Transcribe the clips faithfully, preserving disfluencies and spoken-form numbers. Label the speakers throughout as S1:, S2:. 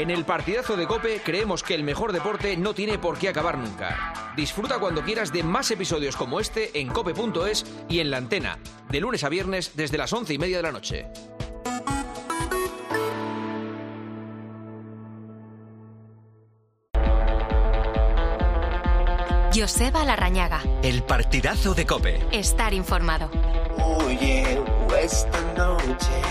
S1: En el partidazo de COPE creemos que el mejor deporte no tiene por qué acabar nunca. Disfruta cuando quieras de más episodios como este en cope punto es y en La Antena, de lunes a viernes desde las once y media de la noche.
S2: Joseba Larrañaga.
S3: El partidazo de COPE.
S2: Estar informado.
S4: Oye, esta noche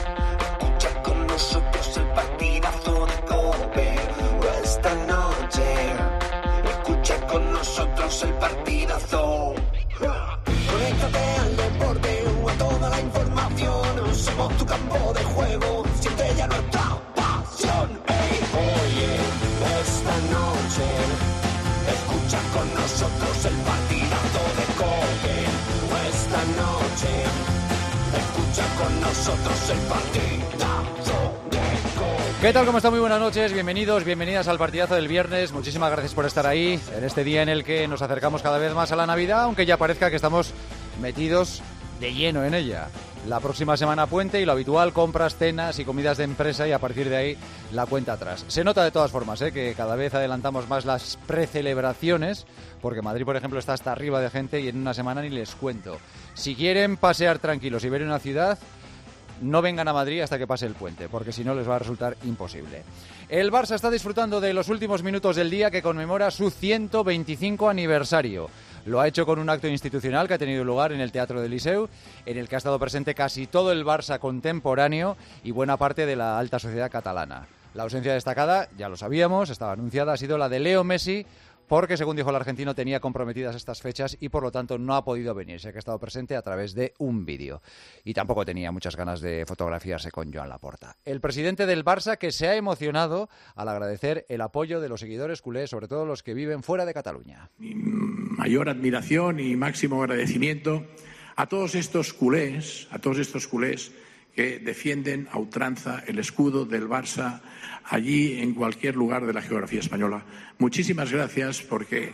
S4: escucha con nosotros el partidazo de COPE. Esta noche escucha con nosotros el partidazo. Conéctate al deporte o a toda la información. Somos tu campo de juego, siente ya nuestra pasión. Hey, oye, esta noche escucha con nosotros el partidazo de COPE. Esta noche escucha con nosotros el partidazo de COPE.
S5: ¿Qué tal? ¿Cómo están? Muy buenas noches, bienvenidos, bienvenidas al partidazo del viernes. Muchísimas gracias por estar ahí en este día en el que nos acercamos cada vez más a la Navidad, aunque ya parezca que estamos metidos de lleno en ella. La próxima semana puente y lo habitual, compras, cenas y comidas de empresa, y a partir de ahí la cuenta atrás. Se nota de todas formas ¿eh? que cada vez adelantamos más las precelebraciones, porque Madrid, por ejemplo, está hasta arriba de gente y en una semana ni les cuento. Si quieren pasear tranquilos y ver una ciudad, no vengan a Madrid hasta que pase el puente, porque si no les va a resultar imposible. El Barça está disfrutando de los últimos minutos del día que conmemora su ciento veinticinco aniversario. Lo ha hecho con un acto institucional que ha tenido lugar en el Teatro del Liceu, en el que ha estado presente casi todo el Barça contemporáneo y buena parte de la alta sociedad catalana. La ausencia destacada, ya lo sabíamos, estaba anunciada, ha sido la de Leo Messi, porque, según dijo el argentino, tenía comprometidas estas fechas y, por lo tanto, no ha podido venir. Sé que ha estado presente a través de un vídeo. Y tampoco tenía muchas ganas de fotografiarse con Joan Laporta. El presidente del Barça, que se ha emocionado al agradecer el apoyo de los seguidores culés, sobre todo los que viven fuera de Cataluña.
S6: Mi mayor admiración y máximo agradecimiento a todos estos culés, a todos estos culés que defienden a ultranza el escudo del Barça allí en cualquier lugar de la geografía española. Muchísimas gracias porque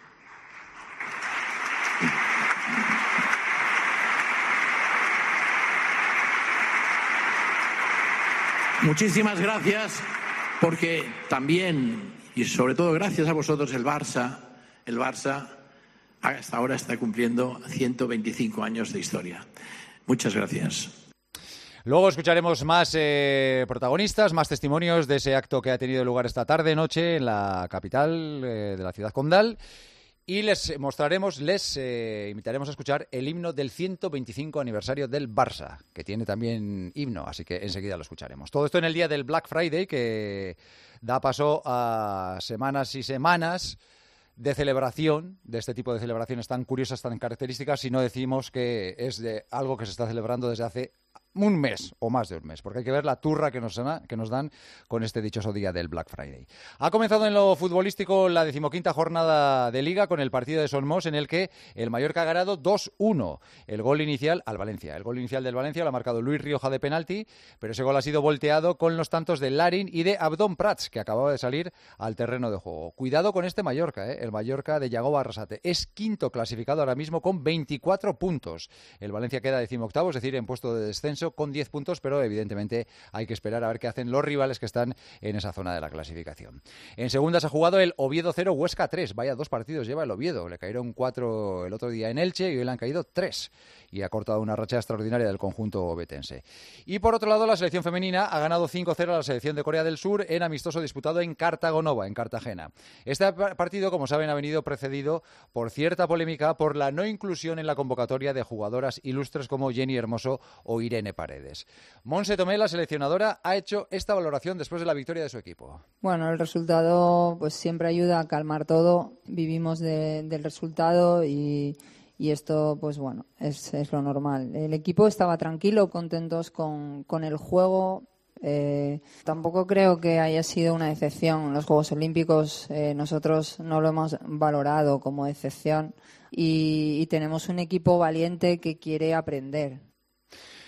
S6: muchísimas gracias porque también y sobre todo gracias a vosotros el Barça, el Barça hasta ahora está cumpliendo ciento veinticinco años de historia. Muchas gracias.
S5: Luego escucharemos más eh, protagonistas, más testimonios de ese acto que ha tenido lugar esta tarde, noche, en la capital eh, de la ciudad condal. Y les mostraremos, les eh, invitaremos a escuchar el himno del ciento veinticinco aniversario del Barça, que tiene también himno, así que enseguida lo escucharemos. Todo esto en el día del Black Friday, que da paso a semanas y semanas de celebración, de este tipo de celebraciones tan curiosas, tan características, si no decimos que es de algo que se está celebrando desde hace un mes o más de un mes, porque hay que ver la turra que nos, que nos dan con este dichoso día del Black Friday. Ha comenzado en lo futbolístico la decimoquinta jornada de Liga con el partido de Son Mos, en el que el Mallorca ha ganado dos uno. El gol inicial al Valencia. El gol inicial del Valencia lo ha marcado Luis Rioja de penalti, pero ese gol ha sido volteado con los tantos de Larin y de Abdón Prats, que acababa de salir al terreno de juego. Cuidado con este Mallorca, ¿eh? El Mallorca de Yagoba Arrasate. Es quinto clasificado ahora mismo con veinticuatro puntos. El Valencia queda decimoctavo, es decir, en puesto de descenso con diez puntos, pero evidentemente hay que esperar a ver qué hacen los rivales que están en esa zona de la clasificación. En segunda se ha jugado el Oviedo cero, Huesca tres. Vaya, dos partidos lleva el Oviedo. Le cayeron cuatro el otro día en Elche y hoy le han caído tres. Y ha cortado una racha extraordinaria del conjunto obetense. Y por otro lado, la selección femenina ha ganado cinco cero a la selección de Corea del Sur en amistoso disputado en Cartagonova, en Cartagena. Este partido, como saben, ha venido precedido por cierta polémica por la no inclusión en la convocatoria de jugadoras ilustres como Jenny Hermoso o Irene Paredes. Montse Tomé, la seleccionadora, ha hecho esta valoración después de la victoria de su equipo.
S7: Bueno, el resultado pues siempre ayuda a calmar todo. Vivimos de, del resultado y, y esto, pues bueno, es, es lo normal. El equipo estaba tranquilo, contentos con, con el juego. Eh, tampoco creo que haya sido una decepción. Los Juegos Olímpicos eh, nosotros no lo hemos valorado como decepción y, y tenemos un equipo valiente que quiere aprender.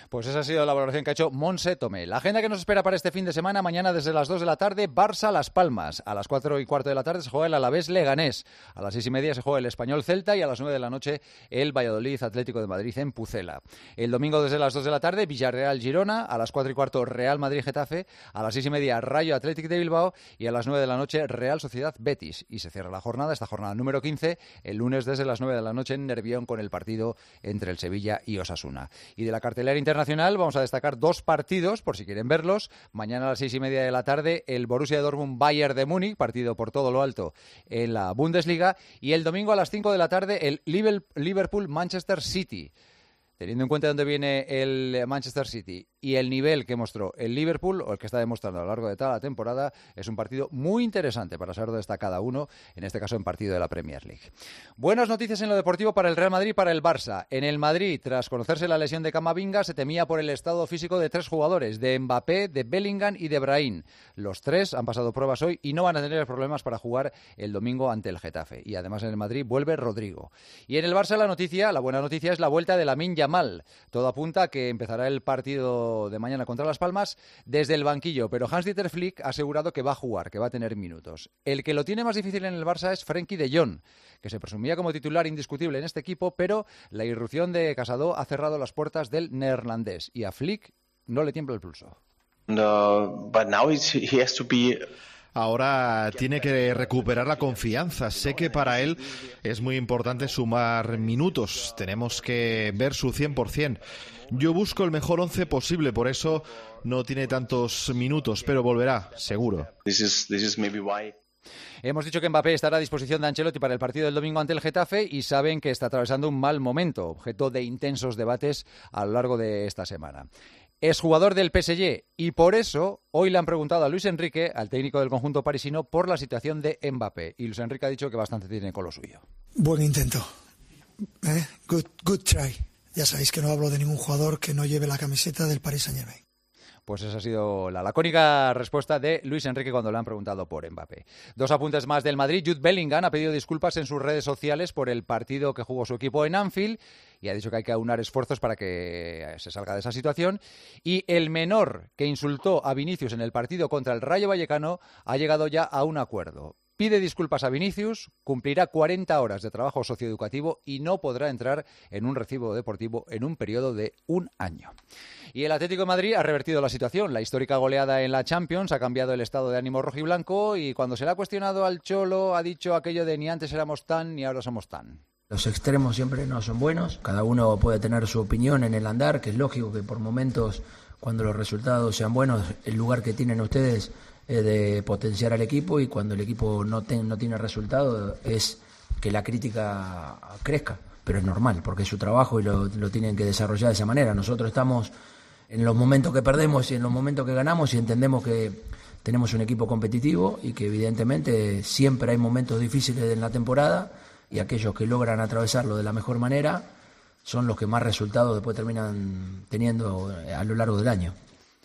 S5: Pues esa ha sido la valoración que ha hecho Montse Tomé. La agenda que nos espera para este fin de semana: mañana desde las dos de la tarde, Barça-Las Palmas. A las cuatro y cuarto de la tarde se juega el Alavés-Leganés. A las seis y media se juega el Español-Celta y a las nueve de la noche el Valladolid-Atlético de Madrid en Pucela. El domingo desde las dos de la tarde, Villarreal-Girona. A las cuatro y cuarto, Real Madrid-Getafe. A las seis y media, Rayo-Atlético de Bilbao. Y a las nueve de la noche, Real Sociedad-Betis. Y se cierra la jornada, esta jornada número quince, el lunes desde las nueve de la noche en Nervión con el partido entre el Sevilla y Osasuna. Y de la cartelera internacional vamos a destacar dos partidos, por si quieren verlos. Mañana a las seis y media de la tarde, el Borussia Dortmund-Bayern de Múnich, partido por todo lo alto en la Bundesliga. Y el domingo a las cinco de la tarde, el Liverpool-Manchester City. Teniendo en cuenta dónde viene el Manchester City y el nivel que mostró el Liverpool, o el que está demostrando a lo largo de toda la temporada, es un partido muy interesante para saber dónde está cada uno, en este caso en partido de la Premier League. Buenas noticias en lo deportivo para el Real Madrid y para el Barça. En el Madrid, tras conocerse la lesión de Camavinga, se temía por el estado físico de tres jugadores, de Mbappé, de Bellingham y de Brahim. Los tres han pasado pruebas hoy y no van a tener problemas para jugar el domingo ante el Getafe. Y además en el Madrid vuelve Rodrigo. Y en el Barça la noticia, la buena noticia es la vuelta de Lamine Yamal. Todo apunta a que empezará el partido de mañana contra Las Palmas desde el banquillo, pero Hans-Dieter Flick ha asegurado que va a jugar, que va a tener minutos. El que lo tiene más difícil en el Barça es Frenkie de Jong, que se presumía como titular indiscutible en este equipo, pero la irrupción de Casado ha cerrado las puertas del neerlandés y a Flick no le tiembla el pulso.
S8: No, but now he has to be...
S9: Ahora tiene que recuperar la confianza. Sé que para él es muy importante sumar minutos. Tenemos que ver su cien por ciento. Yo busco el mejor once posible, por eso no tiene tantos minutos, pero volverá, seguro.
S8: This is, this is maybe why.
S5: Hemos dicho que Mbappé estará a disposición de Ancelotti para el partido del domingo ante el Getafe y saben que está atravesando un mal momento, objeto de intensos debates a lo largo de esta semana. Es jugador del P S G y por eso hoy le han preguntado a Luis Enrique, al técnico del conjunto parisino, por la situación de Mbappé. Y Luis Enrique ha dicho que bastante tiene con lo suyo.
S10: Buen intento. ¿Eh? Good, good try. Ya sabéis que no hablo de ningún jugador que no lleve la camiseta del Paris Saint-Germain.
S5: Pues esa ha sido la lacónica respuesta de Luis Enrique cuando le han preguntado por Mbappé. Dos apuntes más del Madrid. Jude Bellingham ha pedido disculpas en sus redes sociales por el partido que jugó su equipo en Anfield y ha dicho que hay que aunar esfuerzos para que se salga de esa situación. Y el menor que insultó a Vinicius en el partido contra el Rayo Vallecano ha llegado ya a un acuerdo. Pide disculpas a Vinicius, cumplirá cuarenta horas de trabajo socioeducativo y no podrá entrar en un recibo deportivo en un periodo de un año. Y el Atlético de Madrid ha revertido la situación. La histórica goleada en la Champions ha cambiado el estado de ánimo rojiblanco y cuando se le ha cuestionado al Cholo ha dicho aquello de ni antes éramos tan ni ahora somos tan.
S11: Los extremos siempre no son buenos. Cada uno puede tener su opinión en el andar, que es lógico que por momentos, cuando los resultados sean buenos, el lugar que tienen ustedes es de potenciar al equipo y cuando el equipo no, ten, no tiene resultado es que la crítica crezca. Pero es normal, porque es su trabajo y lo, lo tienen que desarrollar de esa manera. Nosotros estamos en los momentos que perdemos y en los momentos que ganamos y entendemos que tenemos un equipo competitivo y que evidentemente siempre hay momentos difíciles en la temporada y aquellos que logran atravesarlo de la mejor manera son los que más resultados después terminan teniendo a lo largo del año.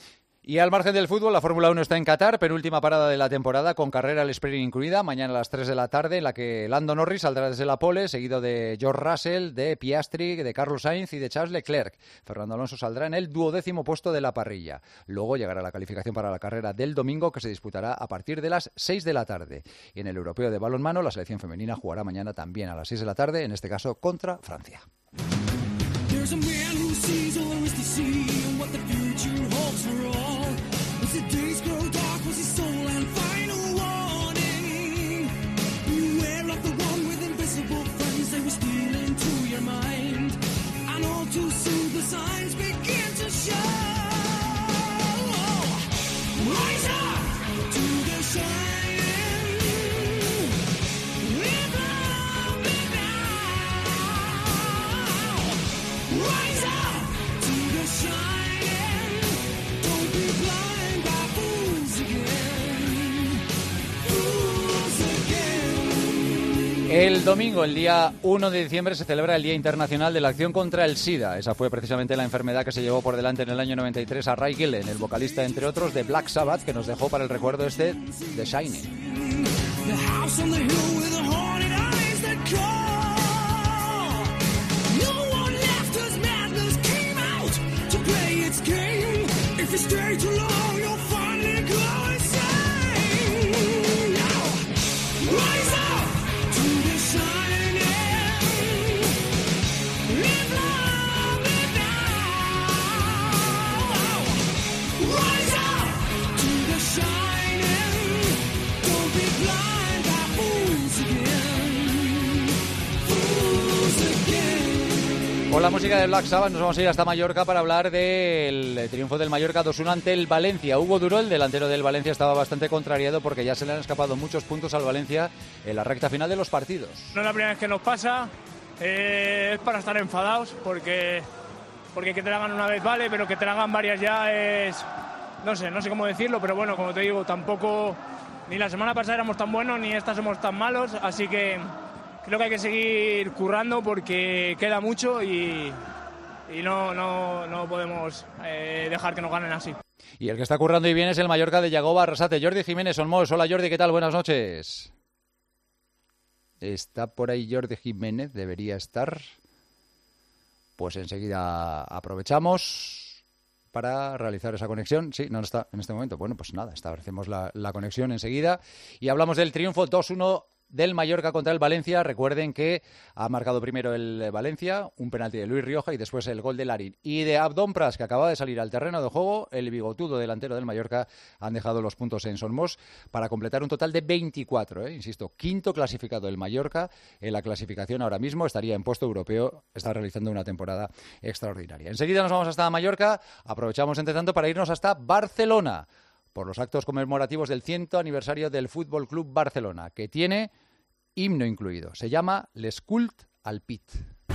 S5: Y al margen del fútbol, la Fórmula uno está en Qatar, penúltima parada de la temporada, con carrera al sprint incluida, mañana a las tres de la tarde, en la que Lando Norris saldrá desde la pole, seguido de George Russell, de Piastri, de Carlos Sainz y de Charles Leclerc. Fernando Alonso saldrá en el duodécimo puesto de la parrilla. Luego llegará la calificación para la carrera del domingo, que se disputará a partir de las seis de la tarde. Y en el europeo de balonmano, la selección femenina jugará mañana también a las seis de la tarde, en este caso contra Francia. The days grow dark was his soul and final warning. Beware of the one with invisible friends. They will steal into your mind. And all too soon the signs begin to show. Rise up to the shine. Live on me now. Rise up to the shine. Don't be blind. El domingo, el día uno de diciembre, se celebra el Día Internacional de la Acción contra el SIDA. Esa fue precisamente la enfermedad que se llevó por delante en el año noventa y tres a Ray Gillen, el vocalista, entre otros, de Black Sabbath, que nos dejó para el recuerdo este The Shining. Play
S4: you stay too long, you'll finally go insane. Now, rise up to the shining. Live long, live now. Rise up to the shining. Don't be blind by fools again. Fools again.
S5: Con la música de Black Sabbath nos vamos a ir hasta Mallorca para hablar del triunfo del Mallorca dos uno ante el Valencia. Hugo Duro, el delantero del Valencia, estaba bastante contrariado porque ya se le han escapado muchos puntos al Valencia en la recta final de los partidos.
S12: No es la primera vez que nos pasa, eh, es para estar enfadados porque, porque que te la hagan una vez vale, pero que te la hagan varias ya es... No sé, no sé cómo decirlo, pero bueno, como te digo, tampoco ni la semana pasada éramos tan buenos ni esta somos tan malos, así que... Creo que hay que seguir currando porque queda mucho y, y no, no, no podemos eh, dejar que nos ganen así.
S5: Y el que está currando y bien es el Mallorca de Yagoba Arrasate. Jordi Jiménez Olmos. Hola Jordi, ¿qué tal? Buenas noches. ¿Está por ahí Jordi Jiménez? Debería estar. Pues enseguida aprovechamos para realizar esa conexión. Sí, no está en este momento. Bueno, pues nada, establecemos la, la conexión enseguida y hablamos del triunfo dos uno del Mallorca contra el Valencia. Recuerden que ha marcado primero el Valencia, un penalti de Luis Rioja y después el gol de Larin. Y de Abdón Pras, que acaba de salir al terreno de juego, el bigotudo delantero del Mallorca, han dejado los puntos en Solmos para completar un total de veinticuatro. ¿eh? Insisto, quinto clasificado el Mallorca en la clasificación ahora mismo, estaría en puesto europeo, está realizando una temporada extraordinaria. Enseguida nos vamos hasta Mallorca, aprovechamos entre tanto para irnos hasta Barcelona, por los actos conmemorativos del ciento aniversario del Fútbol Club Barcelona, que tiene himno incluido. Se llama L'Escult al Pit.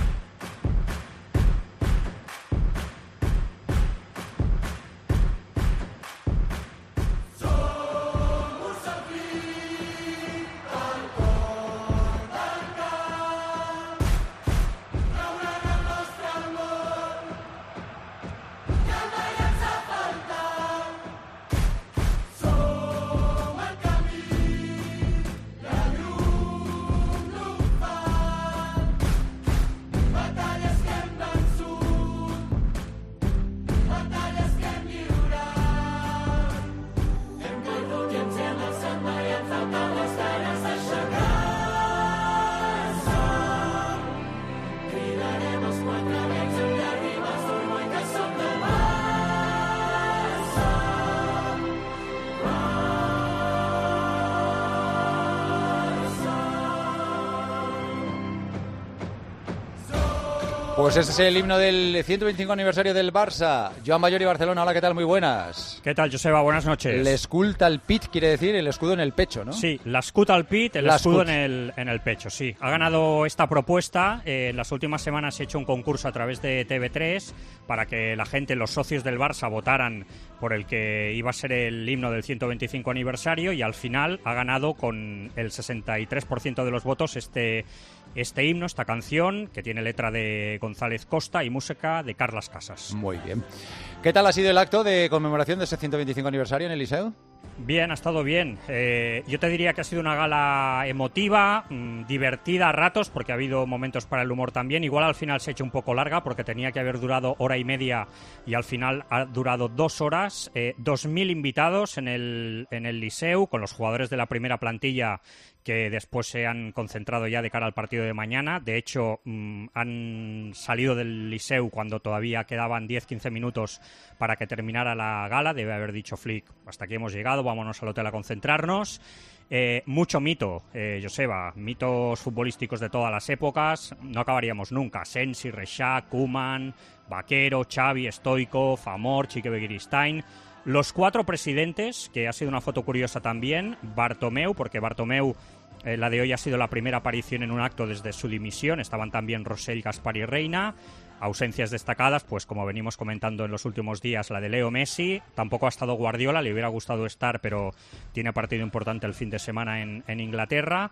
S5: Pues ese es el himno del ciento veinticinco aniversario del Barça. Joan Mayor y Barcelona, hola, ¿qué tal? Muy buenas.
S13: ¿Qué tal, Joseba? Buenas noches.
S5: L'escult al pit quiere decir el escudo en el pecho, ¿no?
S13: Sí, l'escut al pit, el escudo en el, en el pecho, sí. Ha ganado esta propuesta. Eh, en las últimas semanas se ha hecho un concurso a través de T V tres para que la gente, los socios del Barça, votaran por el que iba a ser el himno del ciento veinticinco aniversario y al final ha ganado con el sesenta y tres por ciento de los votos este, este himno, esta canción, que tiene letra de González Costa y música de Carlas Casas.
S5: Muy bien. ¿Qué tal ha sido el acto de conmemoración de ese ciento veinticinco aniversario en el Liceo?
S13: Bien, ha estado bien. Eh, yo te diría que ha sido una gala emotiva, mmm, divertida a ratos, porque ha habido momentos para el humor también. Igual al final se ha hecho un poco larga, porque tenía que haber durado hora y media y al final ha durado dos horas. Eh, dos mil invitados en el, en el Liceu, con los jugadores de la primera plantilla que después se han concentrado ya de cara al partido de mañana. De hecho, mmm, han salido del Liceu cuando todavía quedaban diez a quince minutos para que terminara la gala. Debe haber dicho Flick, hasta aquí hemos llegado, vámonos al hotel a concentrarnos. Eh, mucho mito, eh, Joseba, mitos futbolísticos de todas las épocas, no acabaríamos nunca. Sensi, Reixac, Koeman, Vaquero, Xavi, Stoichkov, Amor, Chique Begiristain. Los cuatro presidentes, que ha sido una foto curiosa también, Bartomeu, porque Bartomeu, eh, la de hoy ha sido la primera aparición en un acto desde su dimisión, estaban también Rosell, Gaspar y Reina. Ausencias destacadas, pues como venimos comentando en los últimos días, la de Leo Messi. Tampoco ha estado Guardiola, le hubiera gustado estar, pero tiene partido importante el fin de semana en, en Inglaterra.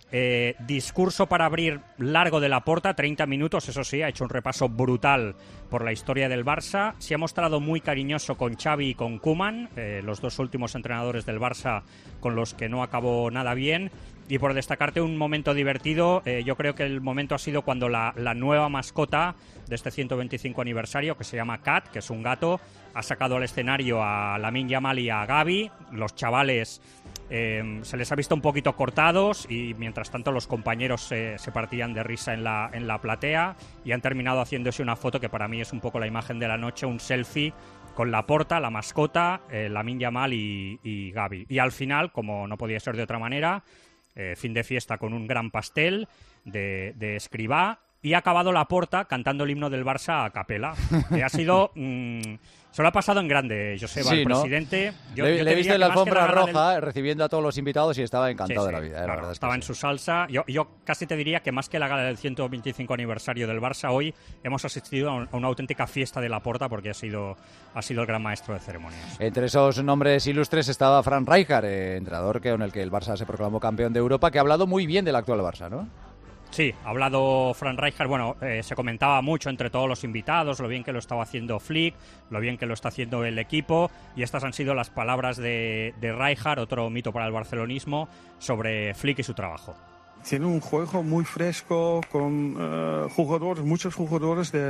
S13: Eh, discurso para abrir largo de Laporta, treinta minutos, eso sí, ha hecho un repaso brutal por la historia del Barça. Se ha mostrado muy cariñoso con Xavi y con Koeman, eh, los dos últimos entrenadores del Barça con los que no acabó nada bien. Y por destacarte un momento divertido, eh, yo creo que el momento ha sido cuando la, la nueva mascota de este ciento veinticinco aniversario, que se llama Cat, que es un gato, ha sacado al escenario a Lamine Yamal y a Gavi. Los chavales eh, se les ha visto un poquito cortados y mientras tanto los compañeros eh, se partían de risa en la, en la platea y han terminado haciéndose una foto que para mí es un poco la imagen de la noche, un selfie con Laporta, la mascota, eh, Lamine Yamal y, y Gavi. Y al final, como no podía ser de otra manera, Eh, fin de fiesta con un gran pastel de, de Escribá y ha acabado Laporta cantando el himno del Barça a capela. Eh, ha sido... Mmm, se lo ha pasado en grande, Joseba,
S5: sí,
S13: el
S5: ¿no?
S13: presidente. Yo,
S5: le
S13: yo
S5: le he visto en la alfombra roja
S13: del...
S5: recibiendo a todos los invitados y estaba encantado
S13: sí, sí,
S5: de la vida. Eh,
S13: claro,
S5: la verdad es que
S13: estaba
S5: sí.
S13: en su salsa. Yo, yo casi te diría que más que la gala del ciento veinticinco aniversario del Barça, hoy hemos asistido a, un, a una auténtica fiesta de Laporta porque ha sido, ha sido el gran maestro de ceremonias.
S5: Entre esos nombres ilustres estaba Frank Rijkaard, eh, entrenador con el que el Barça se proclamó campeón de Europa, que ha hablado muy bien del actual Barça, ¿no?
S13: Sí, ha hablado Frank Rijkaard, bueno, eh, se comentaba mucho entre todos los invitados, lo bien que lo estaba haciendo Flick, lo bien que lo está haciendo el equipo, y estas han sido las palabras de, de Rijkaard, otro mito para el barcelonismo, sobre Flick y su trabajo.
S14: Tiene un juego muy fresco con uh, jugadores, muchos jugadores de,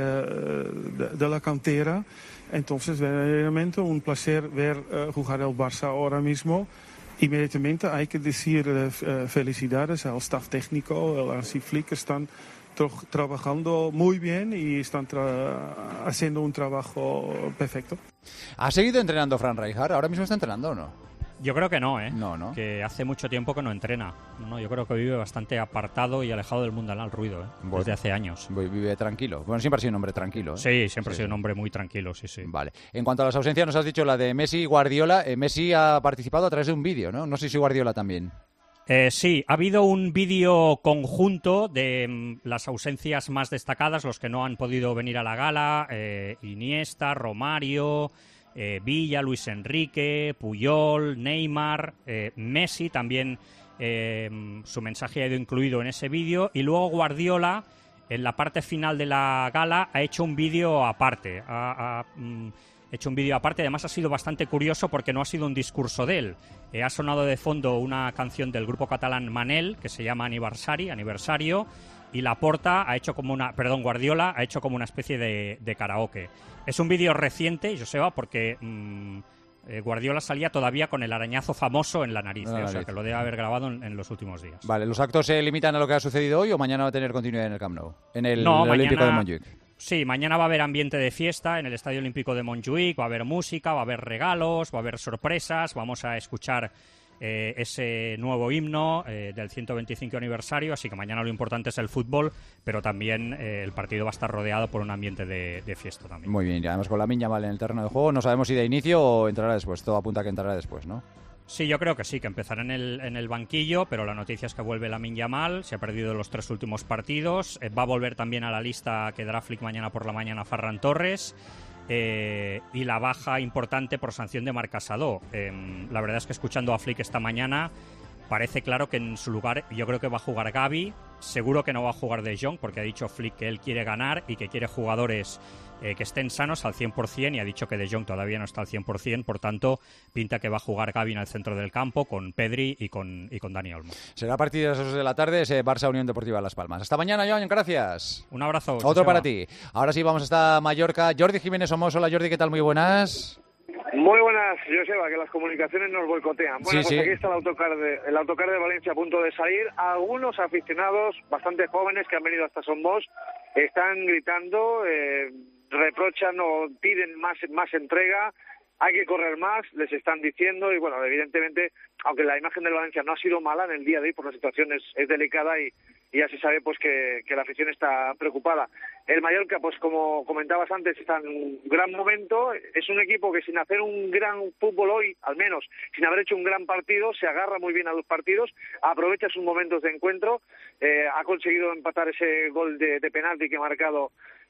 S14: de, de la cantera, entonces verdaderamente un placer ver uh, jugar el Barça ahora mismo. Inmediatamente hay que decir uh, felicidades al staff técnico, al Hansi Flick, están tra trabajando muy bien y están haciendo un trabajo perfecto.
S5: ¿Ha seguido entrenando Frank Rijkaard? ¿Ahora mismo está entrenando o no?
S13: Yo creo que no, ¿eh?
S5: No, no.
S13: Que hace mucho tiempo que no entrena. No, yo creo que vive bastante apartado y alejado del mundanal ruido, ¿eh?
S5: Bueno,
S13: desde hace años.
S5: Vive tranquilo. Bueno, siempre ha sido un hombre tranquilo, ¿eh?
S13: Sí, siempre
S5: sí.
S13: ha sido un hombre muy tranquilo, sí, sí.
S5: Vale. En cuanto a las ausencias, nos has dicho la de Messi y Guardiola. Eh, Messi ha participado a través de un vídeo, ¿no? No sé si Guardiola también.
S13: Eh, sí, ha habido un vídeo conjunto de mm, las ausencias más destacadas, los que no han podido venir a la gala, eh, Iniesta, Romario, eh, Villa, Luis Enrique, Puyol, Neymar, eh, Messi también, eh, su mensaje ha ido incluido en ese vídeo, y luego Guardiola, en la parte final de la gala, ha hecho un vídeo aparte, ha, ha mm, hecho un vídeo aparte, además ha sido bastante curioso porque no ha sido un discurso de él. Eh, ha sonado de fondo una canción del grupo catalán Manel que se llama Aniversari, Aniversario, y Laporta ha hecho como una, perdón, Guardiola ha hecho como una especie de, de karaoke. Es un vídeo reciente, Joseba, porque mmm, eh, Guardiola salía todavía con el arañazo famoso en la nariz,
S5: La
S13: eh, o sea
S5: nariz.
S13: que lo debe haber grabado en, en los últimos días.
S5: Vale, ¿los actos se limitan a lo que ha sucedido hoy o mañana va a tener continuidad en el Camp Nou? En el,
S13: No,
S5: el Olímpico
S13: mañana-
S5: de Montjuic.
S13: Sí, mañana va a haber ambiente de fiesta en el Estadio Olímpico de Montjuic, va a haber música, va a haber regalos, va a haber sorpresas, vamos a escuchar eh, ese nuevo himno eh, del ciento veinticinco aniversario, así que mañana lo importante es el fútbol, pero también eh, el partido va a estar rodeado por un ambiente de, de fiesta también.
S5: Muy bien, y además con Lamine Yamal en el terreno de juego, no sabemos si de inicio o entrará después. Todo apunta a que entrará después, ¿no?
S13: Sí, yo creo que sí, que empezará en el, en el banquillo, pero la noticia es que vuelve Lamine Yamal, se ha perdido los tres últimos partidos, eh, va a volver también a la lista que dará Flick mañana por la mañana Ferran Torres, eh, y la baja importante por sanción de Marc Casadó. Eh, la verdad es que escuchando a Flick esta mañana parece claro que en su lugar yo creo que va a jugar Gavi, seguro que no va a jugar De Jong porque ha dicho Flick que él quiere ganar y que quiere jugadores eh, que estén sanos al cien por cien y ha dicho que De Jong todavía no está al cien por cien, por tanto pinta que va a jugar Gavi en el centro del campo con Pedri y con, y con Dani Olmo.
S5: Será a partir de las dos de la tarde ese Barça Unión Deportiva Las Palmas. Hasta mañana, Joan, gracias.
S13: Un abrazo.
S5: Otro
S13: Joseba.
S5: para ti. Ahora sí vamos hasta Mallorca. Jordi Jiménez Somos. Hola Jordi, ¿qué tal? Muy buenas.
S15: Muy buenas, Joseba, que las comunicaciones nos boicotean. Bueno,
S5: Sí,
S15: pues
S5: sí.
S15: aquí está el autocar, de, el autocar de Valencia a punto de salir. Algunos aficionados bastante jóvenes que han venido hasta Somos están gritando, eh, reprochan o piden más, más entrega. Hay que correr más, les están diciendo, y bueno, evidentemente, aunque la imagen del Valencia no ha sido mala en el día de hoy, por la situación es, es delicada y, y ya se sabe pues que, que la afición está preocupada. El Mallorca, pues como comentabas antes, está en un gran momento, es un equipo que sin hacer un gran fútbol hoy, al menos, sin haber hecho un gran partido, se agarra muy bien a los partidos, aprovecha sus momentos de encuentro, eh, ha conseguido empatar ese gol de, de penalti que ha marcado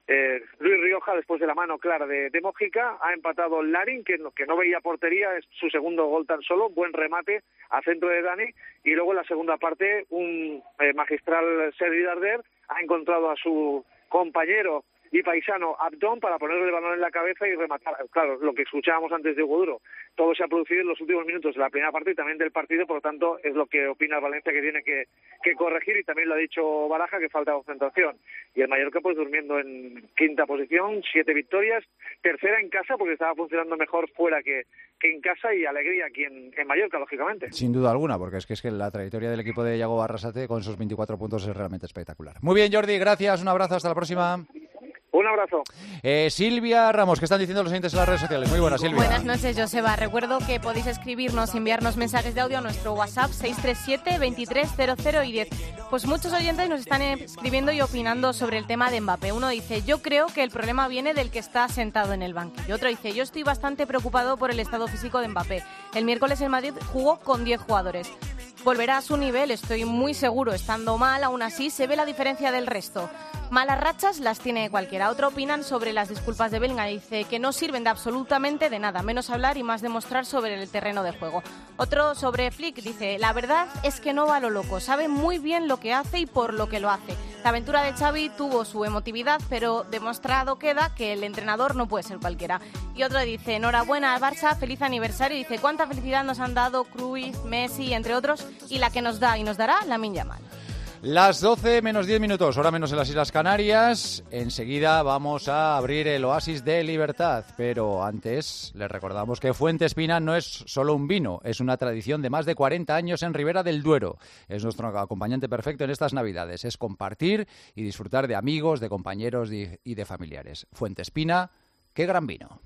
S15: Eh, Luis Rioja, después de la mano clara de, de Mójica, ha empatado Larin, que no, que no veía portería, es su segundo gol tan solo, buen remate a centro de Dani, y luego en la segunda parte un eh, magistral Sergi Darder ha encontrado a su compañero y paisano Abdón para ponerle el balón en la cabeza y rematar. Claro, lo que escuchábamos antes de Hugo Duro, todo se ha producido en los últimos minutos de la primera parte y también del partido, por lo tanto es lo que opina Valencia que tiene que, que corregir, y también lo ha dicho Baraja, que falta concentración. Y el Mallorca pues durmiendo en quinta posición, siete victorias, tercera en casa porque estaba funcionando mejor fuera que, que en casa, y alegría aquí en, en Mallorca, lógicamente.
S5: Sin duda alguna, porque es que, es que la trayectoria del equipo de Yago Arrasate con esos veinticuatro puntos es realmente espectacular. Muy bien, Jordi, gracias, un abrazo, hasta la próxima.
S15: Un abrazo.
S5: Eh, Silvia Ramos, ¿qué están diciendo los oyentes en las redes sociales? Muy buenas, Silvia.
S16: Buenas noches, Joseba. Recuerdo que podéis escribirnos, enviarnos mensajes de audio a nuestro WhatsApp seis tres siete, veintitrés cero cero y diez. Pues muchos oyentes nos están escribiendo y opinando sobre el tema de Mbappé. Uno dice, yo creo que el problema viene del que está sentado en el banquillo. Otro dice, yo estoy bastante preocupado por el estado físico de Mbappé. El miércoles el Madrid jugó con diez jugadores. Volverá a su nivel, estoy muy seguro. Estando mal, aún así, se ve la diferencia del resto. Malas rachas las tiene cualquiera. Otro opinan sobre las disculpas de Bellingham. Dice que no sirven de absolutamente de nada, menos hablar y más demostrar sobre el terreno de juego. Otro sobre Flick dice, la verdad es que no va a lo loco, sabe muy bien lo que hace y por lo que lo hace. La aventura de Xavi tuvo su emotividad, pero demostrado queda que el entrenador no puede ser cualquiera. Y otro dice, enhorabuena al Barça, feliz aniversario. Dice, cuánta felicidad nos han dado Cruyff, Messi, entre otros, y la que nos da y nos dará Lamine Yamal.
S5: Las doce menos diez minutos, hora menos en las Islas Canarias. Enseguida vamos a abrir el Oasis de Libertad, pero antes les recordamos que Fuente Espina no es solo un vino, es una tradición de más de cuarenta años en Ribera del Duero. Es nuestro acompañante perfecto en estas Navidades, es compartir y disfrutar de amigos, de compañeros y de familiares. Fuente Espina, qué gran vino.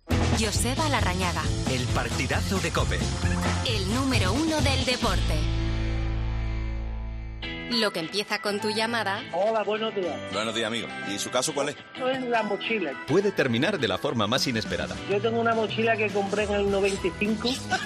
S2: Joseba Larrañaga.
S3: El partidazo de COPE.
S2: El número uno del deporte. Lo que empieza con tu llamada.
S17: Hola, buenos días.
S18: Buenos días, amigo. ¿Y su caso cuál es?
S17: Es la mochila.
S18: Puede terminar de la forma más inesperada.
S17: Yo tengo una mochila que compré en el noventa y cinco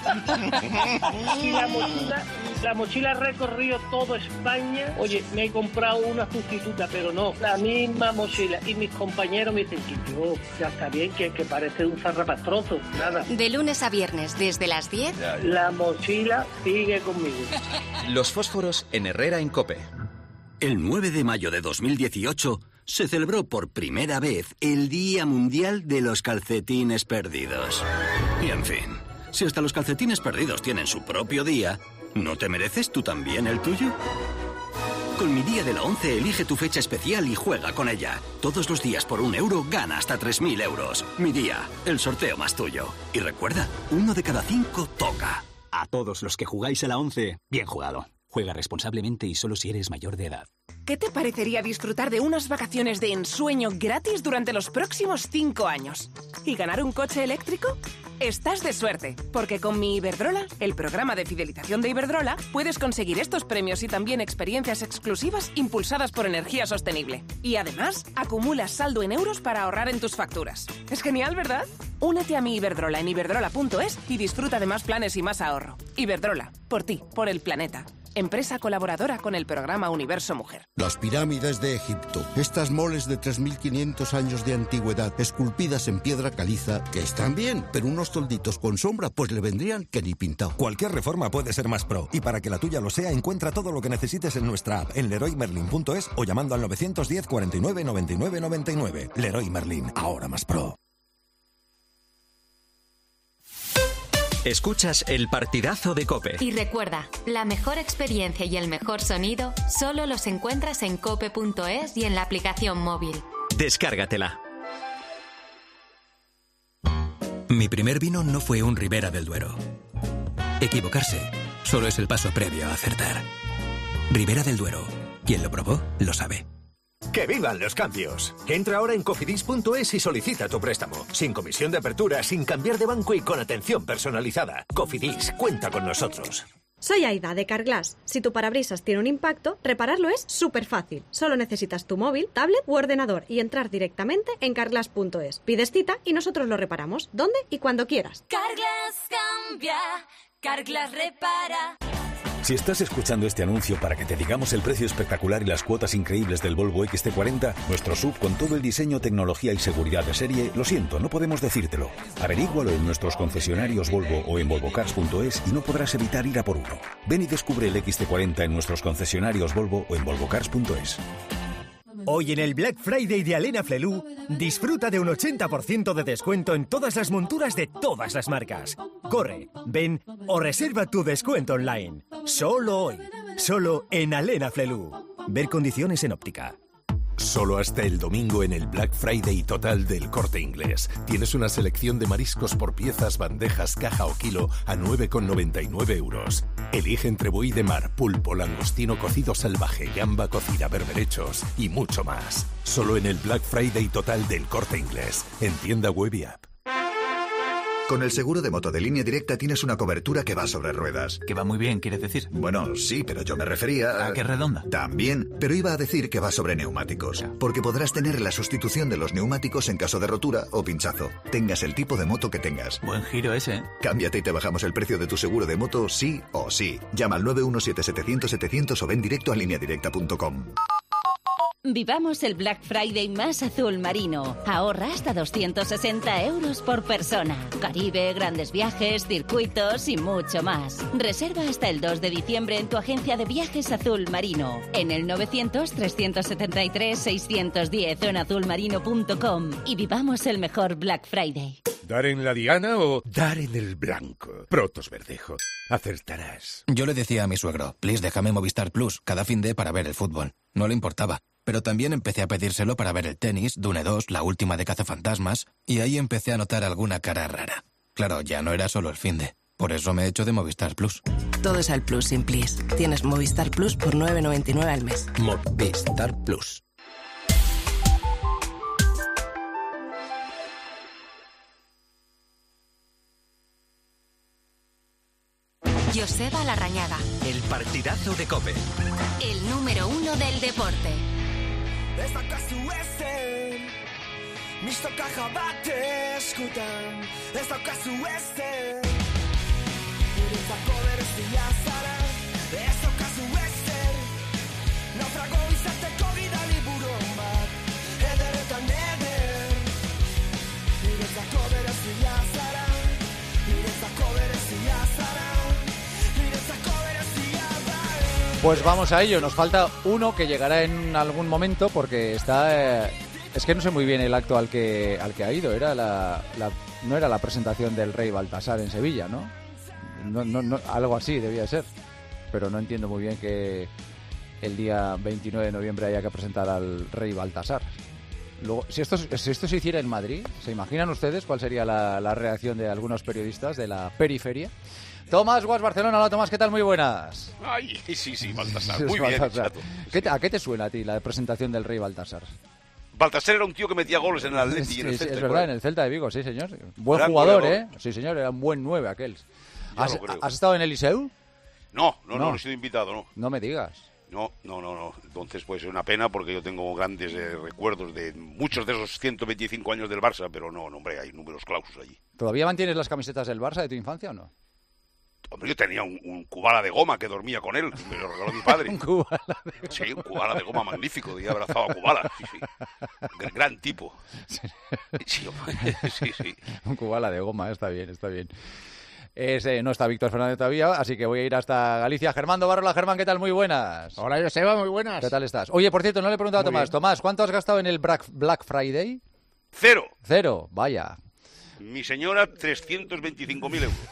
S17: y la mochila, la mochila ha recorrido toda España. Oye, me he comprado una sustituta, pero no, la misma mochila. Y mis compañeros me dicen que yo, ya está bien, que, que parece un zarrapastroso. Nada.
S2: De lunes a viernes, desde las diez.
S17: Ya, ya. La mochila sigue conmigo.
S3: Los fósforos en Herrera en COPE.
S19: El nueve de mayo de dos mil dieciocho se celebró por primera vez el Día Mundial de los Calcetines Perdidos. Y en fin, si hasta los calcetines perdidos tienen su propio día, ¿no te mereces tú también el tuyo? Con mi Día de la Once elige tu fecha especial y juega con ella. Todos los días por un euro gana hasta tres mil euros. Mi Día, el sorteo más tuyo. Y recuerda, uno de cada cinco toca.
S20: A todos los que jugáis a la Once, bien jugado. Juega responsablemente y solo si eres mayor de edad.
S21: ¿Qué te parecería disfrutar de unas vacaciones de ensueño gratis durante los próximos cinco años? ¿Y ganar un coche eléctrico? Estás de suerte, porque con mi Iberdrola, el programa de fidelización de Iberdrola, puedes conseguir estos premios y también experiencias exclusivas impulsadas por energía sostenible. Y además, acumulas saldo en euros para ahorrar en tus facturas. Es genial, ¿verdad? Únete a mi Iberdrola en iberdrola punto es y disfruta de más planes y más ahorro. Iberdrola, por ti, por el planeta. Empresa colaboradora con el programa Universo Mujer.
S22: Las pirámides de Egipto. Estas moles de tres mil quinientos años de antigüedad, esculpidas en piedra caliza, que están bien, pero unos tolditos con sombra, pues le vendrían que ni pintado.
S23: Cualquier reforma puede ser más pro. Y para que la tuya lo sea, encuentra todo lo que necesites en nuestra app, en leroy merlin punto es o llamando al novecientos diez, cuarenta y nueve, noventa y nueve, noventa y nueve. Leroy Merlin, ahora más pro.
S3: Escuchas el partidazo de COPE.
S2: Y recuerda, la mejor experiencia y el mejor sonido solo los encuentras en cope punto es y en la aplicación móvil.
S3: Descárgatela.
S24: Mi primer vino no fue un Ribera del Duero. Equivocarse solo es el paso previo a acertar. Ribera del Duero. Quien lo probó, lo sabe.
S25: ¡Que vivan los cambios! Entra ahora en cofidis punto es y solicita tu préstamo. Sin comisión de apertura, sin cambiar de banco y con atención personalizada. Cofidis, cuenta con nosotros.
S26: Soy Aida, de Carglass. Si tu parabrisas tiene un impacto, repararlo es súper fácil. Solo necesitas tu móvil, tablet u ordenador y entrar directamente en carglass punto es. Pides cita y nosotros lo reparamos, donde y cuando quieras.
S27: Carglass cambia, Carglass repara.
S23: Si estás escuchando este anuncio para que te digamos el precio espectacular y las cuotas increíbles del Volvo X C cuarenta, nuestro S U V con todo el diseño, tecnología y seguridad de serie, lo siento, no podemos decírtelo. Averígualo en nuestros concesionarios Volvo o en volvo cars punto es y no podrás evitar ir a por uno. Ven y descubre el X C cuarenta en nuestros concesionarios Volvo o en volvo cars punto es.
S1: Hoy en el Black Friday de Alena Flelu, disfruta de un ochenta por ciento de descuento en todas las monturas de todas las marcas. Corre, ven o reserva tu descuento online. Solo hoy, solo en Alena Flelu. Ver condiciones en óptica.
S6: Solo hasta el domingo en el Black Friday total del Corte Inglés. Tienes una selección de mariscos por piezas, bandejas, caja o kilo a nueve con noventa y nueve euros. Elige entre buey de mar, pulpo, langostino cocido salvaje, gamba cocida, berberechos y mucho más. Solo en el Black Friday total del Corte Inglés. En tienda web y app.
S7: Con el seguro de moto de Línea Directa tienes una cobertura que va sobre ruedas.
S20: Que va muy bien, ¿quieres decir?
S7: Bueno, sí, pero yo me refería a...
S20: ¿A qué redonda?
S7: También, pero iba a decir que va sobre neumáticos. Porque podrás tener la sustitución de los neumáticos en caso de rotura o pinchazo. Tengas el tipo de moto que tengas.
S20: Buen giro ese.
S7: Cámbiate y te bajamos el precio de tu seguro de moto sí o sí. Llama al nueve uno siete siete cero cero siete cero cero o ven directo a línea directa punto com.
S8: Vivamos el Black Friday más azul marino. Ahorra hasta doscientos sesenta euros por persona. Caribe, grandes viajes, circuitos y mucho más. Reserva hasta el dos de diciembre en tu agencia de viajes Azul Marino. En el novecientos, trescientos setenta y tres, seiscientos diez o en azul marino punto com. Y vivamos el mejor Black Friday.
S9: ¿Dar en la diana o dar en el blanco? Protos Verdejo. Acertarás.
S24: Yo le decía a mi suegro, please déjame Movistar Plus cada fin de para ver el fútbol. No le importaba. Pero también empecé a pedírselo para ver el tenis, Dune dos, la última de Cazafantasmas, y ahí empecé a notar alguna cara rara. Claro, ya no era solo el finde. Por eso me he hecho de Movistar Plus.
S10: Todo es al Plus sin Plis. Tienes Movistar Plus por nueve noventa y nueve al mes.
S24: Movistar Plus.
S2: Joseba Larrañaga.
S3: El partidazo de COPE.
S2: El número uno del deporte.
S4: Ez daukazu ezen, mistoka jabate eskutan. Ez daukazu ezen, niretzako berezia zara. Ez daukazu ezen, naufrago izateko gidali buron bat. Eder eta neder, niretzako berezia zara. Niretzako berezia zara. Niretzako berezia zara.
S5: Pues vamos a ello, nos falta uno que llegará en algún momento porque está... Eh, es que no sé muy bien el acto al que al que ha ido, era la, la no era la presentación del rey Baltasar en Sevilla, ¿no? No, no, no, algo así debía ser, pero no entiendo muy bien que el día veintinueve de noviembre haya que presentar al rey Baltasar. Luego, si esto, si esto se hiciera en Madrid, ¿se imaginan ustedes cuál sería la, la reacción de algunos periodistas de la periferia? Tomás Guas, Barcelona. Hola, Tomás, ¿qué tal? Muy buenas.
S27: Ay, sí, sí, Baltasar. Muy bien,
S5: Baltasar. ¿Qué te, ¿A qué te suena a ti la presentación del rey Baltasar?
S27: Baltasar era un tío que metía goles en el Atleti
S5: sí,
S27: y en el
S5: sí,
S27: Celta.
S5: Es verdad, en el Celta de Vigo, sí, señor. Buen
S27: Gran
S5: jugador,
S27: goleador.
S5: ¿eh? Sí, señor, era un buen nueve aquel. ¿Has,
S27: lo creo.
S5: ¿Has estado en el Liceu?
S27: No, no, no,
S5: No.
S27: no he sido invitado, no.
S5: No me digas.
S27: No, no, no, no. Entonces puede ser una pena porque yo tengo grandes eh, recuerdos de muchos de esos ciento veinticinco años del Barça, pero no, no, hombre, hay números clausos allí.
S5: ¿Todavía mantienes las camisetas del Barça de tu infancia o no?
S27: Hombre, yo tenía un, un cubala de goma que dormía con él, me lo regaló mi padre.
S5: Un cubala de goma.
S27: Sí, un cubala de goma magnífico, y abrazaba a Cubala, sí, sí. Gran, gran tipo. Sí, hombre, sí, sí.
S5: Un cubala de goma, está bien, está bien. Es, eh, no está Víctor Fernández todavía, así que voy a ir hasta Galicia. Germán Barrola. Germán, ¿qué tal? Muy buenas.
S28: Hola, Joseba, muy buenas.
S5: ¿Qué tal estás? Oye, por cierto, no le he preguntado a
S28: Muy
S5: Tomás.
S28: bien.
S5: Tomás, ¿cuánto has gastado en el Black, Black Friday?
S27: Cero.
S5: Cero, vaya.
S27: Mi señora, trescientos veinticinco mil euros.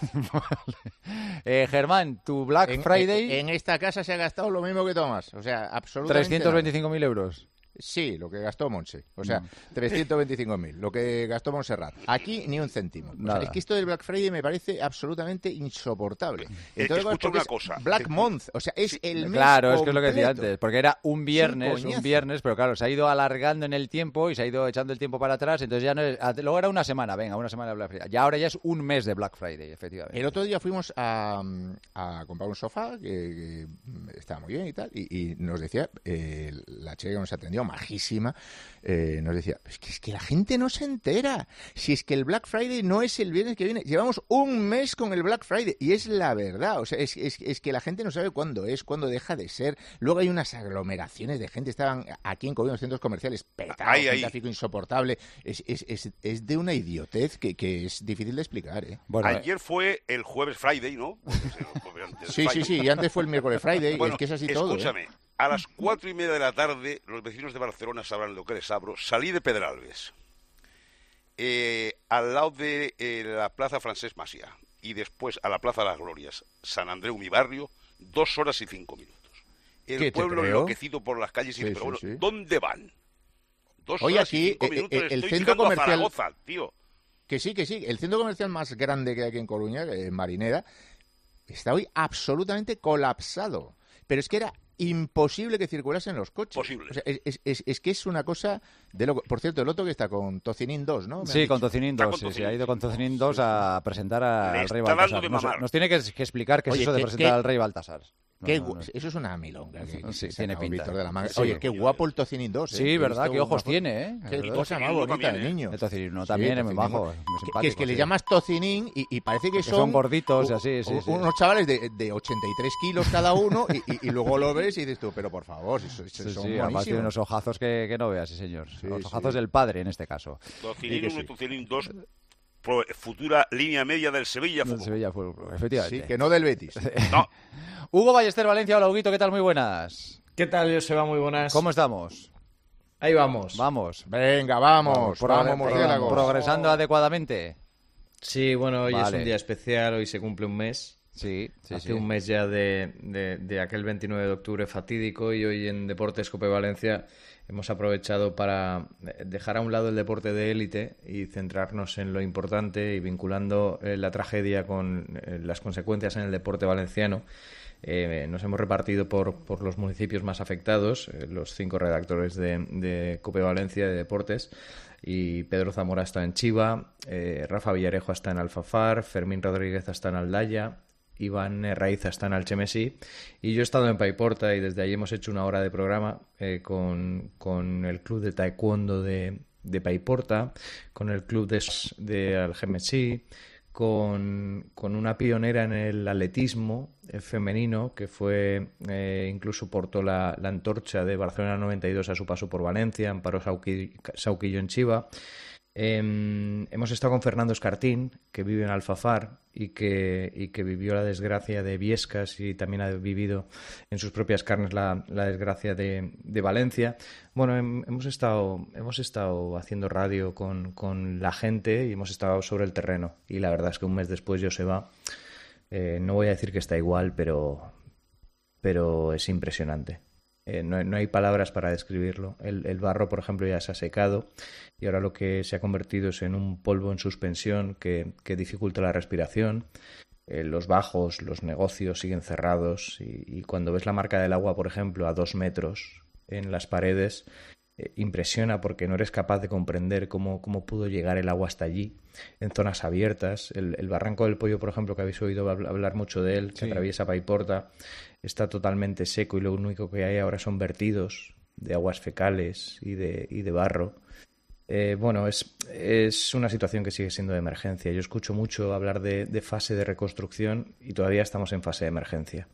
S5: Eh, Germán, tu Black
S28: En-
S5: Friday,
S28: En, en esta casa se ha gastado lo mismo que Tomás. O sea, absolutamente
S5: trescientos veinticinco mil euros.
S28: Sí, lo que gastó Monse. O sea,
S5: Mm.
S28: trescientos veinticinco mil. Lo que gastó Montserrat. Aquí ni un céntimo. O sea,
S5: Nada.
S28: es que esto del Black Friday me parece absolutamente insoportable.
S27: Eh,
S28: Entre otras
S27: escucha
S28: porque
S27: una
S28: es
S27: cosa.
S28: Black
S27: Te-
S28: Month. O sea, es el mes
S5: Claro, es que es lo que decía
S28: completo.
S5: antes, porque era un viernes,
S28: coñazo.
S5: un viernes, pero claro, se ha ido alargando en el tiempo y se ha ido echando el tiempo para atrás, entonces ya no es, a- luego era una semana, venga, una semana de Black Friday. Ya ahora ya es un mes de Black Friday, efectivamente.
S28: El otro día fuimos a, a comprar un sofá que, que estaba muy bien y tal, y, y nos decía eh, la chica que nos atendió, amiga majísima, eh, nos decía, es que, es que la gente no se entera. Si es que el Black Friday no es el viernes que viene. Llevamos un mes con el Black Friday y es la verdad. O sea, es, es, es que la gente no sabe cuándo es, cuándo deja de ser. Luego hay unas aglomeraciones de gente. Estaban aquí en Coruña, los centros comerciales petados, un tráfico insoportable. Es, es, es, es de una idiotez que, que es difícil de explicar. ¿eh?
S27: Bueno, Ayer fue el jueves Friday, ¿no?
S28: Sí, sí, sí. Y antes fue el miércoles Friday. Bueno, es que es así todo.
S27: Escúchame.
S28: ¿eh?
S27: A las cuatro y media de la tarde, los vecinos de Barcelona sabrán lo que les abro. Salí de Pedralbes, eh, al lado de eh, la Plaza Francesc Macià, y después a la Plaza de las Glorias, San Andreu, mi barrio, dos horas y cinco minutos. El pueblo enloquecido por las calles y sí, pero sí, bueno, sí. ¿Dónde van? Dos
S28: Oye,
S27: horas
S28: aquí,
S27: y cinco
S28: eh,
S27: minutos,
S28: eh, el
S27: estoy
S28: centro comercial,
S27: a Zaragoza, tío.
S28: Que sí, que sí. El centro comercial más grande que hay aquí en Coruña, en Marineda, está hoy absolutamente colapsado. Pero es que era imposible que circulasen los coches.
S27: Posible.
S28: O sea, es, es, es que es una cosa de loco. Por cierto, el otro que está con Tocinín dos, ¿no?
S5: Sí, con Tocinín dos. Sí, sí, ha ido con Tocinín dos a presentar a, al rey Baltasar. Nos, nos tiene que, que explicar qué es Oye, eso de presentar ¿qué, al rey Baltasar. No,
S28: qué,
S5: no, no.
S28: Eso es una milonga. Que,
S5: sí,
S28: que
S5: tiene pinta.
S28: De la manga.
S5: Sí.
S28: Oye, qué guapo el Tocinín dos. ¿eh?
S5: Sí, verdad, qué ojos tiene, ¿eh?
S28: Qué cosa más bonita de niño.
S5: El Tocinín uno también es muy bajo, muy simpático.
S28: Que es que le llamas Tocinín y, y parece que, que son...
S5: son gorditos y así, sí, sí.
S28: Unos chavales de, de ochenta y tres kilos cada uno y, y, y luego lo ves y dices tú, pero por favor, si son,
S5: sí,
S28: son
S5: sí, además tiene unos ojazos que, que no veas, sí señor. Sí, los ojazos sí. del padre en este caso.
S27: Tocinín uno y Tocinín dos, futura línea media del Sevilla Fútbol.
S5: Del Sevilla Fútbol, efectivamente.
S28: Sí, que no del Betis.
S27: No.
S5: Hugo Ballester Valencia, hola Huguito, ¿qué tal? Muy buenas.
S11: ¿Qué tal, Joseba? Muy buenas.
S5: ¿Cómo estamos?
S11: Ahí vamos.
S5: Vamos.
S28: Venga, vamos.
S5: Pro
S28: vamos,
S5: vamos progresando oh. adecuadamente.
S11: Sí, bueno, hoy vale. es un día especial, hoy se cumple un mes.
S5: Sí, sí,
S11: Hace
S5: sí.
S11: un mes ya de, de, de aquel veintinueve de octubre fatídico y hoy en Deportes Cope Valencia hemos aprovechado para dejar a un lado el deporte de élite y centrarnos en lo importante y vinculando eh, la tragedia con eh, las consecuencias en el deporte valenciano. Eh, nos hemos repartido por, por los municipios más afectados, eh, los cinco redactores de, de Cope Valencia de Deportes, y Pedro Zamora está en Chiva, eh, Rafa Villarejo está en Alfafar, Fermín Rodríguez está en Aldaya, Iván Raiza está en Alchemesí y yo he estado en Paiporta y desde allí hemos hecho una hora de programa eh, con, con el club de taekwondo de, de Paiporta, con el club de, de Algemesí, con, con una pionera en el atletismo femenino que fue eh, incluso portó la, la antorcha de Barcelona noventa y dos a su paso por Valencia, Amparo Sauqui, Sauquillo en Chiva. Eh, hemos estado con Fernando Escartín, que vive en Alfafar y que, y que vivió la desgracia de Viescas y también ha vivido en sus propias carnes la, la desgracia de, de Valencia. Bueno, hem, hemos estado hemos estado haciendo radio con, con la gente y hemos estado sobre el terreno. Y la verdad es que un mes después Joseba, eh, no voy a decir que está igual, pero, pero es impresionante. Eh, no, no hay palabras para describirlo. El, el barro, por ejemplo, ya se ha secado y ahora lo que se ha convertido es en un polvo en suspensión que, que dificulta la respiración. Eh, los bajos, los negocios siguen cerrados y, y cuando ves la marca del agua, por ejemplo, a dos metros en las paredes, eh, impresiona porque no eres capaz de comprender cómo, cómo pudo llegar el agua hasta allí, en zonas abiertas. El, el Barranco del Pollo, por ejemplo, que habéis oído hablar mucho de él, que sí. atraviesa Paiporta, está totalmente seco y lo único que hay ahora son vertidos de aguas fecales y de, y de barro. Eh, bueno, es, es una situación que sigue siendo de emergencia. Yo escucho mucho hablar de, de fase de reconstrucción y todavía estamos en fase de emergencia.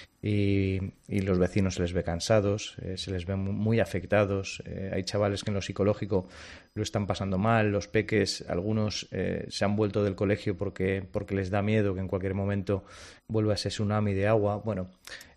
S11: Y, y los vecinos se les ve cansados, eh, se les ve muy afectados. Eh, hay chavales que en lo psicológico lo están pasando mal. Los peques, algunos eh, se han vuelto del colegio porque, porque les da miedo que en cualquier momento vuelva ese tsunami de agua. Bueno,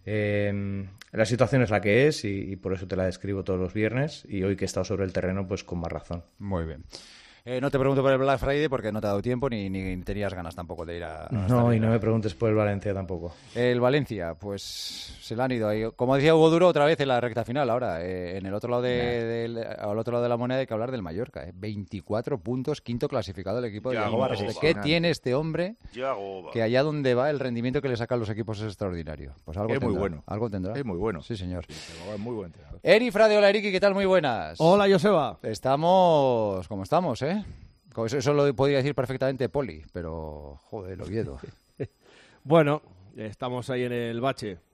S11: eh, la situación es la que es y, y por eso te la describo todos los viernes y hoy que he estado sobre el terreno pues con más razón.
S5: Muy bien. Eh, no te pregunto por el Black Friday porque no te ha dado tiempo ni, ni tenías ganas tampoco de ir a... a
S11: no, y no me preguntes por el Valencia tampoco.
S5: El Valencia, pues se le han ido ahí. Como decía Hugo Duro, otra vez en la recta final ahora. Eh, en el otro lado de, de, de, al otro lado de la moneda hay que hablar del Mallorca. Eh. veinticuatro puntos, quinto clasificado el equipo de Diego Barros. ¿Qué tiene este hombre que allá donde va el rendimiento que le sacan los equipos es extraordinario? Pues algo
S28: es
S5: tendrá.
S28: muy bueno.
S5: Algo tendrá.
S28: Es muy bueno.
S5: Sí, señor.
S28: Sí, es muy buen entrenador.
S5: Eri Frade, hola Eriki, ¿qué tal? Muy buenas.
S12: Hola, Joseba.
S5: Estamos como estamos, ¿eh? Eso, eso lo podría decir perfectamente Poli, pero joder, el Oviedo.
S12: Bueno, estamos ahí en el bache.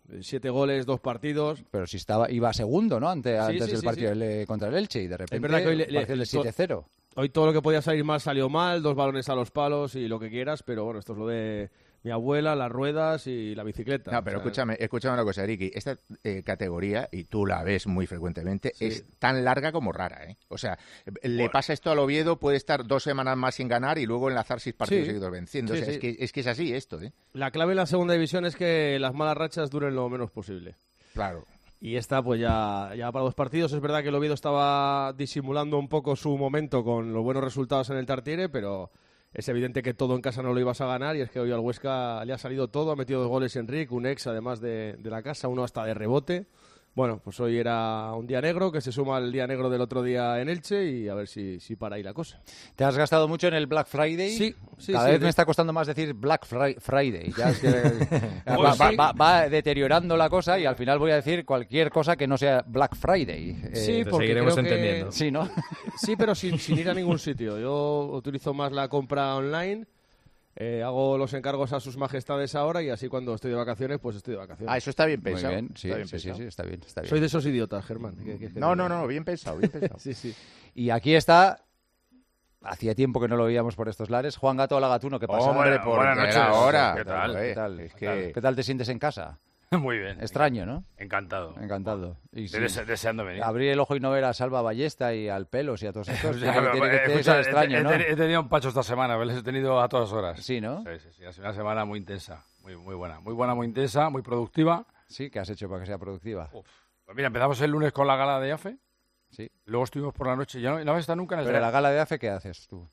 S12: Siete goles, dos partidos.
S5: Pero si estaba iba segundo, ¿no? Ante,
S12: Sí,
S5: antes
S12: sí,
S5: del
S12: sí,
S5: partido
S12: sí.
S5: del- contra el Elche y de repente
S12: Es verdad que hoy le, le-
S5: partido de siete cero.
S12: Hoy todo lo que podía salir mal salió mal, dos balones a los palos y lo que quieras, pero bueno, esto es lo de mi abuela, las ruedas y la bicicleta.
S28: No, pero
S12: O sea,
S28: escúchame, escúchame una cosa, Ricky. Esta eh, categoría, y tú la ves muy frecuentemente,
S12: Sí.
S28: es tan larga como rara, ¿eh? O sea, le pasa esto al Oviedo, puede estar dos semanas más sin ganar y luego enlazar seis partidos
S12: Sí.
S28: seguidos venciendo.
S12: Sí,
S28: o sea,
S12: sí.
S28: Es, que, es que es así esto, ¿eh?
S12: La clave en la segunda división es que las malas rachas duren lo menos posible.
S28: Claro.
S12: Y esta, pues ya, ya para dos partidos. Es verdad que el Oviedo estaba disimulando un poco su momento con los buenos resultados en el Tartiere, pero es evidente que todo en casa no lo ibas a ganar y es que hoy al Huesca le ha salido todo. Ha metido dos goles Enrique, un ex además de, de la casa, uno hasta de rebote. Bueno, pues hoy era un día negro que se suma al día negro del otro día en Elche y a ver si, si para ahí la cosa.
S5: ¿Te has gastado mucho en el Black Friday?
S12: Sí, sí,
S5: Cada
S12: sí,
S5: vez
S12: de-
S5: me está costando más decir Black Fri- Friday. Ya es que va,
S12: Pues
S5: va-
S12: sí.
S5: va- va deteriorando la cosa y al final voy a decir cualquier cosa que no sea Black Friday.
S12: Sí,
S5: Eh,
S12: porque
S11: seguiremos
S12: creo que-
S11: entendiendo.
S5: Sí, ¿no?
S12: Sí, pero sin, sin ir a ningún sitio. Yo utilizo más la compra online, eh, hago los encargos a sus majestades ahora y así cuando estoy de vacaciones, pues estoy de vacaciones.
S28: Ah, eso está bien
S5: Muy
S28: pensado.
S5: bien, sí,
S28: Está bien
S5: sí, sí,
S28: pensado.
S5: sí, está bien, está bien.
S12: Soy de esos idiotas, Germán. ¿Qué quieres que
S28: No,
S12: te
S28: no,
S12: diga?
S28: no, bien pensado, bien pensado.
S12: Sí, sí.
S5: Y aquí está, hacía tiempo que no lo veíamos por estos lares, Juan Gato Lagatuno, ¿qué pasa?
S28: Oh, Hombre,
S5: Buena-
S28: por
S5: buenas
S28: qué
S5: noches.
S28: era hora.
S5: ¿Qué tal?
S28: Joder,
S5: ¿Qué tal?
S28: es
S5: ¿Qué
S28: que-
S5: tal? ¿Qué tal te sientes en casa?
S13: Muy bien.
S5: Extraño, ¿no?
S13: Encantado.
S5: Encantado. Y sí,
S13: Dese- deseando venir.
S5: abrir el ojo y no ver a Salva Ballesta y al Pelos y a todos estos.
S13: O
S5: tiene
S13: sea,
S5: que- tiene que
S13: eh,
S5: ser
S13: escucha, he-
S5: extraño,
S13: he,
S5: ¿no?
S13: he tenido un pacho esta semana, les he tenido a todas horas.
S5: Sí, ¿no?
S13: Sí, sí, sí. Ha sido una semana muy intensa, muy, muy buena. Muy buena, muy intensa, muy productiva.
S5: Sí, ¿qué has hecho para que sea productiva?
S13: Pues mira, empezamos el lunes con la gala de AFE.
S5: Sí.
S13: Luego estuvimos por la noche. Yo no, no había estado nunca en el
S5: Pero
S13: Real-
S5: la gala de AFE, ¿qué haces tú?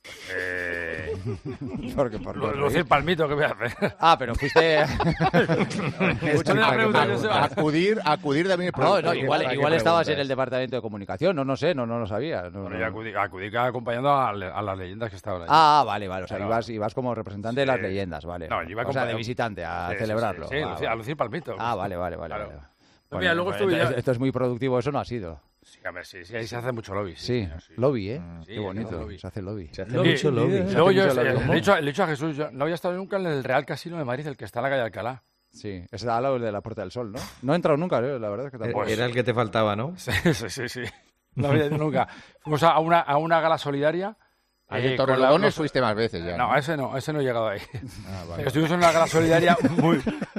S13: Eh...
S5: Porque, por
S13: Lu-
S5: qué
S13: Lucir
S5: reír?
S13: palmito, ¿qué voy a hacer?
S5: Ah, pero fuiste...
S13: Escucha, la pregunta, yo sé-
S28: Acudir, acudir también es
S5: No, no,
S28: productivo.
S5: igual,
S28: ¿Para qué
S5: igual estabas en
S28: preguntas?
S5: el departamento de comunicación, no, no sé, no, no lo sabía. No,
S13: Bueno,
S5: no.
S13: yo acudí, acudí acompañando a, le- a las leyendas que estaban allí.
S5: Ah, vale, vale, o sea,
S13: Claro.
S5: ibas, ibas como representante de las leyendas, vale.
S13: No, yo iba
S5: o sea, de
S13: acompañado-
S5: visitante a
S13: Sí, sí,
S5: celebrarlo.
S13: Sí, sí,
S5: Ah,
S13: lucir- a
S5: vale.
S13: lucir palmito.
S5: Ah, vale, vale, vale.
S13: Claro.
S5: vale.
S13: Pues mira, luego
S5: pues
S13: estuve
S5: entonces
S13: ya-
S5: Esto es muy productivo, eso no ha sido.
S13: Sí, hombre, sí, sí, ahí se hace mucho lobby.
S5: Sí,
S13: señor, sí.
S5: lobby, ¿eh?
S13: Sí,
S5: Qué bonito,
S13: lobby.
S5: se hace lobby.
S11: Se hace
S13: Y-
S11: mucho lobby.
S13: y Luego yo,
S5: mucho
S13: eh,
S5: lobby.
S13: le he dicho, le he dicho a Jesús, yo no había estado nunca en el Real Casino de Madrid, el que está en la calle Alcalá.
S5: Sí, es al lado de la Puerta del Sol, ¿no? No he entrado nunca, ¿eh? La verdad es que tampoco.
S11: Era el que te faltaba, ¿no?
S13: Sí, sí, sí, sí. No había ido nunca. Fuimos a una, a una gala solidaria.
S28: Al
S13: eh,
S28: de
S13: con la-
S28: Torrelodones
S13: los-
S28: fuiste más veces ya.
S13: No, a ese no, a ese no he llegado ahí.
S28: Ah, vale.
S13: Pero estuvimos en una gala solidaria muy,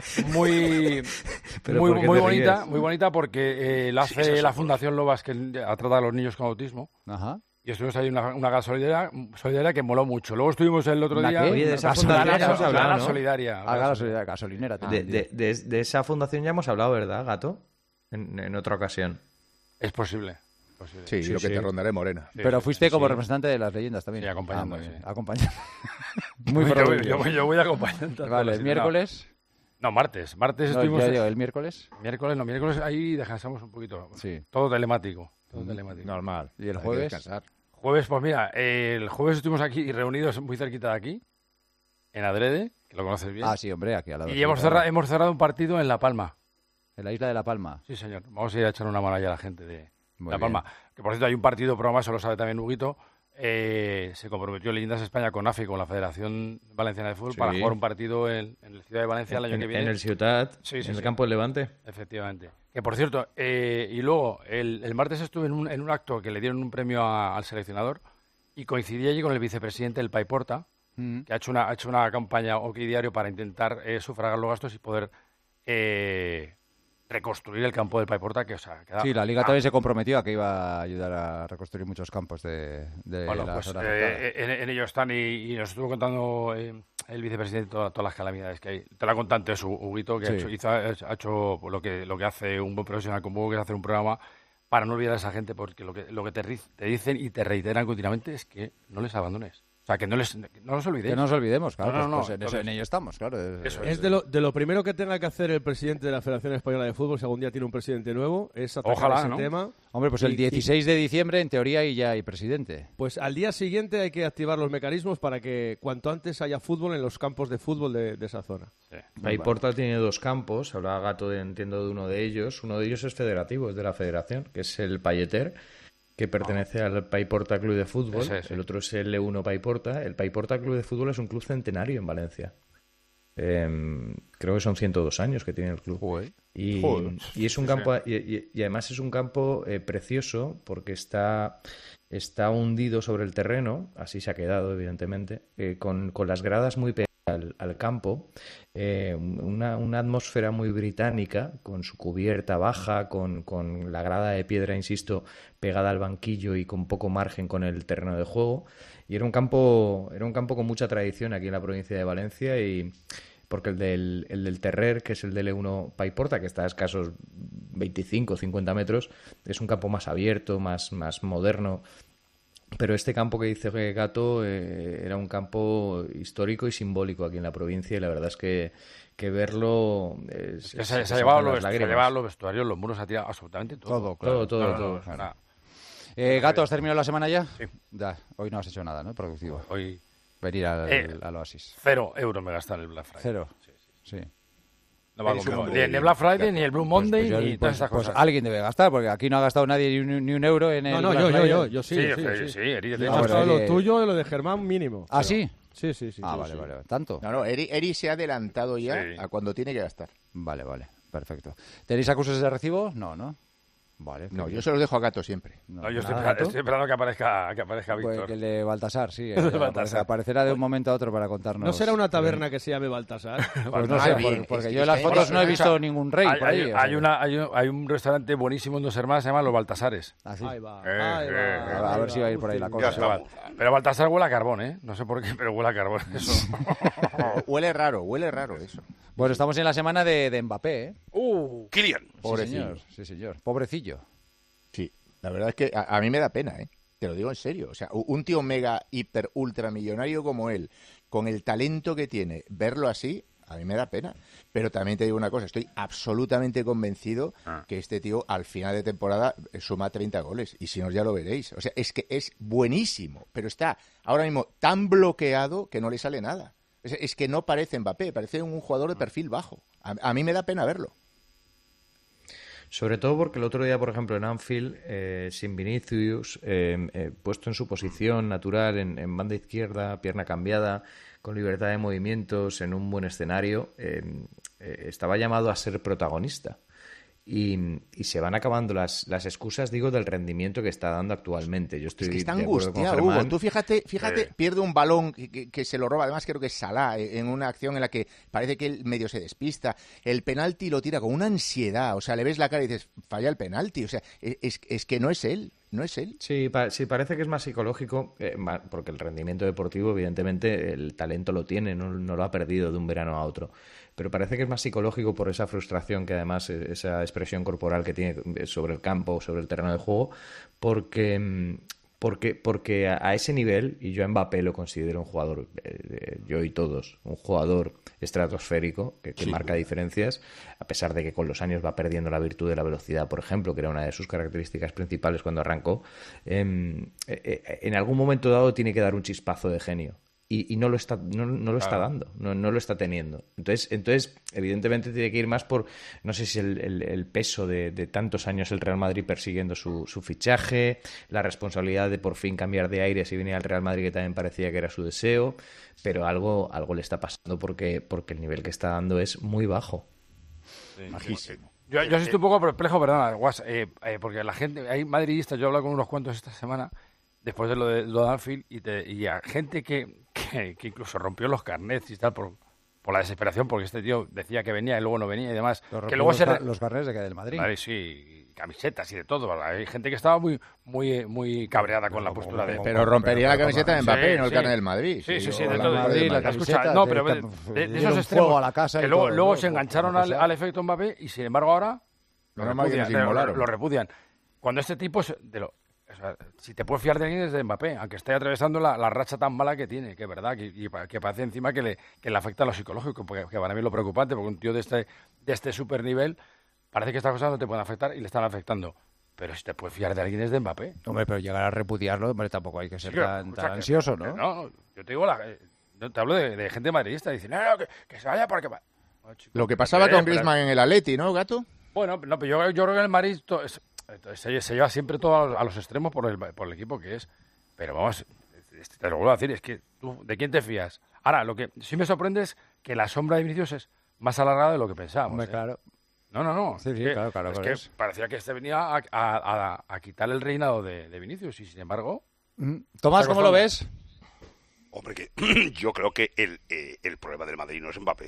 S13: muy,
S11: Pero
S13: muy,
S11: ¿por qué
S13: muy
S11: te
S13: bonita,
S11: ríes?
S13: muy bonita porque eh, la Sí, hace eso la es Fundación Lobas, que a tratar a los niños con autismo.
S5: Ajá.
S13: Y estuvimos ahí en una, una gala solidaria, solidaria que moló mucho. Luego estuvimos el otro
S5: ¿Una
S13: día...
S5: qué?
S11: Oye, de esa
S13: Gala-
S11: fundación
S13: gala-
S11: ya hemos hablado,
S13: gala
S11: ¿no?
S13: solidaria.
S5: Ah, gala solidaria, gasolinera.
S11: De,
S5: también.
S11: de, de, de esa fundación ya hemos hablado, ¿verdad, Gato? En, en otra ocasión.
S13: Es posible. posible.
S28: Sí,
S11: Sí,
S28: lo que
S11: sí.
S28: te rondaré morena.
S13: Sí,
S5: Pero
S13: sí,
S5: fuiste
S13: sí,
S5: como
S13: sí.
S5: representante de las leyendas también.
S13: Sí, acompañando,
S5: Ah, muy
S13: sí.
S5: bien, acompañando. Muy
S13: Yo- yo,
S5: productivo.
S13: yo, yo voy acompañando.
S5: Vale,
S13: Sí,
S5: el
S13: no.
S5: miércoles.
S13: No, martes. Martes
S5: No,
S13: estuvimos...
S5: ya digo, el miércoles.
S13: Miércoles, no, miércoles ahí descansamos un poquito.
S5: Sí.
S13: Todo telemático. Todo telemático.
S28: Normal.
S5: ¿Y el
S28: Hay que
S5: jueves?
S28: descansar.
S13: Jueves, pues mira, el jueves estuvimos aquí reunidos muy cerquita de aquí, en Adrede, que lo conoces bien.
S5: Ah, sí, hombre, aquí al lado.
S13: y
S5: sí,
S13: hemos,
S5: claro.
S13: cerrado, hemos cerrado un partido en La Palma.
S5: En la isla de La Palma.
S13: Sí, señor. Vamos a ir a echar una mano allá a la gente de
S5: Muy
S13: La
S5: bien.
S13: Palma. Que por cierto hay un partido programa, eso lo sabe también Huguito. Eh, se comprometió Leyendas España con A F I, con la Federación Valenciana de Fútbol,
S11: Sí.
S13: para jugar un partido en, en la ciudad de Valencia el año
S11: En,
S13: que viene.
S11: en el Ciutat,
S13: Sí, sí,
S11: en el
S13: sí.
S11: campo del Levante.
S13: Efectivamente. Que por cierto, eh, y luego el, el martes estuve en un, en un acto que le dieron un premio a- al seleccionador y coincidí allí con el vicepresidente del Paiporta,
S5: Mm.
S13: que ha hecho una, ha hecho una campaña OK Diario para intentar eh, sufragar los gastos y poder eh, reconstruir el campo del Paiporta, que o sea, queda-
S5: Sí, la Liga
S13: ah,
S5: también se comprometió a que iba a ayudar a reconstruir muchos campos de, de
S13: Bueno,
S5: la
S13: pues
S5: zona
S13: eh,
S5: afectada.
S13: en, en ello están y, y nos estuvo contando eh, el vicepresidente toda- todas las calamidades que hay. Te la ha contado antes, Huguito, que ha
S5: Sí.
S13: hecho, hizo- ha hecho lo que, lo que hace un buen profesional como Hugo, que es hacer un programa para no olvidar a esa gente, porque lo que, lo que te, ri- te dicen y te reiteran continuamente es que no les abandones. O sea, que no, les, no los olvidéis.
S5: Que no nos olvidemos, claro.
S13: No, no,
S5: pues,
S13: no,
S5: pues en, eso,
S13: entonces-
S5: en ello estamos, claro.
S13: Eso
S12: Es de lo, de lo primero que tenga que hacer el presidente de la Federación Española de Fútbol, si algún día tiene un presidente nuevo, es atacar
S13: Ojalá,
S12: ese
S13: ¿no?
S12: tema.
S5: Hombre, pues
S12: Y-
S5: el
S12: y-
S5: dieciséis de diciembre, en teoría, y ya hay presidente.
S12: Pues al día siguiente hay que activar los mecanismos para que cuanto antes haya fútbol en los campos de fútbol de, de esa zona.
S11: Paiporta tiene dos campos, hablaba Gato, de, entiendo, de uno de ellos. Uno de ellos es federativo, es de la federación, que es el Payeter, que pertenece al Paiporta Club de Fútbol.
S13: Ese es, sí.
S11: El otro es el L uno Paiporta. El Paiporta Club de Fútbol es un club centenario en Valencia. Eh, creo que son ciento dos años que tiene el club.
S5: Joder.
S11: Y,
S5: Joder.
S11: y es un campo y, y- y además es un campo eh, precioso porque está está hundido sobre el terreno, así se ha quedado evidentemente, eh, con, con las gradas muy pegadas al, al campo, eh, una, una atmósfera muy británica con su cubierta baja, con, con la grada de piedra, insisto, pegada al banquillo y con poco margen con el terreno de juego. Y era un campo era un campo con mucha tradición aquí en la provincia de Valencia y porque el del, el del Terrer, que es el del E uno Paiporta, que está a escasos veinticinco o cincuenta metros, es un campo más abierto, más, más moderno. Pero este campo que dice Gato eh, era un campo histórico y simbólico aquí en la provincia y la verdad es que, que verlo... Es,
S13: Que
S11: es-
S13: se,
S11: es
S13: se ha llevado
S11: sacar
S13: los,
S11: las
S13: se ha
S11: lágrimas.
S13: llevado los vestuarios, los muros, ha tirado absolutamente todo.
S5: Todo, claro.
S11: Todo, todo,
S13: No, no,
S11: todo.
S13: no,
S5: Claro.
S13: nada.
S5: Eh, Gato, ¿has terminado la semana ya? Sí. Ya, hoy no has hecho nada, ¿no? Productivo.
S13: Hoy
S5: Venir al,
S13: Eh,
S5: al Oasis.
S13: cero euros me gastan el Black Friday.
S5: Cero. Sí.
S13: No va
S5: Eres un
S13: conmigo.
S5: hombre
S13: Ni, ni Black Friday, ni el Blue Monday,
S5: Pues, pues,
S13: ni
S5: pues,
S13: todas esas
S5: pues
S13: cosas.
S5: alguien debe gastar, porque aquí no ha gastado nadie ni un, ni un euro en el
S12: No, no,
S5: Black
S12: yo, yo,
S5: Friday.
S12: yo, yo sí,
S13: Sí,
S12: sí,
S13: sí,
S12: sí.
S13: sí, Eri,
S12: Yo he
S5: Ah,
S12: gastado
S5: bueno,
S12: lo
S5: Eri-
S12: tuyo y lo de Germán mínimo.
S5: ¿Ah, sí?
S12: Sí, sí, sí.
S5: Ah,
S12: yo
S5: vale,
S12: sí.
S5: vale. ¿Tanto?
S28: No, no, Eri, Eri se ha adelantado ya
S13: Sí.
S28: a cuando tiene que gastar.
S5: Vale, vale. Perfecto. ¿Tenéis acusos de recibo? No, ¿no? Vale.
S28: No,
S5: qué
S28: yo se los dejo a Gato siempre.
S13: No, yo estoy,
S5: ¿Nada,
S13: espera-
S5: Gato?
S13: estoy esperando que aparezca, que aparezca
S5: Pues
S13: Víctor.
S5: que el de Baltasar, sí.
S13: El de
S5: el de
S13: Baltasar.
S5: Aparecerá de un momento a otro para contarnos.
S12: ¿No será una taberna que se llame Baltasar?
S5: Pues no
S28: Ah,
S5: sé,
S28: bien,
S5: por- porque
S28: es-
S5: yo en
S28: es
S5: las
S28: que-
S5: fotos no he
S28: Bueno,
S5: visto ningún rey
S13: Hay,
S5: por ahí.
S13: hay-
S5: o sea
S13: hay
S5: que-
S13: una, hay, un, hay un restaurante buenísimo en dos hermanas, se llama Los Baltasares.
S5: Ah, sí.
S12: Ahí va,
S13: Eh,
S12: ahí
S13: eh,
S12: va.
S5: A
S12: ahí
S5: ver si va a ir por ahí la
S12: Agustín.
S27: Ya
S5: cosa.
S27: estamos.
S13: Pero Baltasar huele a carbón, ¿eh? No sé por qué, pero huele a carbón. Eso.
S28: Huele raro, huele raro eso.
S5: Bueno, estamos en la semana de, de Mbappé, ¿eh?
S13: Uh,
S27: Kylian.
S5: Sí,
S28: Pobrecillo.
S5: señor. Sí, señor. Pobrecillo.
S28: Sí, la verdad es que a, a mí me da pena, ¿eh? Te lo digo en serio. O sea, u- un tío mega, hiper, ultra millonario como él, con el talento que tiene, verlo así, a mí me da pena. Pero también te digo una cosa, estoy absolutamente convencido
S13: Ah.
S28: que este tío al final de temporada eh, suma treinta goles. Y si no, ya lo veréis. O sea, es que es buenísimo, pero está ahora mismo tan bloqueado que no le sale nada. Es, es que no parece Mbappé, parece un jugador de perfil bajo. A, a mí me da pena verlo.
S11: Sobre todo porque el otro día, por ejemplo, en Anfield, eh, sin Vinicius, eh, eh, puesto en su posición natural, en, en banda izquierda, pierna cambiada, con libertad de movimientos, en un buen escenario, eh, eh, estaba llamado a ser protagonista. Y, y se van acabando las, las excusas, digo, del rendimiento que está dando actualmente. Yo estoy
S28: Es que está
S11: de acuerdo con
S28: angustiado, Hugo.
S11: Germán.
S28: Tú fíjate, fíjate,
S11: Eh.
S28: pierde un balón que, que- que se lo roba, además creo que es Salah, eh, en una acción en la que parece que él medio se despista. El penalti lo tira con una ansiedad, o sea, le ves la cara y dices, falla el penalti. O sea, e- es, es que no es él, no es él.
S11: Sí, pa- sí, parece que es más psicológico, eh, ma- porque el rendimiento deportivo, evidentemente, el talento lo tiene, no, no lo ha perdido de un verano a otro. Pero parece que es más psicológico por esa frustración que además, eh, esa expresión corporal que tiene sobre el campo, sobre el terreno de juego, porque, mm, porque, porque a, a ese nivel, y yo a Mbappé lo considero un jugador, eh, eh, yo y todos, un jugador estratosférico que, que
S28: Sí.
S11: marca diferencias, a pesar de que con los años va perdiendo la virtud de la velocidad, por ejemplo, que era una de sus características principales cuando arrancó, em, eh, eh, en algún momento dado tiene que dar un chispazo de genio. Y, y no lo está no, no lo está
S13: Claro.
S11: dando, no, no lo está teniendo. Entonces, entonces evidentemente tiene que ir más por, no sé si el, el- el peso de, de tantos años el Real Madrid persiguiendo su, su fichaje, la responsabilidad de por fin cambiar de aire si venía al Real Madrid, que también parecía que era su deseo, pero algo, algo le está pasando porque, porque el nivel que está dando es muy bajo.
S28: Majísimo.
S13: Yo, yo sí estoy un poco perplejo, perdona, Guas, eh, eh, porque la gente, hay madridistas, yo he hablado con unos cuantos esta semana, después de lo de, lo de Anfield, y, te, y a gente que, que, que incluso rompió los carnets y tal, por, por la desesperación, porque este tío decía que venía y luego no venía y demás.
S5: Los,
S13: que luego
S5: los,
S13: se...
S5: ca-
S13: re-
S5: los carnés de que del Madrid.
S13: Madrid, sí, y camisetas y de todo. ¿verdad? Hay gente que estaba muy muy muy cabreada con la postura de...
S28: Pero rompería la camiseta de Mbappé,
S13: Sí,
S28: no el
S13: sí.
S28: carnet del Madrid.
S13: Sí, sí, sí,
S28: o
S13: de
S28: la
S13: todo.
S28: madre
S5: Madrid,
S28: del
S5: la
S28: Madrid.
S13: Escucha,
S5: camiseta,
S13: no,
S5: de-
S13: pero de,
S5: de-
S13: de-
S5: le
S13: de
S5: dieron
S13: esos
S5: fuego
S13: extremos
S5: a la casa
S13: que
S5: y
S13: luego,
S5: todo,
S13: luego
S5: ¿no?
S13: se engancharon
S5: Una
S13: al,
S5: cosa-
S13: al efecto Mbappé y sin embargo ahora lo
S28: Menos mal que
S13: repudian,
S28: nos
S13: lo,
S28: inmolaron.
S13: lo repudian. Cuando este tipo es de lo, o sea, si te puedes fiar de alguien es de Mbappé, aunque esté atravesando la, la racha tan mala que tiene, que es verdad, que, y pa- que parece encima que le, que le afecta a lo psicológico, porque, que para mí es lo preocupante, porque un tío de este, de este super nivel parece que estas cosas no te pueden afectar y le están afectando. Pero si te puedes fiar de alguien es de Mbappé.
S5: Hombre, pero llegar a repudiarlo, hombre, tampoco hay que ser
S13: Sí, claro,
S5: tan,
S13: escucha,
S5: tan
S13: que-
S5: ansioso,
S13: que
S5: ¿no?
S13: No, no, yo te digo, la, eh, no, te hablo de, de gente madridista, dicen, no, no, que, que se vaya porque... va". No, chico,
S28: Lo que pasaba
S13: espera,
S28: con
S13: espera.
S28: Griezmann en el Atleti, ¿no, Gato?
S13: Bueno, no, pero yo, yo creo que el Madrid to- es- se, se lleva siempre todo a, a los extremos por el, por el equipo que es. Pero vamos, te lo vuelvo a decir, es que tú, ¿de quién te fías? Ahora, lo que sí me sorprende es que la sombra de Vinicius es más alargada de lo que pensábamos.
S5: Hombre,
S13: ¿eh?
S5: claro.
S13: No, no, no.
S5: Sí, sí,
S13: es que,
S5: claro, claro.
S13: Es
S5: claro
S13: que
S5: es.
S13: parecía que este venía a, a, a, a quitar el reinado de, de Vinicius y, sin embargo...
S5: Mm. Tomás, ¿cómo lo ves?
S27: Hombre, que yo creo que el, eh, el problema del Madrid no es Mbappé,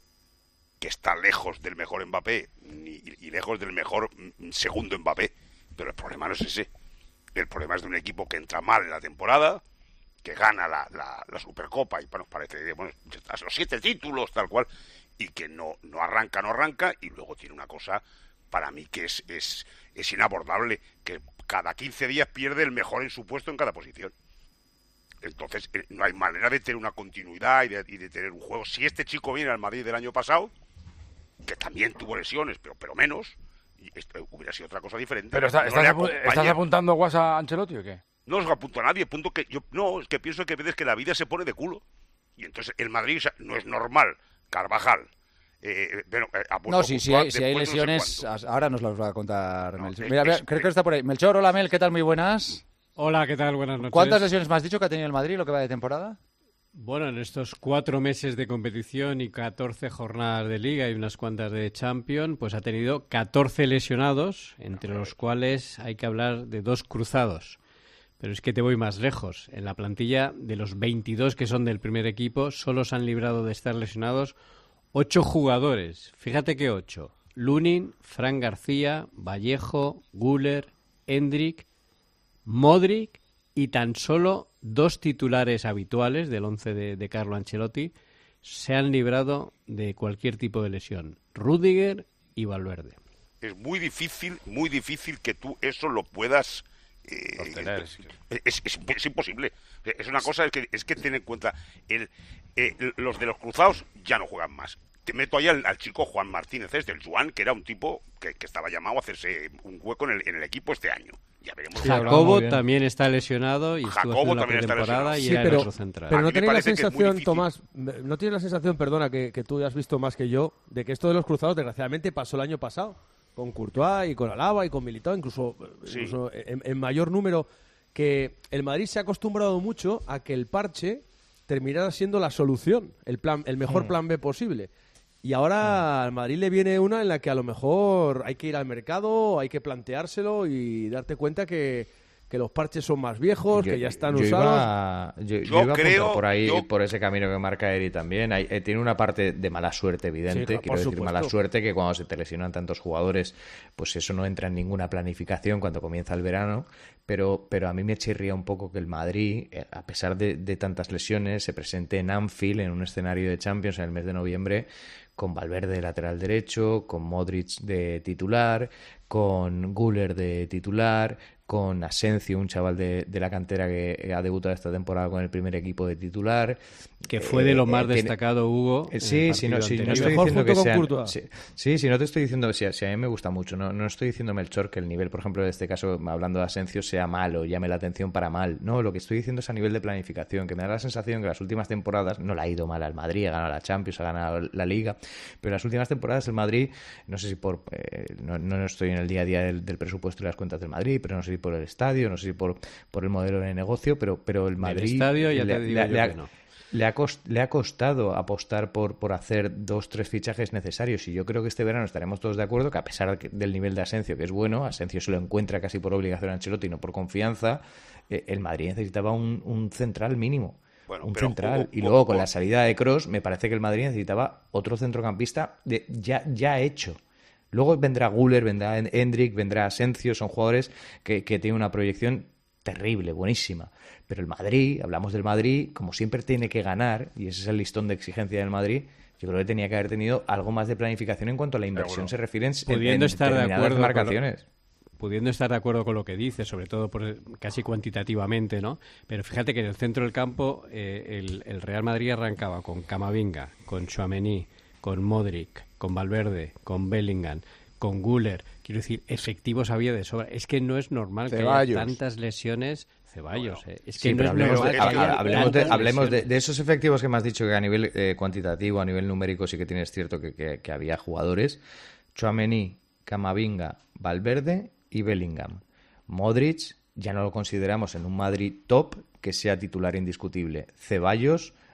S27: que está lejos del mejor Mbappé ni, y lejos del mejor segundo Mbappé, pero el problema no es ese. El problema es de un equipo que entra mal en la temporada, que gana la, la, la Supercopa y bueno, parece bueno, los siete títulos tal cual, y que no, no arranca, no arranca, y luego tiene una cosa para mí que es, es, es inabordable, que cada quince días pierde el mejor en su puesto en cada posición. Entonces, eh, no hay manera de tener una continuidad y de, y de tener un juego. Si este chico viene al Madrid del año pasado, que también tuvo lesiones, pero, pero menos, y esto hubiera sido otra cosa diferente.
S13: ¿Pero está,
S27: no
S13: estás, apu ¿estás apuntando guas a Ancelotti o qué?
S27: No os apunto a nadie, punto que yo no, es que pienso que a veces que la vida se pone de culo. Y entonces el Madrid, o sea, no es normal. Carvajal, eh, bueno, eh,
S5: no, sí, si hay, si hay lesiones, no sé ahora nos las va a contar no, Melchor. Mira, mira, es, creo que está por ahí. Melchor, hola Mel, ¿qué tal? Muy buenas.
S14: Hola, ¿qué tal? Buenas noches.
S5: ¿Cuántas lesiones me has dicho que ha tenido el Madrid lo que va de temporada?
S14: Bueno, en estos cuatro meses de competición y catorce jornadas de Liga y unas cuantas de Champions, pues ha tenido catorce lesionados, entre los cuales hay que hablar de dos cruzados. Pero es que te voy más lejos. En la plantilla de los veintidós que son del primer equipo, solo se han librado de estar lesionados ocho jugadores. Fíjate que ocho. Lunin, Fran García, Vallejo, Güler, Endrick, Modric y tan solo dos titulares habituales del once de, de Carlo Ancelotti se han librado de cualquier tipo de lesión. Rüdiger y Valverde.
S27: Es muy difícil, muy difícil que tú eso lo puedas... Eh,
S13: obtener.
S27: Es, es, es, es imposible. Es una cosa es que es que ten en cuenta el, eh, los de los cruzados ya no juegan más. Te meto ahí al, al chico Juan Martínez, es del Juan, que era un tipo que, que estaba llamado a hacerse un hueco en el, en el equipo este año. Ya veremos.
S14: Jacobo también está lesionado y
S27: Jacobo
S14: estuvo haciendo la pretemporada y sí, era
S12: pero,
S14: el otro central.
S12: Pero no tenéis la sensación, Tomás, no tienes la sensación, perdona, que, que tú ya has visto más que yo, de que esto de los cruzados desgraciadamente pasó el año pasado. Con Courtois y con Alaba y con Militao, incluso, sí. incluso en, en mayor número, que el Madrid se ha acostumbrado mucho a que el parche terminara siendo la solución, el plan, el mejor mm. plan B posible. Y ahora mm. al Madrid le viene una en la que a lo mejor hay que ir al mercado, hay que planteárselo y darte cuenta que, que los parches son más viejos, yo, que ya están
S11: yo
S12: usados.
S11: Iba, yo, yo, yo iba creo, por ahí, yo... por ese camino que marca Eri también. Hay, eh, tiene una parte de mala suerte evidente, sí, claro, quiero decir, supuesto. Mala suerte que cuando se te lesionan tantos jugadores, pues eso no entra en ninguna planificación cuando comienza el verano. Pero, pero a mí me chirría un poco que el Madrid, eh, a pesar de, de tantas lesiones, se presente en Anfield, en un escenario de Champions en el mes de noviembre, con Valverde de lateral derecho, con Modric de titular, con Güler de titular, con Asensio, un chaval de, de la cantera que ha debutado esta temporada con el primer equipo de titular.
S14: Que fue de lo más eh, destacado, Hugo.
S11: Eh, sí, sí, no, sí, no estoy diciendo que sean... Sí, sí, sí, no te estoy diciendo... Sí, sí, a mí me gusta mucho. No, no estoy diciendo, Melchor, que el nivel, por ejemplo, de este caso, hablando de Asensio, sea malo, llame la atención para mal. No, lo que estoy diciendo es a nivel de planificación, que me da la sensación que las últimas temporadas no le ha ido mal al Madrid, ha ganado la Champions, ha ganado la Liga, pero las últimas temporadas el Madrid, no sé si por... Eh, no, no estoy en el día a día del, del presupuesto y las cuentas del Madrid, pero no sé si por el estadio, no sé si por, por el modelo de negocio, pero, pero el Madrid...
S14: El estadio ya
S11: le,
S14: te digo
S11: le,
S14: yo
S11: le,
S14: que no.
S11: Le ha, cost, le ha costado apostar por, por hacer dos, tres fichajes necesarios y yo creo que este verano estaremos todos de acuerdo que a pesar del nivel de Asensio, que es bueno, Asensio se lo encuentra casi por obligación a Ancelotti y no por confianza, eh, el Madrid necesitaba un, un central mínimo. Bueno, un central. Jugó, y luego jugó, con la salida de Kroos me parece que el Madrid necesitaba otro centrocampista de, ya, ya hecho. Luego vendrá Güler, vendrá Endrick, vendrá Asensio, son jugadores que, que tienen una proyección terrible, buenísima. Pero el Madrid, hablamos del Madrid, como siempre tiene que ganar, y ese es el listón de exigencia del Madrid, yo creo que tenía que haber tenido algo más de planificación en cuanto a la inversión bueno, se refiere en,
S14: pudiendo
S11: en
S14: estar de acuerdo
S11: marcaciones.
S14: Con lo, pudiendo estar de acuerdo con lo que dice, sobre todo por, casi cuantitativamente, ¿no? Pero fíjate que en el centro del campo eh, el, el Real Madrid arrancaba con Camavinga, con Tchouaméni, con Modric, con Valverde, con Bellingham, con Güler. Quiero decir, efectivos había de sobra. Es que no es normal Ceballos. que haya tantas lesiones. Ceballos, bueno, eh. es que
S11: sí,
S14: no es
S11: hablemos
S14: normal
S11: de,
S14: que haya
S11: hablemos, de, hablemos de, de esos efectivos que me has dicho que a nivel eh, cuantitativo, a nivel numérico sí que tienes cierto que, que, que había jugadores. Tchouaméni, Camavinga, Valverde y Bellingham. Modric ya no lo consideramos en un Madrid top que sea titular indiscutible. Ceballos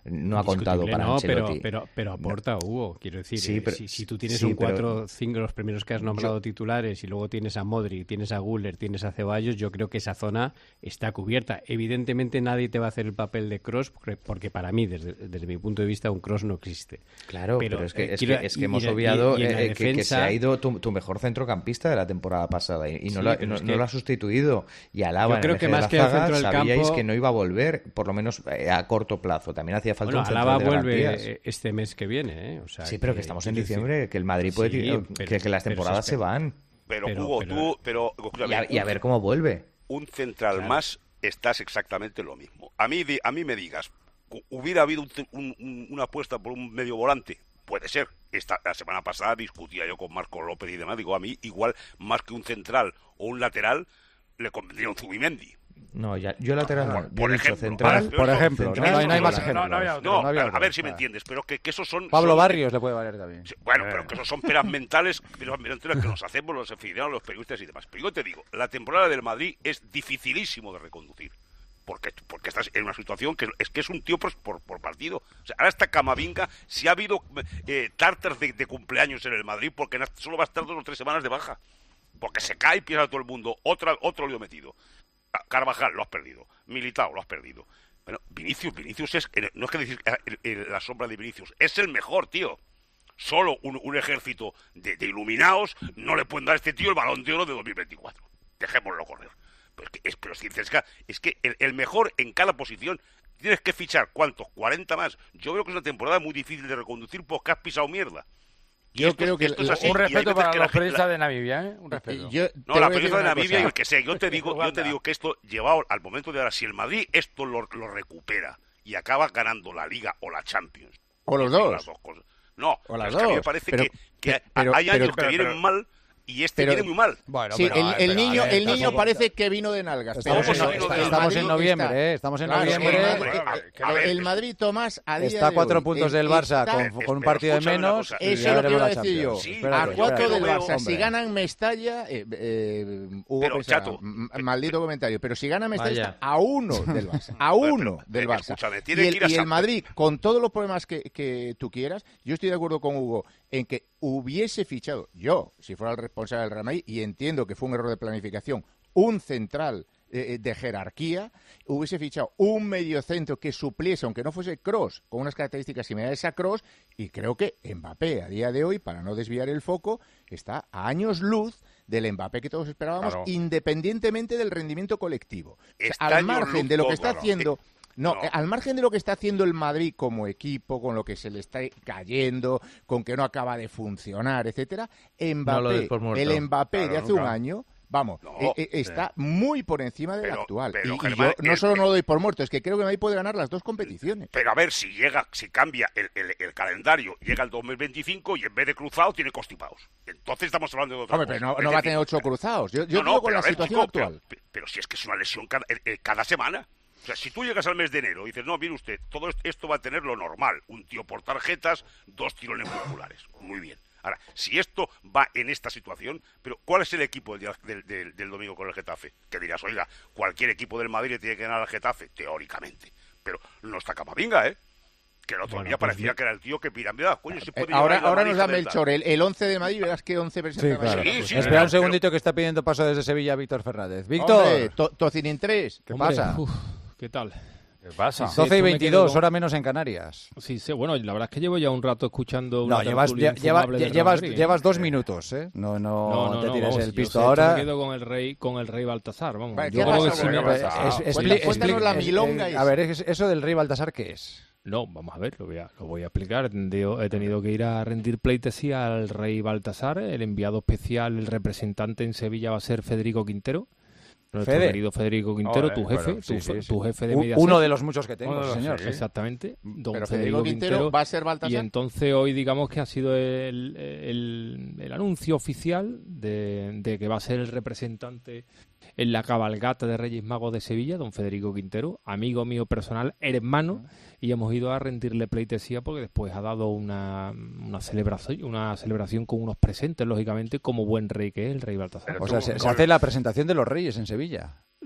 S11: no ha contado para
S14: no,
S11: Ancelotti.
S14: Pero, pero, pero aporta, no. Hugo. Quiero decir,
S11: sí, pero,
S14: si, si tú tienes
S11: sí,
S14: un cuatro
S11: pero,
S14: cinco, los primeros que has nombrado yo, titulares, y luego tienes a Modric, tienes a Güler, tienes a Ceballos, yo creo que esa zona está cubierta. Evidentemente nadie te va a hacer el papel de Kroos, porque, porque para mí, desde, desde mi punto de vista, un Kroos no existe.
S11: Claro, pero, pero es, que,
S14: eh,
S11: es, que, es que hemos y, obviado y, y eh, defensa, que, que se ha ido tu, tu mejor centrocampista de la temporada pasada y, y no, sí, la, no, es que, no lo ha sustituido. Y Alaba,
S14: yo creo
S11: en
S14: que
S11: el
S14: más
S11: de la
S14: que
S11: zaga,
S14: el centro del
S11: sabíais
S14: campo,
S11: que no iba a volver, por lo menos eh, a corto plazo. También hacía falta
S14: bueno,
S11: un central
S14: Alaba
S11: de
S14: vuelve
S11: garantías.
S14: este mes que viene, ¿eh? O sea,
S11: sí, pero que, que estamos en diciembre, decir, que el Madrid puede sí, decir, pero, que, que las temporadas se van.
S27: Pero, pero Hugo, pero, tú, pero
S11: y a, y a ver cómo vuelve.
S27: Un central
S11: claro.
S27: más, estás exactamente lo mismo. A mí, a mí me digas, hubiera habido un, un, una apuesta por un medio volante. Puede ser. Esta, la semana pasada discutía yo con Marco López y demás. Digo, a mí igual más que un central o un lateral le convendría un Zubimendi.
S11: No, ya, yo lateral no.
S27: Por, por ejemplo,
S11: central,
S5: por ejemplo, no, no, hay, no hay más ejemplos.
S27: No, no, no, no, no a ver si me entiendes, pero que, que esos son...
S5: Pablo
S27: son,
S5: Barrios le puede valer también.
S27: Bueno, eh. pero que esos son peras mentales, peras mentales que nos hacemos los aficionados, los periodistas y demás. Pero yo te digo, la temporada del Madrid es dificilísimo de reconducir. Porque, porque estás en una situación que es que es un tío por, por, por partido. O sea, ahora está Camavinga, si ha habido eh, tártaros de, de cumpleaños en el Madrid, porque solo va a estar dos o tres semanas de baja. Porque se cae y piensa todo el mundo. Otra, otro lío metido. Carvajal, lo has perdido. Militao, lo has perdido. Bueno, Vinicius, Vinicius es... No es que decir el, el, la sombra de Vinicius. Es el mejor, tío. Solo un, un ejército de, de iluminados no le pueden dar a este tío el Balón de Oro de dos mil veinticuatro. Dejémoslo correr. Pero es que, es, pero es, es que, es que el, el mejor en cada posición tienes que fichar, ¿cuántos? cuarenta más. Yo creo que es una temporada muy difícil de reconducir porque has pisado mierda. Y
S13: yo
S27: esto,
S13: creo que
S27: esto es así,
S13: un respeto para los periodistas
S27: la...
S13: de Namibia, ¿eh? Un respeto.
S27: Yo, no, la periodista de Namibia y el que sea. Yo te digo, yo te digo que esto llevado al momento de ahora, si el Madrid esto lo, lo recupera y acaba ganando la Liga o la Champions.
S28: O los dos.
S27: Las dos cosas. No,
S28: o las
S27: es
S28: dos.
S27: que a mí me parece
S28: pero,
S27: que, que
S28: pero,
S27: hay años
S28: pero,
S27: que
S28: pero,
S27: vienen
S28: pero,
S27: mal y este
S28: pero,
S27: viene muy mal.
S28: Bueno, sí, pero, el, el pero, niño, ver, el niño parece que vino de nalgas.
S5: Estamos,
S27: pero
S5: en,
S27: no,
S5: estamos, estamos en noviembre, está, ¿eh? Estamos en claro, noviembre.
S28: El Madrid, claro, el Madrid, Tomás, a día
S5: está a cuatro
S28: de hoy,
S5: puntos del Barça está, con, con un partido de menos.
S28: Eso es lo que iba a decir yo.
S27: Sí,
S28: a cuatro del Barça.
S27: Hombre.
S28: Si ganan Mestalla, eh, eh, Hugo
S27: pero,
S28: pensará,
S27: chato,
S28: maldito comentario, pero si gana Mestalla está a uno del Barça. A uno del Barça.
S27: Y el,
S28: y el Madrid, con todos los problemas que, que tú quieras, yo estoy de acuerdo con Hugo en que hubiese fichado yo, si fuera el responsable del Real Madrid, y entiendo que fue un error de planificación, un central eh, de jerarquía, hubiese fichado un mediocentro que supliese, aunque no fuese Kroos, con unas características similares a Kroos, y creo que Mbappé, a día de hoy, para no desviar el foco, está a años luz del Mbappé que todos esperábamos, claro. independientemente del rendimiento colectivo. O sea, al margen de lo que está todo, haciendo... ¿no? No, no, al margen de lo que está haciendo el Madrid como equipo, con lo que se le está cayendo, con que no acaba de funcionar, etcétera, Mbappé, no el Mbappé claro, de hace nunca. un año, vamos, no, eh, eh, está sí. muy por encima del pero, actual. Pero, y, Germán, y yo no el, solo no lo doy por muerto, es que creo que Madrid puede ganar las dos competiciones.
S27: Pero a ver, si llega, si cambia el, el, el calendario, llega el dos mil veinticinco y en vez de cruzados tiene constipados. Entonces estamos hablando de otra
S28: Hombre,
S27: cosa.
S28: pero no, no va a tener ocho cruzados. Yo, yo no, digo no, con la ver, situación chico, actual.
S27: Pero, pero si es que es una lesión cada, eh, cada semana. O sea, si tú llegas al mes de enero y dices, no, mire usted, todo esto va a tener lo normal. Un tío por tarjetas, dos tirones musculares. Muy bien. Ahora, si esto va en esta situación, pero ¿cuál es el equipo del, del, del, del domingo con el Getafe? Que dirás, oiga, cualquier equipo del Madrid tiene que ganar al Getafe, teóricamente. Pero no está Camavinga, ¿eh? Que el otro bueno, día pues parecía bien. que era el tío que piramidaba. Coño, se puede
S28: ahora ahora nos da Melchor el, el once de Madrid, verás que once presenta.
S5: Sí, claro.
S27: sí, sí,
S5: Espera
S27: sí,
S5: un segundito
S27: pero...
S5: que está pidiendo paso desde Sevilla Víctor Fernández. Víctor.
S28: Hombre, to, Tocinin tres.
S5: ¿Qué
S15: Hombre,
S5: pasa?
S15: Uf, ¿qué tal?
S13: ¿Qué pasa?
S5: Sí, doce y veintidós, con... hora menos en Canarias.
S15: Sí, sí, bueno, la verdad es que llevo ya un rato escuchando una
S5: No, llevas, lleva, llevas, llevas dos minutos, ¿eh? No, no,
S15: no, no
S5: te
S15: no,
S5: tires
S15: vamos,
S5: el pisto
S15: yo sé,
S5: ahora.
S15: me quedo con el rey, con el rey Baltasar, vamos.
S28: Vale,
S15: yo creo que sí me
S28: es, Cuéntanos la milonga.
S5: A ver, ¿eso del rey Baltasar qué es?
S15: No, vamos a ver, lo voy a, lo voy a explicar. He tenido, he tenido que ir a rendir pleitesía al rey Baltasar, el enviado especial, el representante en Sevilla va a ser Federico Quintero. Nuestro
S5: Fede.
S15: querido Federico Quintero, oh, tu jefe,
S5: bueno, sí,
S15: tu,
S5: sí, sí.
S15: tu jefe de Mediaset.
S5: Uno de los muchos que tengo,
S15: Uno de los,
S5: señor.
S15: Sí. Exactamente. Don
S28: Pero
S15: Federico
S28: Quintero,
S15: Quintero
S28: va a ser Baltasar.
S15: Y entonces hoy digamos que ha sido el, el, el anuncio oficial de, de que va a ser el representante en la cabalgata de Reyes Magos de Sevilla, don Federico Quintero, amigo mío personal, hermano, y hemos ido a rendirle pleitesía porque después ha dado una, una celebración una celebración con unos presentes, lógicamente, como buen rey que es el rey Baltasar.
S5: O sea, se, se hace la presentación de los reyes en Sevilla.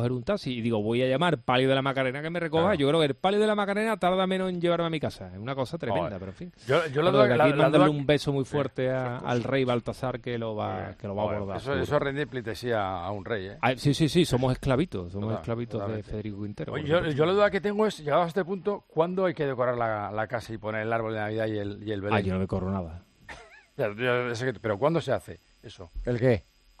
S15: coger un taxi y digo, voy a llamar Palio de la Macarena que me recoja,
S13: Claro.
S15: yo creo que el Palio de la Macarena tarda menos en llevarme a mi casa. Es una cosa tremenda,
S13: Joder.
S15: pero en fin.
S13: Yo- yo la
S15: Bueno,
S13: duda-
S15: desde
S13: la-
S15: aquí
S13: la
S15: mandarle
S13: duda-
S15: un beso muy fuerte
S13: Sí,
S15: a- al rey Baltasar que lo va, que lo va a
S13: Joder,
S15: abordar.
S13: Eso,
S15: seguro.
S13: eso es rendir pleitesía a un rey, ¿eh?
S15: Ah, sí, sí, sí, somos esclavitos, somos
S13: Total,
S15: esclavitos de
S13: totalmente.
S15: Federico Quintero.
S13: Oye,
S15: por
S13: yo,
S15: supuesto.
S13: yo la duda que tengo es, llegados a este punto, ¿cuándo hay que decorar la, la casa y poner el árbol de Navidad y el, y el Belén?
S15: Ah, yo no decoro nada.
S13: Ya, yo sé que- pero ¿cuándo se hace eso?
S5: ¿El qué?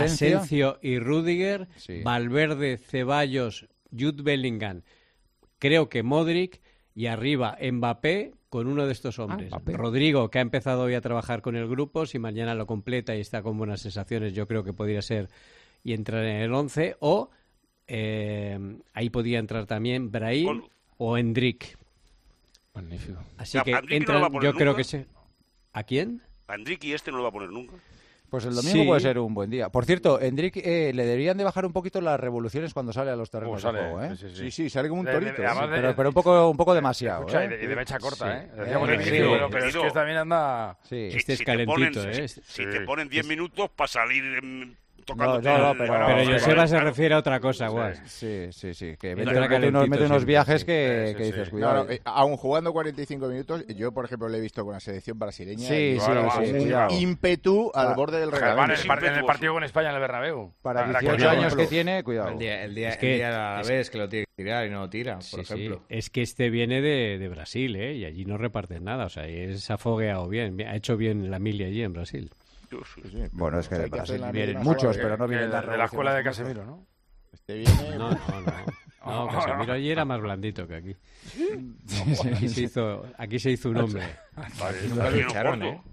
S5: Asensio,
S14: Asensio y Rüdiger,
S5: Sí.
S14: Valverde, Ceballos, Jude Bellingham, creo que Modric, y arriba Mbappé con uno de estos hombres.
S15: Ah, Mbappé.
S14: Rodrigo, que ha empezado hoy a trabajar con el grupo, si mañana lo completa y está con buenas sensaciones, yo creo que podría ser y entrar en el once, o eh, ahí podía entrar también Brahim Con... o Endrick.
S15: Magnífico.
S14: Así
S27: ya,
S14: que
S27: entran,
S14: no yo
S27: nunca.
S14: creo que se... ¿A quién?
S27: A Endrick y este no lo va a poner nunca.
S5: Pues el domingo
S14: Sí.
S5: puede ser un buen día. Por cierto, Endrick eh, le deberían de bajar un poquito las revoluciones cuando sale a los terrenos
S13: Uh,
S5: de
S13: sale,
S5: juego, ¿eh?
S13: sí, sí, sí.
S28: Sí, sí, sale como un
S13: De- de-
S28: torito.
S13: además
S28: ¿eh?
S13: de-
S5: Pero, pero un poco un poco demasiado,
S13: Escucha,
S5: ¿eh?
S13: y de, y de mecha corta,
S5: Sí.
S13: ¿eh? Decíamos
S5: Eh,
S13: al
S5: sí,
S13: principio, pero,
S27: sí.
S13: pero es que también anda...
S5: Sí.
S14: Este es
S27: si te ponen-
S14: calentito, ¿eh?
S27: Si, si te ponen diez minutos para salir em, tocando...
S5: No, no, no, pero-
S14: Pero
S5: sí,
S14: Joseba se
S27: claro.
S14: refiere a otra cosa, guas.
S5: Sí, sí, sí. Que
S14: Está
S5: mete, mete unos,
S14: calentito
S5: mete unos
S14: siempre,
S5: viajes
S14: sí.
S5: que,
S13: Sí,
S5: que
S13: sí,
S5: dices,
S13: sí.
S5: cuidado.
S28: No, no, eh, aún jugando cuarenta y cinco minutos, yo, por ejemplo, le he visto con la selección brasileña.
S5: Sí,
S28: y
S5: sí,
S28: claro,
S5: sí,
S28: un
S5: cuidado.
S28: ímpetu al
S5: Ah,
S28: borde del
S13: Además, en
S28: regalo.
S13: el, par- en el partido con España en el Bernabéu.
S5: Para
S13: La- la
S5: dieciocho
S13: corrida,
S5: años
S13: por
S5: que
S13: ejemplo.
S5: tiene, cuidado.
S11: El día, el día,
S14: Es que-
S11: el día a la
S14: es-
S11: vez que lo tiene que tirar y no lo tira, por
S14: Sí, sí.
S11: ejemplo.
S14: Es que este viene de, de Brasil, ¿eh? Y allí no reparten nada. O sea, y se ha fogueado bien. Ha hecho bien la mili allí en Brasil.
S5: Bueno, es que
S28: O sea,
S5: de
S28: hay que
S5: Brasil
S28: hacer la
S5: vienen
S28: misma
S5: muchos,
S28: salva
S5: pero no
S13: Que
S5: vienen
S13: de,
S5: las
S13: de la escuela de
S5: revoluciones.
S13: Casemiro, ¿no?
S28: Este viene...
S14: No, no, no. No, Casemiro allí era más blandito que aquí. Aquí se hizo, aquí se hizo un hombre.
S27: Nunca
S11: lo echaron, ¿eh?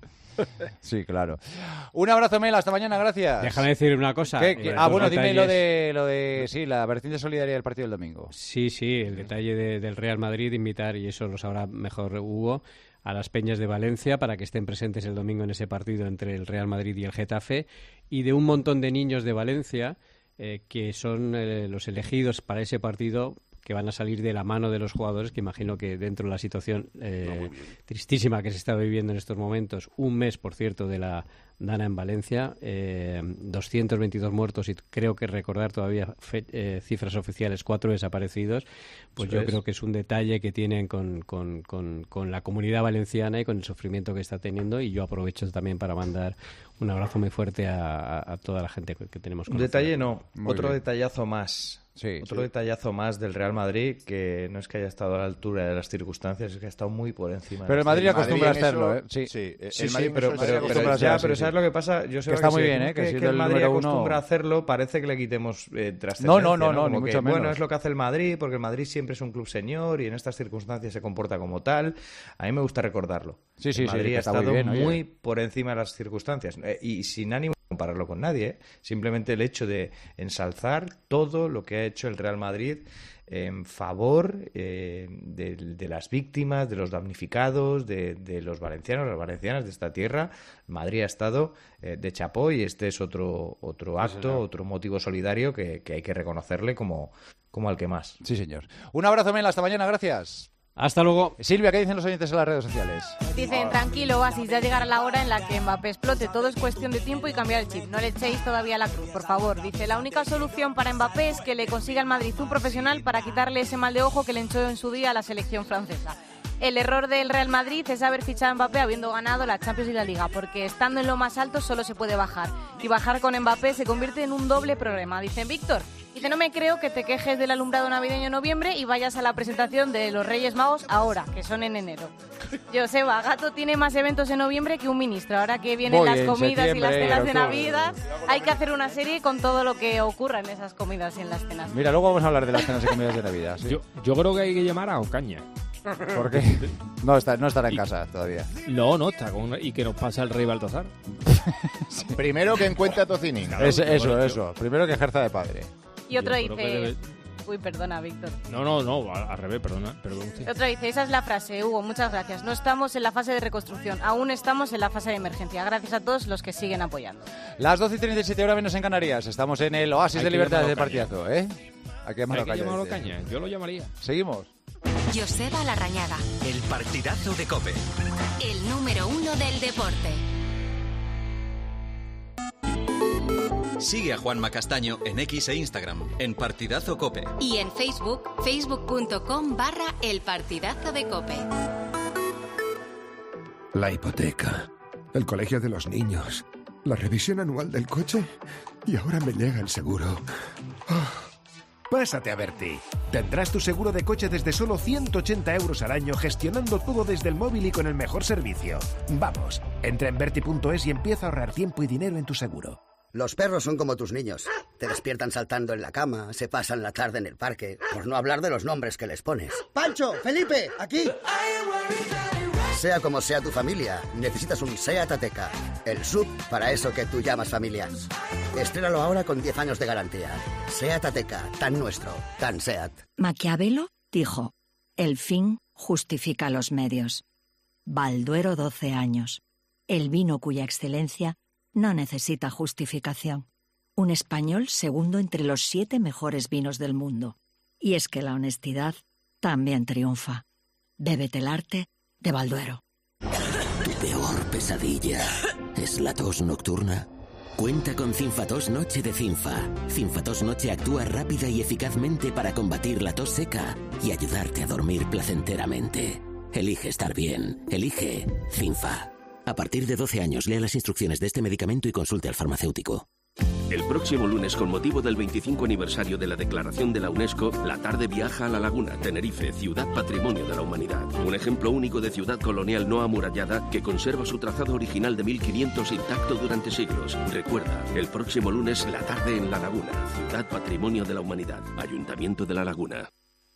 S5: Sí, claro. Un abrazo, Mel, hasta mañana, gracias.
S14: Déjame decir una cosa.
S5: ¿Qué- qué?
S14: Eh,
S5: Ah,
S14: dos
S5: bueno, dime lo
S14: detalles.
S5: de, lo de, sí, la vertiente solidaria del partido del domingo.
S14: Sí, sí, el detalle de- del Real Madrid, invitar, y eso lo sabrá mejor Hugo, a las Peñas de Valencia para que estén presentes el domingo en ese partido entre el Real Madrid y el Getafe, y de un montón de niños de Valencia eh, que son eh, los elegidos para ese partido, que van a salir de la mano de los jugadores, que imagino que dentro de la situación eh, tristísima que se está viviendo en estos momentos, un mes, por cierto, de la Dana en Valencia, eh, doscientos veintidós muertos y creo que recordar todavía fe- eh, cifras oficiales, cuatro desaparecidos, pues
S11: Eso
S14: yo
S11: es.
S14: creo que es un detalle que tienen con, con, con, con la comunidad valenciana y con el sufrimiento que está teniendo, y yo aprovecho también para mandar un abrazo muy fuerte a, a- a toda la gente que, que tenemos
S11: Un
S14: conocida.
S11: detalle no,
S5: Muy
S11: otro
S5: bien.
S11: detallazo más.
S5: Sí,
S11: Otro
S5: sí.
S11: detallazo más del Real Madrid, que no es que haya estado a la altura de las circunstancias, es que ha estado muy por encima.
S5: Pero
S11: de
S5: el Madrid
S11: las
S5: acostumbra a
S28: Madrid en
S5: hacerlo, ¿eh?
S28: eso-
S5: Sí.
S28: Sí, el
S11: Sí, sí,
S28: Madrid en
S11: pero,
S28: eso se
S11: pero,
S28: acostumbra
S11: pero
S28: a
S11: ya,
S28: hacer,
S11: pero
S28: sí,
S11: ¿sabes
S28: sí.
S11: lo que pasa? Yo sé
S5: Que
S11: lo
S5: está
S11: que
S5: muy
S11: sí,
S5: bien, ¿eh?
S11: que,
S5: Que
S11: que
S5: siendo
S11: el
S5: el
S11: Madrid
S5: número uno-
S11: acostumbra a hacerlo, parece que le quitemos eh, trascendencia.
S5: No, no, no, no,
S11: Como
S5: ni
S11: que,
S5: mucho
S11: Bueno,
S5: menos.
S11: es lo que hace el Madrid, porque el Madrid siempre es un club señor y en estas circunstancias se comporta como tal. A mí me gusta recordarlo.
S5: Sí, sí,
S11: el
S5: sí,
S11: Madrid
S5: que
S11: ha
S5: está muy
S11: estado
S5: bien, oye.
S11: muy por encima de las circunstancias. Eh, y sin ánimo de compararlo con nadie, ¿eh? Simplemente el hecho de ensalzar todo lo que ha hecho el Real Madrid en favor eh, de, de las víctimas, de los damnificados, de, de los valencianos, las valencianas de esta tierra. Madrid ha estado eh, de chapó, y este es otro otro acto, otro motivo solidario que, que hay que reconocerle como, como al que más.
S5: Sí, señor. Un abrazo, Mel, hasta mañana, gracias.
S14: Hasta luego.
S5: Silvia, ¿qué dicen los oyentes en las redes sociales?
S16: Dicen, tranquilo, Oasis, ya llegará la hora en la que Mbappé explote. Todo es cuestión de tiempo y cambiar el chip. No le echéis todavía la cruz, por favor. Dice, la única solución para Mbappé es que le consiga al Madrid un profesional para quitarle ese mal de ojo que le hinchó en su día a la selección francesa. El error del Real Madrid es haber fichado a Mbappé habiendo ganado la Champions y la Liga, porque estando en lo más alto solo se puede bajar. Y bajar con Mbappé se convierte en un doble problema. Dicen, Víctor, dice, no me creo que te quejes del alumbrado navideño en noviembre y vayas a la presentación de los Reyes Magos ahora, que son en enero. Joseba, Gato tiene más eventos en noviembre que un ministro. Ahora que vienen
S5: Voy
S16: las
S5: en
S16: comidas y las
S5: septiembre,
S16: cenas de
S5: octubre.
S16: Navidad, hay que hacer una serie con todo lo que ocurra en esas comidas y en las cenas.
S5: Mira, luego vamos a hablar de las cenas y comidas de Navidad. ¿sí?
S15: Yo, yo creo que hay que llamar a Ocaña.
S5: ¿Por qué? No, está, no estará en casa todavía.
S15: No, no, está con, y que nos pasa el rey Baltasar.
S28: Primero que encuentre a Tocinina.
S5: Es- eso, eso. Primero que ejerza de padre.
S16: Y otro
S15: Yo creo que
S16: dice...
S15: debe-
S16: Uy, perdona, Víctor.
S15: No, no, no, al, al revés, perdona. perdón usted.
S16: Otra dice, esa es la frase, Hugo, muchas gracias. No estamos en la fase de reconstrucción, aún estamos en la fase de emergencia. Gracias a todos los que siguen apoyando.
S5: Las doce y treinta y siete horas menos en Canarias. Estamos en el oasis
S15: Hay
S5: de
S15: que
S5: libertad
S15: llamarlo
S5: de partidazo, ¿eh? Hay que llamarlo
S15: Hay que
S5: Caña,
S15: llamarlo
S5: dice.
S15: Caña, yo lo llamaría.
S5: Seguimos.
S2: Joseba Larrañaga,
S3: El partidazo de COPE.
S2: el número uno del deporte.
S17: Sigue a Juanma Castaño en X e Instagram, en Partidazo COPE.
S2: Y en Facebook, facebook.com barra el partidazo de COPE.
S9: La hipoteca, el colegio de los niños, la revisión anual del coche y ahora me llega el seguro. Ah.
S18: Pásate a Berti. Tendrás tu seguro de coche desde solo ciento ochenta euros al año, gestionando todo desde el móvil y con el mejor servicio. Vamos, entra en Berti punto es y empieza a ahorrar tiempo y dinero en tu seguro.
S19: Los perros son como tus niños. Te despiertan saltando en la cama, se pasan la tarde en el parque, por no hablar de los nombres que les pones.
S21: ¡Pancho! ¡Felipe! ¡Aquí!
S19: Sea como sea tu familia, necesitas un SEAT Ateca. El S U V para eso que tú llamas familia. Estrénalo ahora con diez años de garantía. SEAT Ateca, tan nuestro, tan SEAT.
S1: Maquiavelo dijo, el fin justifica los medios. Balduero doce años. El vino cuya excelencia no necesita justificación. Un español segundo entre los siete mejores vinos del mundo. Y es que la honestidad también triunfa. Bébete el arte de Balduero.
S6: ¿Tu peor pesadilla es la tos nocturna? Cuenta con Cinfatos Noche de Cinfa. Cinfatos Noche actúa rápida y eficazmente para combatir la tos seca y ayudarte a dormir placenteramente. Elige estar bien. Elige Cinfa. A partir de doce años, lea las instrucciones de este medicamento y consulte al farmacéutico.
S20: El próximo lunes, con motivo del veinticinco aniversario de la Declaración de la UNESCO, la tarde viaja a La Laguna, Tenerife, ciudad patrimonio de la humanidad. Un ejemplo único de ciudad colonial no amurallada que conserva su trazado original de mil quinientos intacto durante siglos. Recuerda, el próximo lunes, la tarde en La Laguna, ciudad patrimonio de la humanidad, Ayuntamiento de La Laguna.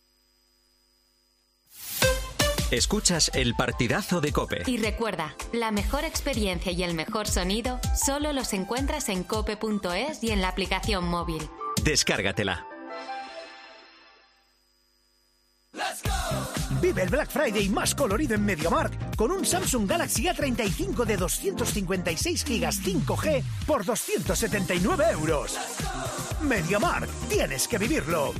S3: Escuchas el partidazo de COPE.
S2: Y recuerda, la mejor experiencia y el mejor sonido solo los encuentras en cope punto es y en la aplicación móvil.
S3: Descárgatela.
S21: Vive el Black Friday más colorido en MediaMarkt con un Samsung Galaxy A treinta y cinco de doscientos cincuenta y seis gigas cinco G por doscientos setenta y nueve euros. MediaMarkt, tienes que vivirlo.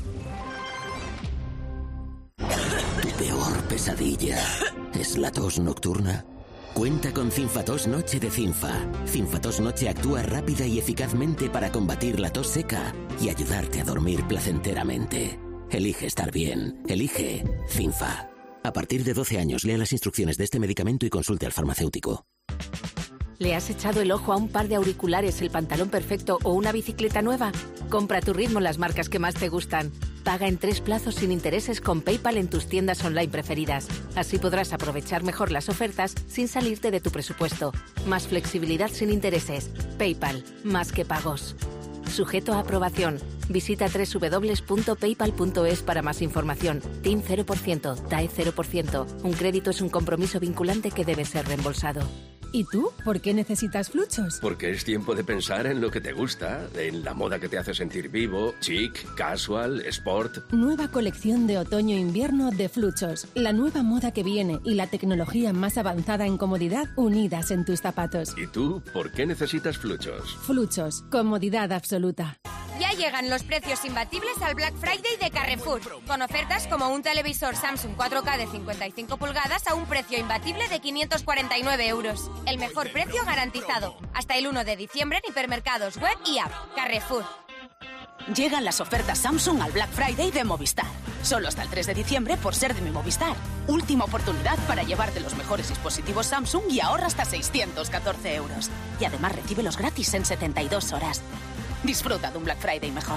S6: ¿Tu peor pesadilla es la tos nocturna? Cuenta con Cinfatos Noche de Cinfa. Cinfatos Noche actúa rápida y eficazmente para combatir la tos seca y ayudarte a dormir placenteramente. Elige estar bien. Elige Cinfa. A partir de doce años, lea las instrucciones de este medicamento y consulte al farmacéutico.
S22: ¿Le has echado el ojo a un par de auriculares, el pantalón perfecto o una bicicleta nueva? Compra a tu ritmo las marcas que más te gustan. Paga en tres plazos sin intereses con PayPal en tus tiendas online preferidas. Así podrás aprovechar mejor las ofertas sin salirte de tu presupuesto. Más flexibilidad sin intereses. PayPal, más que pagos. Sujeto a aprobación. Visita doble u doble u doble u punto paypal punto es para más información. T I N cero por ciento, T A E cero por ciento. Un crédito es un compromiso vinculante que debe ser reembolsado.
S23: ¿Y tú? ¿Por qué necesitas Fluchos?
S20: Porque es tiempo de pensar en lo que te gusta, en la moda que te hace sentir vivo, chic, casual, sport.
S23: Nueva colección de otoño-invierno de Fluchos. La nueva moda que viene y la tecnología más avanzada en comodidad unidas en tus zapatos.
S20: ¿Y tú? ¿Por qué necesitas Fluchos?
S23: Fluchos. Comodidad absoluta.
S25: Ya llegan los precios imbatibles al Black Friday de Carrefour, con ofertas como un televisor Samsung cuatro K de cincuenta y cinco pulgadas a un precio imbatible de quinientos cuarenta y nueve euros. El mejor precio garantizado. Hasta el uno de diciembre en hipermercados web y app. Carrefour.
S26: Llegan las ofertas Samsung al Black Friday de Movistar. Solo hasta el tres de diciembre por ser de mi Movistar. Última oportunidad para llevarte los mejores dispositivos Samsung y ahorra hasta seiscientos catorce euros. Y además recíbelos gratis en setenta y dos horas. Disfruta de un Black Friday mejor.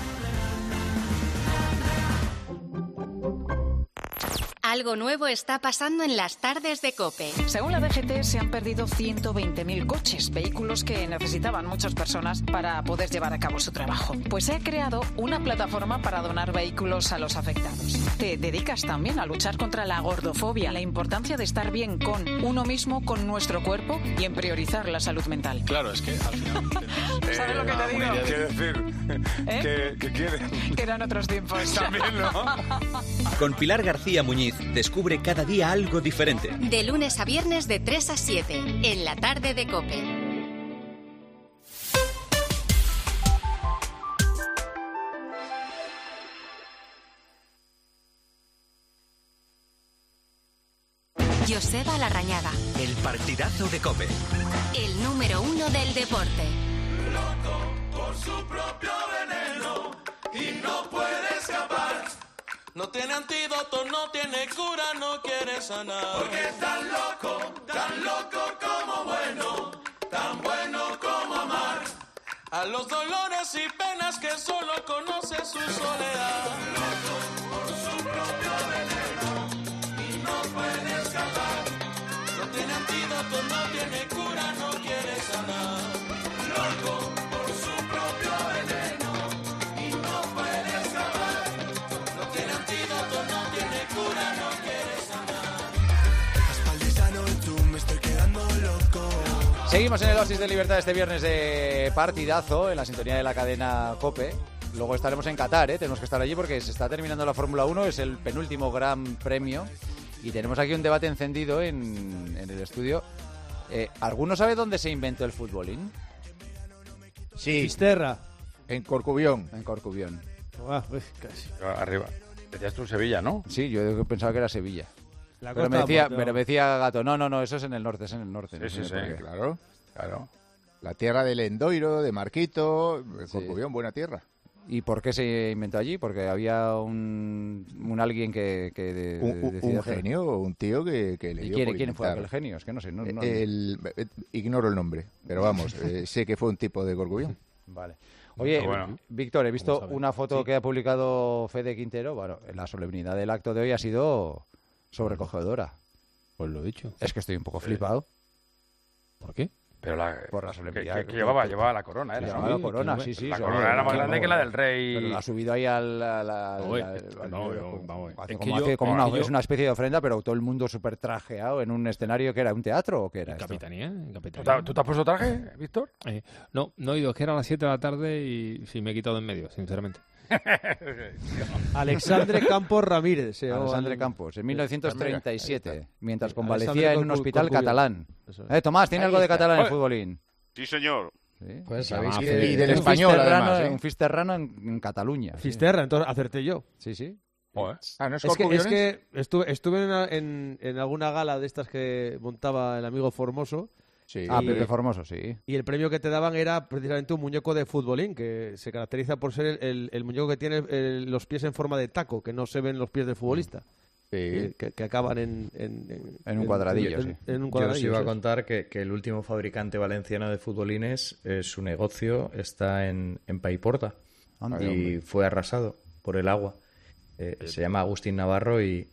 S2: Algo nuevo está pasando en las tardes de COPE.
S29: Según la D G T, se han perdido ciento veinte mil coches, vehículos que necesitaban muchas personas para poder llevar a cabo su trabajo. Pues se ha creado una plataforma para donar vehículos a los afectados. Te dedicas también a luchar contra la gordofobia, la importancia de estar bien con uno mismo, con nuestro cuerpo y en priorizar la salud mental.
S30: Claro, es que al final...
S29: ¿Sabes eh, lo que te digo?
S30: ¿Qué quiere decir?
S29: ¿Eh?
S30: ¿Qué, qué quiere?
S29: Que eran otros tiempos.
S30: También, ¿no?
S3: Con Pilar García Muñiz, descubre cada día algo diferente.
S2: De lunes a viernes de tres a siete, en la tarde de COPE. Joseba Larrañaga.
S3: El partidazo de COPE.
S2: El número uno del deporte.
S4: Loco por su propio veneno y no puede escapar.
S31: No tiene antídoto, no tiene cura, no quiere sanar.
S4: Porque es tan loco, tan loco como bueno, tan bueno como amar.
S31: A los dolores y penas que solo conoce su soledad.
S4: Loco por su propio veneno y no puede escapar.
S31: No tiene antídoto, no tiene cura, no quiere sanar.
S4: Loco por su propio veneno y no puede escapar. No tiene antídoto, no tiene cura, no quiere sanar.
S32: Aspaldisano
S5: Seguimos en el Oasis de Libertad este viernes de partidazo en la sintonía de la cadena COPE. Luego estaremos en Qatar, ¿eh? Tenemos que estar allí porque se está terminando la Fórmula uno, es el penúltimo gran premio y tenemos aquí un debate encendido en, en el estudio. Eh, ¿Alguno sabe dónde se inventó el futbolín?
S7: Sí.
S8: Fisterra.
S7: En Corcubión.
S5: En Corcubión.
S8: Ah, pues casi.
S10: Arriba. Decías tú Sevilla, ¿no?
S5: Sí, yo pensaba que era Sevilla.
S8: La
S5: pero,
S8: costa,
S5: me decía,
S8: pues,
S5: pero me decía Gato, no, no, no, eso es en el norte, es en el norte.
S10: Sí,
S5: no
S10: sí,
S5: sé
S10: sí,
S5: por qué.
S7: Claro, claro. La tierra del Endoiro, de Marquito, Corcubión, buena tierra.
S5: ¿Y por qué se inventó allí? Porque había un, un alguien que, que de,
S7: Un, un,
S5: decidió
S7: un
S5: hacer-
S7: genio, un tío que, que le
S5: ¿Y
S7: dio
S5: quién,
S7: por
S5: quién fue
S7: inventar.
S5: aquel genio? Es que no sé. No, no-
S7: El, eh, ignoro el nombre, pero vamos, eh, sé que fue un tipo de Corcubión.
S5: Vale. Oye,
S7: Pero bueno.
S5: Víctor, he visto
S7: Vamos a ver.
S5: una foto
S7: Sí.
S5: que ha publicado Fede Quintero. Bueno, la solemnidad del acto de hoy ha sido sobrecogedora.
S15: Pues lo he dicho.
S5: Es que estoy un poco flipado.
S15: ¿Por qué?
S10: Pero la,
S5: Por la
S10: que,
S5: solemnidad.
S10: que- que llevaba, llevaba la corona, era.
S5: Llevaba
S10: ¿no?
S5: la corona, sí, sí.
S10: La
S5: sobre-
S10: corona era más
S5: no,
S10: grande
S5: no,
S10: que la del rey.
S5: Pero la ha subido ahí al... al- al-
S15: Oye,
S5: al-
S15: es que
S5: al-
S15: no,
S5: al-
S15: yo- vamos,
S5: hace
S15: es
S5: como
S15: que yo-
S5: hace como
S15: es
S5: una,
S15: que yo-
S5: es una especie de ofrenda, pero todo el mundo súper trajeado en un escenario que era un teatro o qué era
S15: En
S5: esto?
S15: Capitanía, en
S10: ¿Tú
S15: Capitanía.
S10: te, tú te has puesto traje, Víctor?
S15: Eh, no, no he ido, es que era a las siete de la tarde y sí me he quitado de en medio, sinceramente.
S8: Alexandre Campos Ramírez. se llamaba
S5: Alexandre
S8: el-
S5: Campos, en mil novecientos treinta y siete, mientras
S8: Sí,
S5: convalecía
S8: Alexandre
S5: en un
S8: Corcu-
S5: hospital
S8: Corcubión.
S5: catalán.
S8: Eso es.
S5: Eh, Tomás, ¿tiene
S8: Ahí
S5: algo de
S8: está.
S5: catalán en
S8: Oye.
S5: futbolín?
S31: Sí, señor.
S5: Sí.
S7: Pues
S5: Se
S7: sabéis
S5: llama
S7: que-
S5: Fe-
S7: y del
S5: un
S7: español,
S5: fisterrano-
S7: además, ¿eh?
S5: Un fisterrano en, en Cataluña. sí.
S8: Fisterra, entonces acerté yo.
S5: Sí, sí.
S7: Ah, ¿no es
S8: Es que, es
S7: Corcubiones?
S8: que estuve, estuve en, una- en, en alguna gala de estas que montaba el amigo Formoso.
S7: Sí.
S5: Ah,
S8: y-
S5: Pepe Formoso, sí.
S8: Y el premio que te daban era precisamente un muñeco de futbolín, que se caracteriza por ser el, el- el muñeco que tiene el- los pies en forma de taco, que no se ven los pies del futbolista. Que, que- que acaban en, en,
S5: En un cuadradillo,
S8: en-
S5: sí.
S8: en un
S11: Yo os
S8: cuadradillo,
S11: iba a
S8: sí.
S11: contar que, que el último fabricante valenciano de futbolines, eh, su negocio está en, en Paiporta
S5: Anda,
S11: y
S5: hombre.
S11: fue arrasado por el agua. Eh, se llama Agustín Navarro y,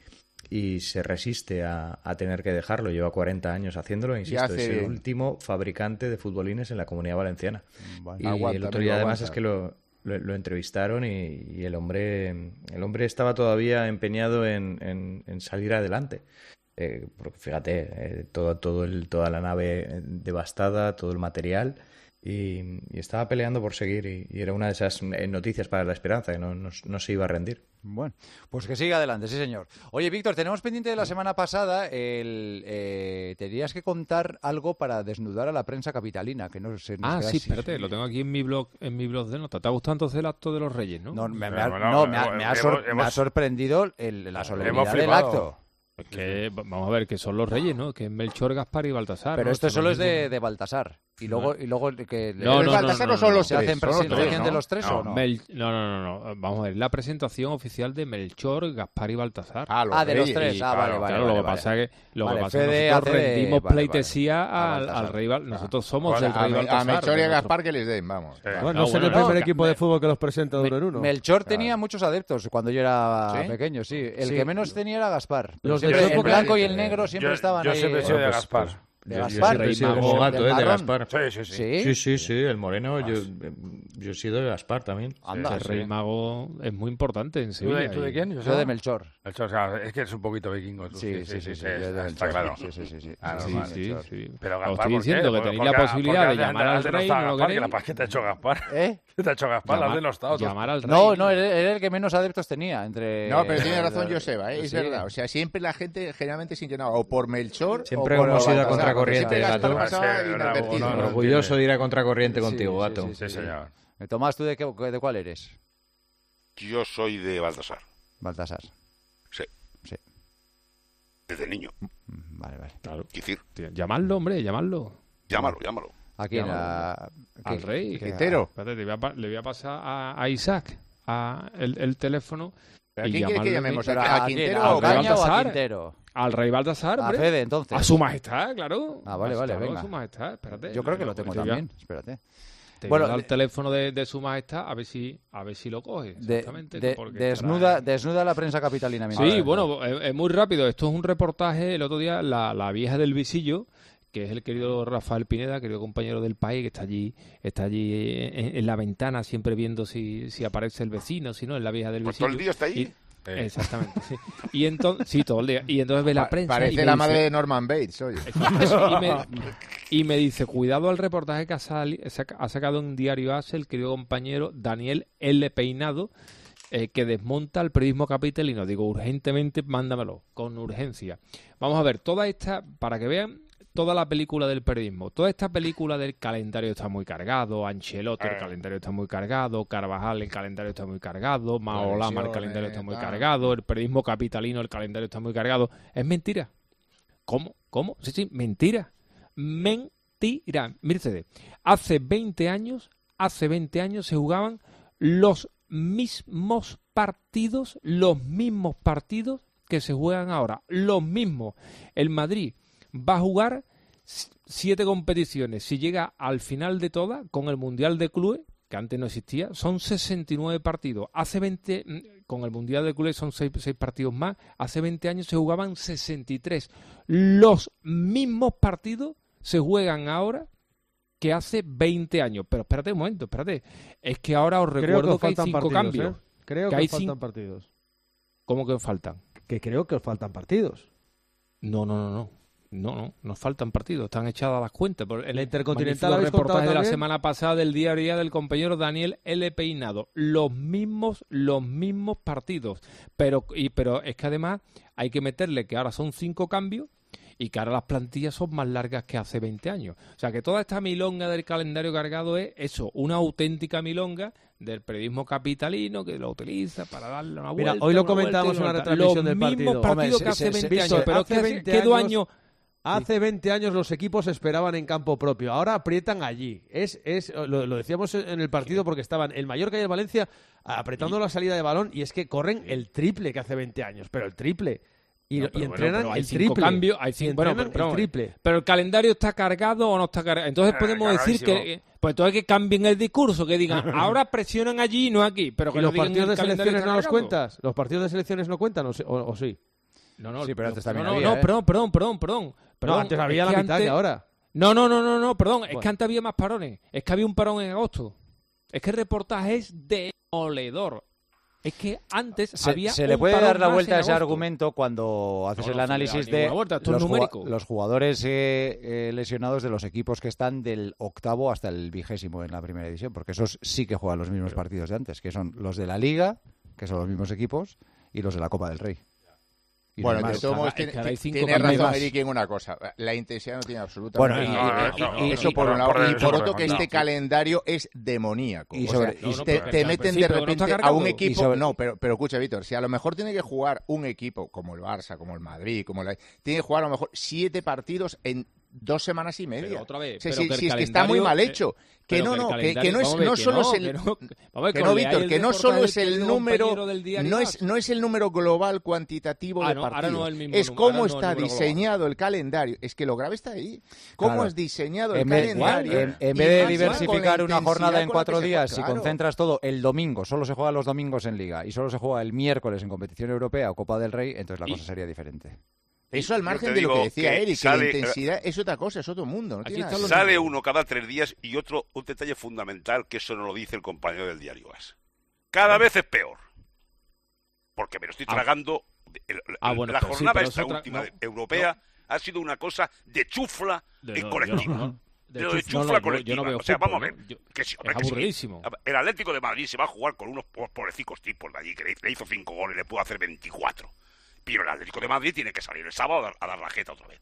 S11: y se resiste a, a tener que dejarlo. Lleva cuarenta años haciéndolo, insisto,
S7: hace
S11: es el
S7: bien.
S11: último fabricante de futbolines en la Comunidad Valenciana.
S5: Vale.
S11: Y
S7: Aguanta,
S11: el otro
S7: amigo,
S11: día además
S7: aguanta.
S11: es que lo, lo, lo entrevistaron y, y el hombre el hombre estaba todavía empeñado en, en- en salir adelante. Eh, porque fíjate, eh, todo, todo el, toda la nave eh, devastada, todo el material, y, y estaba peleando por seguir, y, y era una de esas eh, noticias para la esperanza, que no, no, no se iba a rendir.
S5: Bueno, pues que siga adelante, sí señor. Oye, Víctor, tenemos pendiente de la semana pasada el... Eh, tenías que contar algo para desnudar a la prensa capitalina, que no se nos
S15: Ah,
S5: queda
S15: sí,
S5: así.
S15: espérate, lo tengo aquí en mi blog, en mi blog de notas. ¿Te ha gustado entonces el acto de los Reyes, no?
S5: No, me, me
S10: Pero
S5: ha,
S10: bueno,
S5: no, me ha-
S10: hemos-
S5: me ha sor-
S10: hemos-
S5: me ha sorprendido el- la solemnidad del
S10: flipado.
S5: acto.
S15: Es que, va- vamos a ver, que son los Reyes, ¿no? Que es Melchor, Gaspar y Baltasar.
S5: Pero
S15: ¿no?
S5: esto
S15: Son
S5: solo
S15: los
S5: es de,
S15: mismos.
S5: de Baltasar. Y luego, y luego que...
S15: No, no, no,
S7: Baltasar
S15: no,
S7: o son
S15: no,
S7: los
S5: ¿Se hacen
S7: tres? Son los
S5: presentación
S7: tres,
S5: de
S7: ¿no?
S5: los tres o no?
S15: Mel- no, no, no, no, vamos a ver, la presentación oficial de Melchor, Gaspar y Baltasar.
S7: Ah, los
S5: Ah, de los
S7: reyes.
S5: tres.
S7: Y-
S5: Ah, vale,
S15: Claro,
S5: vale.
S15: lo
S5: vale,
S15: que
S5: vale.
S15: pasa es que, lo
S5: Vale,
S15: que pasa es
S5: Fede
S15: que nosotros
S5: hace de-
S15: rendimos
S5: vale,
S15: pleitesía
S5: vale. A
S15: al,
S5: Baltasar.
S15: al rey Bal- Nosotros somos
S7: Bueno,
S15: del rey
S7: a,
S15: Baltasar.
S7: a Melchor y a
S15: nosotros-
S7: Gaspar que les den, vamos.
S8: Bueno,
S15: No,
S8: no será el
S15: bueno,
S8: primer
S15: no,
S8: equipo de fútbol que los presenta de uno en uno.
S5: Melchor tenía muchos adeptos cuando yo era
S7: ¿Sí?
S5: pequeño, sí. El
S8: Sí.
S5: que menos tenía era Gaspar. Pero
S8: Los de
S5: siempre
S8: su
S5: el
S8: época-
S5: blanco y el negro siempre
S10: Yo-
S5: estaban
S10: yo
S5: ahí.
S10: siempre he sido de
S11: Pues-
S10: Gaspar.
S11: pues-
S5: De
S11: yo- yo
S5: Gaspar,
S11: siempre he sido
S15: Rey
S11: como
S15: Mago,
S11: gato,
S5: del
S11: ¿eh? de
S5: marrón.
S11: Gaspar.
S10: Sí, sí, sí.
S5: ¿Sí?
S11: Sí, sí, sí, el moreno, yo, yo he sido de Gaspar también.
S5: Anda.
S15: El rey mago es muy importante en
S10: ¿Tú
S15: Sevilla.
S10: de, tú de
S15: y-
S10: quién?
S5: Yo de Melchor.
S10: Melchor, o sea, es que eres un poquito vikingo tú.
S5: Sí, sí, sí, sí, yo de
S10: está
S5: Melchor.
S10: claro.
S5: Sí, sí, sí, sí.
S10: Ah,
S5: Sí,
S10: normal.
S15: Sí,
S5: Melchor.
S15: sí.
S10: Pero
S15: Os
S10: Gaspar,
S15: estoy
S10: ¿por
S15: diciendo
S10: qué?
S15: que
S10: Porque-
S15: tenéis la
S10: porque-
S15: posibilidad
S10: porque
S15: de
S10: antes-
S15: llamar al
S10: antes no
S15: rey,
S10: estaba
S15: ¿no lo
S10: Gaspar, que
S15: queréis?
S10: la paz que te ha hecho Gaspar.
S5: ¿Eh?
S10: ¿Qué te ha hecho Gaspar?
S15: Llamar-
S10: Las denostado tú.
S15: llamar al rey.
S5: No, no, era, era el que menos adeptos tenía. Entre...
S7: No, pero tiene razón Joseba, ¿eh? es
S5: Sí.
S7: verdad. O sea, siempre la gente generalmente se inclinaba o por Melchor
S11: Siempre
S7: o por
S11: hemos ido a
S7: Baltasar,
S11: contracorriente,
S7: porque siempre Gaspar
S11: Gato.
S7: pasaba
S10: Sí,
S7: inadvertido.
S10: no, no, no.
S11: Orgulloso de ir a contracorriente contigo,
S5: Sí, sí,
S11: gato.
S5: sí,
S10: Sí, señor.
S5: Eh, Tomás, ¿tú de, qué, de cuál eres?
S31: Yo soy de Baltasar.
S5: Baltasar.
S31: Sí.
S5: Sí.
S31: Desde niño.
S5: Mm, Vale, vale.
S15: Claro.
S31: Quicir.
S15: Tío, llamadlo, hombre, llamadlo.
S31: Llámalo, llámalo.
S5: Aquí en la...
S15: Al
S5: ¿qué-
S15: rey.
S5: qué-
S7: Quintero.
S15: Espérate, le voy a, pa- le voy a pasar a, a Isaac a el, el teléfono.
S7: ¿Pero a
S15: y
S7: quién quiere que
S15: llamarle-
S7: llamemos?
S5: Pero
S7: ¿A
S5: ¿a quién?
S7: Quintero
S5: ¿A
S7: o
S5: Ocaña
S15: Gato?
S5: o a
S15: Baltasar?
S5: Quintero?
S15: Al rey Baltasar,
S5: A
S15: hombre.
S5: Fede, entonces.
S15: A su majestad, claro.
S5: Ah, vale, vale,
S15: Claro,
S5: venga.
S15: A su majestad, espérate.
S5: Yo creo que lo tengo
S15: Te voy a-
S5: también. Espérate.
S15: Te
S5: Bueno,
S15: bueno,
S5: de-
S15: el teléfono de, de su majestad a ver si a ver si lo coge.
S5: De-
S15: Exactamente.
S5: de-
S15: porque
S5: desnuda,
S15: estará-
S5: desnuda la prensa capitalina. mientras
S15: Sí,
S5: tanto.
S15: bueno, es, es muy rápido. Esto es un reportaje. El otro día, la, la vieja del visillo, que es el querido Rafael Pineda, querido compañero del país, que está allí está allí en, en la ventana siempre viendo si, si aparece el vecino, si no, es la vieja del
S31: Pues
S15: visillo.
S31: todo el día está ahí.
S15: Y-
S10: Eh.
S15: Exactamente, sí. Y entonces, sí, todo el día. Y entonces ve la
S7: Pa-
S15: prensa.
S7: Parece
S15: y me
S7: la
S15: dice-
S7: madre de Norman Bates, oye.
S15: y, me, y me dice, cuidado al reportaje que ha, sali- saca- ha sacado en Diario A S, el querido compañero Daniel L. Peinado, eh, que desmonta el periodismo capitalino. Digo, urgentemente, mándamelo, con urgencia. Vamos a ver, toda esta, para que vean, toda la película del periodismo, toda esta película del calendario está muy cargado, Ancelotti, el calendario está muy cargado, Carvajal, el calendario está muy cargado, Maolama, el calendario está muy cargado, el periodismo capitalino, el calendario está muy cargado. Es mentira. ¿Cómo? ¿Cómo? Sí, sí, mentira. Mentira. Mire usted, hace veinte años, hace veinte años se jugaban los mismos partidos, los mismos partidos que se juegan ahora, los mismos. El Madrid va a jugar s- siete competiciones. Si llega al final de todas, con el Mundial de Clubes, que antes no existía, son sesenta y nueve partidos. Hace veinte, mm, con el Mundial de Clubes son seis partidos más. Hace veinte años se jugaban sesenta y tres. Los mismos partidos se juegan ahora que hace veinte años. Pero espérate un momento, espérate. Es que ahora os
S8: Creo
S15: recuerdo
S8: os
S15: que, hay
S8: faltan
S15: cinco
S8: partidos,
S15: cambios.
S8: ¿eh? Creo que,
S15: hay
S8: os faltan
S15: cin-
S8: partidos.
S15: ¿Cómo que os faltan?
S8: Que creo que os faltan partidos.
S15: No, no, no, no. No, no, nos faltan partidos, están echadas las cuentas. Por el
S8: ¿La Intercontinental
S15: magnífico
S8: habéis contado
S15: reportaje de la
S8: también?
S15: semana pasada del diario del compañero Daniel L. Peinado. Los mismos, los mismos partidos. Pero, y, pero es que además hay que meterle que ahora son cinco cambios y que ahora las plantillas son más largas que hace veinte años. O sea que toda esta milonga del calendario cargado es eso, una auténtica milonga del periodismo capitalino que lo utiliza para darle una vuelta.
S8: Mira, hoy lo
S15: una
S8: comentamos en
S15: vuelta y
S8: una
S15: una vuelta.
S8: retransmisión del
S15: Los
S8: partido.
S15: mismos partidos
S8: Hombre,
S15: que
S8: se-
S15: hace
S8: se-
S15: veinte
S8: Víctor,
S15: años. Pero
S8: hace
S15: ¿qué,
S8: veinte
S15: qué dos
S8: años-
S15: años?
S8: Hace veinte años los equipos esperaban en campo propio, ahora aprietan allí. Es, es lo, lo decíamos en el partido porque estaban el Mallorca y el Valencia apretando la salida de balón y es que corren el triple que hace veinte años, pero el triple. Y,
S15: No,
S8: y
S15: pero bueno,
S8: entrenan
S15: pero hay
S8: el
S15: cinco
S8: triple.
S15: cambios, hay
S8: Y
S15: cinco, bueno,
S8: entrenan
S15: pero,
S8: el
S15: pero-
S8: triple.
S15: pero el calendario está cargado o no está cargado. Entonces
S10: Eh,
S15: podemos decir que,
S10: cargadísimo.
S15: pues entonces que cambien el discurso, que digan, ahora presionan allí y no aquí, pero que
S8: ¿Y
S15: no
S8: los
S15: digan
S8: partidos
S15: el
S8: de
S15: calendario
S8: selecciones
S15: está
S8: no los
S15: cargado.
S8: cuentas? ¿Los partidos de selecciones no cuentan o, sí- o- o sí?
S15: No, no,
S5: Sí, pero antes también
S15: no, no,
S5: había,
S15: no,
S5: ¿eh?
S15: perdón, perdón, perdón, perdón. perdón.
S8: antes había
S15: Es
S8: la mitad que ahora.
S15: No, no, no, no, no, perdón, es
S8: Bueno.
S15: que antes había más parones. Es que había un parón en agosto. Es que el reportaje es demoledor. Es que antes
S5: Se,
S15: había
S5: se le
S15: un
S5: puede
S15: parón
S5: dar la
S15: más
S5: vuelta
S15: en
S5: a ese
S15: agosto.
S5: argumento cuando haces
S15: No, no
S5: el
S15: se le da
S5: análisis
S15: ninguna
S5: de
S15: vuelta, esto es
S5: los, jugua-
S15: numérico.
S5: los jugadores eh, eh, lesionados de los equipos que están del octavo hasta el vigésimo en la primera división, porque esos sí que juegan los mismos partidos de antes, que son los de la Liga, que son los mismos equipos, y los de la Copa del Rey. Y
S7: Bueno,
S5: no hay
S7: de
S5: más.
S7: todos modos,
S15: es
S7: tiene,
S15: que ahora hay cinco
S7: tiene
S15: cambios
S7: razón
S15: más.
S7: Eric en una cosa. La intensidad no tiene absolutamente
S5: Bueno, y-
S7: nada.
S5: y- y- y-
S7: Eso
S5: y-
S7: por un lado.
S10: por-
S7: Y
S10: por
S7: por
S10: eso
S7: otro, que
S10: no.
S7: este calendario es demoníaco.
S5: Y
S7: O
S5: sobre-
S7: sea,
S5: y-
S7: te,
S15: no,
S7: te
S15: pero-
S7: meten
S15: sí,
S7: de
S15: pero no está
S7: repente a
S15: cargado.
S7: un
S5: Y
S7: equipo.
S5: sobre-
S7: No, pero, pero escucha, Víctor, si a lo mejor tiene que jugar un equipo como el Barça, como el Madrid, como la, tiene que jugar a lo mejor siete partidos en dos semanas y media.
S15: Pero otra vez,
S7: O sea,
S15: pero
S7: si
S15: que el
S7: si es que está muy
S15: calendario,
S7: mal
S15: eh,
S7: hecho. Que
S15: pero
S7: no,
S15: que el
S7: no, que,
S15: calendario-
S7: que no es
S15: vamos a ver,
S7: no
S15: que
S7: solo
S15: no,
S7: es el.
S15: que no- vamos a ver,
S7: Que
S15: que
S7: no,
S15: os
S7: Víctor,
S15: leáis
S7: que
S15: el
S7: no solo es
S15: reportaje
S7: el
S15: del
S7: número,
S15: compañero del diario
S7: no
S15: A
S7: es,
S15: S.
S7: no es el número global cuantitativo
S15: Ah,
S7: de
S15: no, ahora
S7: partidos.
S15: no es el mismo
S7: es
S15: número,
S7: cómo
S15: ahora no es el
S7: está
S15: número global.
S7: diseñado el calendario. Es que lo grave está ahí. ¿Cómo
S5: Claro.
S7: has diseñado el
S5: En vez,
S7: calendario?
S5: en- en
S7: Y
S5: vez de
S7: más con
S5: diversificar
S7: la
S5: una jornada
S7: intensidad
S5: en
S7: con la
S5: cuatro
S7: que se
S5: días,
S7: juega,
S5: si
S7: claro.
S5: concentras todo el domingo, solo se juega los domingos en Liga y solo se juega el miércoles en competición europea o Copa del Rey, entonces la
S15: Y-
S5: cosa sería diferente.
S7: Eso al
S9: Yo
S7: margen
S9: te
S7: de lo que
S9: digo
S7: decía
S9: que
S7: Eric, que
S9: sale-
S7: la intensidad es otra cosa, es otro mundo. No
S15: Aquí
S7: tiene nada
S15: están
S7: que
S15: los
S7: ver.
S9: Sale uno cada tres días y otro, un detalle fundamental, que eso no lo dice el compañero del diario A S. Cada vez es peor. Porque me lo estoy
S15: Ah.
S9: tragando. El- el-
S15: Ah, bueno,
S9: la
S15: pero sí,
S9: jornada
S15: pero
S9: esta
S15: es otra-
S9: última
S15: no,
S9: de- europea ha sido una cosa de chufla
S15: De-
S9: en
S15: no,
S9: colectivo.
S15: yo no,
S9: De,
S15: de
S9: lo de
S15: chuf- no,
S9: chufla
S15: no, yo-
S9: colectiva.
S15: yo no veo
S9: o sea,
S15: fútbol,
S9: vamos a ver.
S15: ¿no? Yo-
S9: que sí,
S15: es
S9: hombre, que sí.
S15: aburridísimo.
S9: El Atlético de Madrid se va a jugar con unos po- pobrecicos tipos de allí, que le, le hizo cinco goles y le pudo hacer veinticuatro. Pero el Atlético de Madrid tiene que salir el sábado a dar, a dar la jeta otra vez.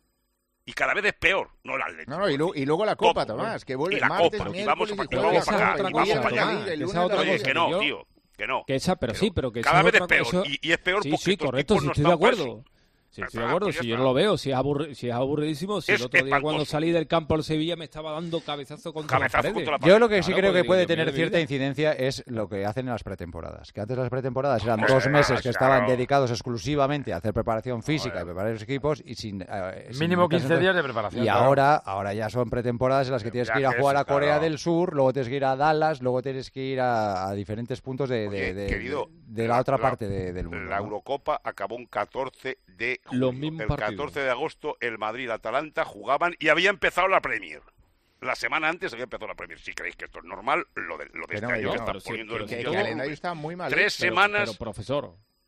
S9: Y cada vez es peor, no el Atlético.
S7: No, no, y, luego, y luego la Copa,
S9: ¿Cómo?
S7: Tomás, que vuelve
S9: Y la
S7: martes,
S9: Copa, y
S7: miércoles,
S9: vamos
S7: y
S9: para- y
S7: jueves,
S9: vamos
S7: y
S9: para acá,
S7: jueves,
S9: y vamos
S7: y
S9: para allá.
S7: lunes, el
S15: Esa
S7: lunes
S15: otra
S7: la
S9: Oye,
S15: cosa,
S9: que
S15: que
S9: no,
S15: yo-
S9: tío, que no.
S15: Que esa, pero
S9: Que
S15: sí,
S9: no.
S15: pero que
S9: cada
S15: esa
S9: vez
S15: es
S9: es
S15: otra
S9: peor.
S15: cosa.
S9: Y, y es peor
S15: Sí,
S9: porque
S15: sí,
S9: estos
S15: correcto,
S9: tipos
S15: sí
S9: no
S15: estoy de
S9: están para eso.
S15: acuerdo. Sí, estoy de
S9: Ah,
S15: acuerdo,
S9: pues ya
S15: si yo
S9: está.
S15: no lo veo, si es, aburri- si es aburridísimo, si
S9: Es
S15: el otro día cuando
S9: espantoso.
S15: salí del campo al Sevilla me estaba dando cabezazo contra
S9: Cabezazo
S15: las paredes.
S9: contra la pared.
S5: Yo lo que sí
S15: Claro,
S5: creo que
S15: porque
S5: puede
S15: digo,
S5: tener
S15: Dios mío de
S5: cierta
S15: mi vida.
S5: incidencia es lo que hacen en las pretemporadas. Que antes las pretemporadas eran
S9: Hombre,
S5: dos meses que
S9: claro.
S5: estaban dedicados exclusivamente a hacer preparación física y preparar los equipos y sin... eh, sin
S10: Mínimo
S5: meterse
S10: quince
S5: en-
S10: días de preparación.
S5: Y
S10: claro.
S5: ahora, ahora ya son pretemporadas en las que tienes que ir a
S9: Viajes,
S5: jugar a Corea
S9: claro.
S5: del Sur, luego tienes que ir a Dallas, luego tienes que ir a, a diferentes puntos de, de,
S9: Oye,
S5: de-
S9: querido,
S5: de la otra parte de- del mundo.
S9: La
S5: ¿no?
S9: Eurocopa acabó un catorce de julio.
S15: Los mismos
S9: El
S15: partidos.
S9: catorce de agosto el Madrid y el Atalanta jugaban y había empezado la Premier. La semana antes había empezado la Premier. Si creéis que esto es normal, lo de, lo de
S7: Que
S9: este
S7: no,
S9: año
S7: que
S9: que
S7: no,
S9: están
S15: pero sí,
S9: poniendo
S15: pero
S9: el
S15: sí,
S7: Que el
S9: guión.
S7: calendario está muy mal
S9: Tres
S7: hecho.
S15: Pero-
S9: semanas.
S15: Pero, profesor,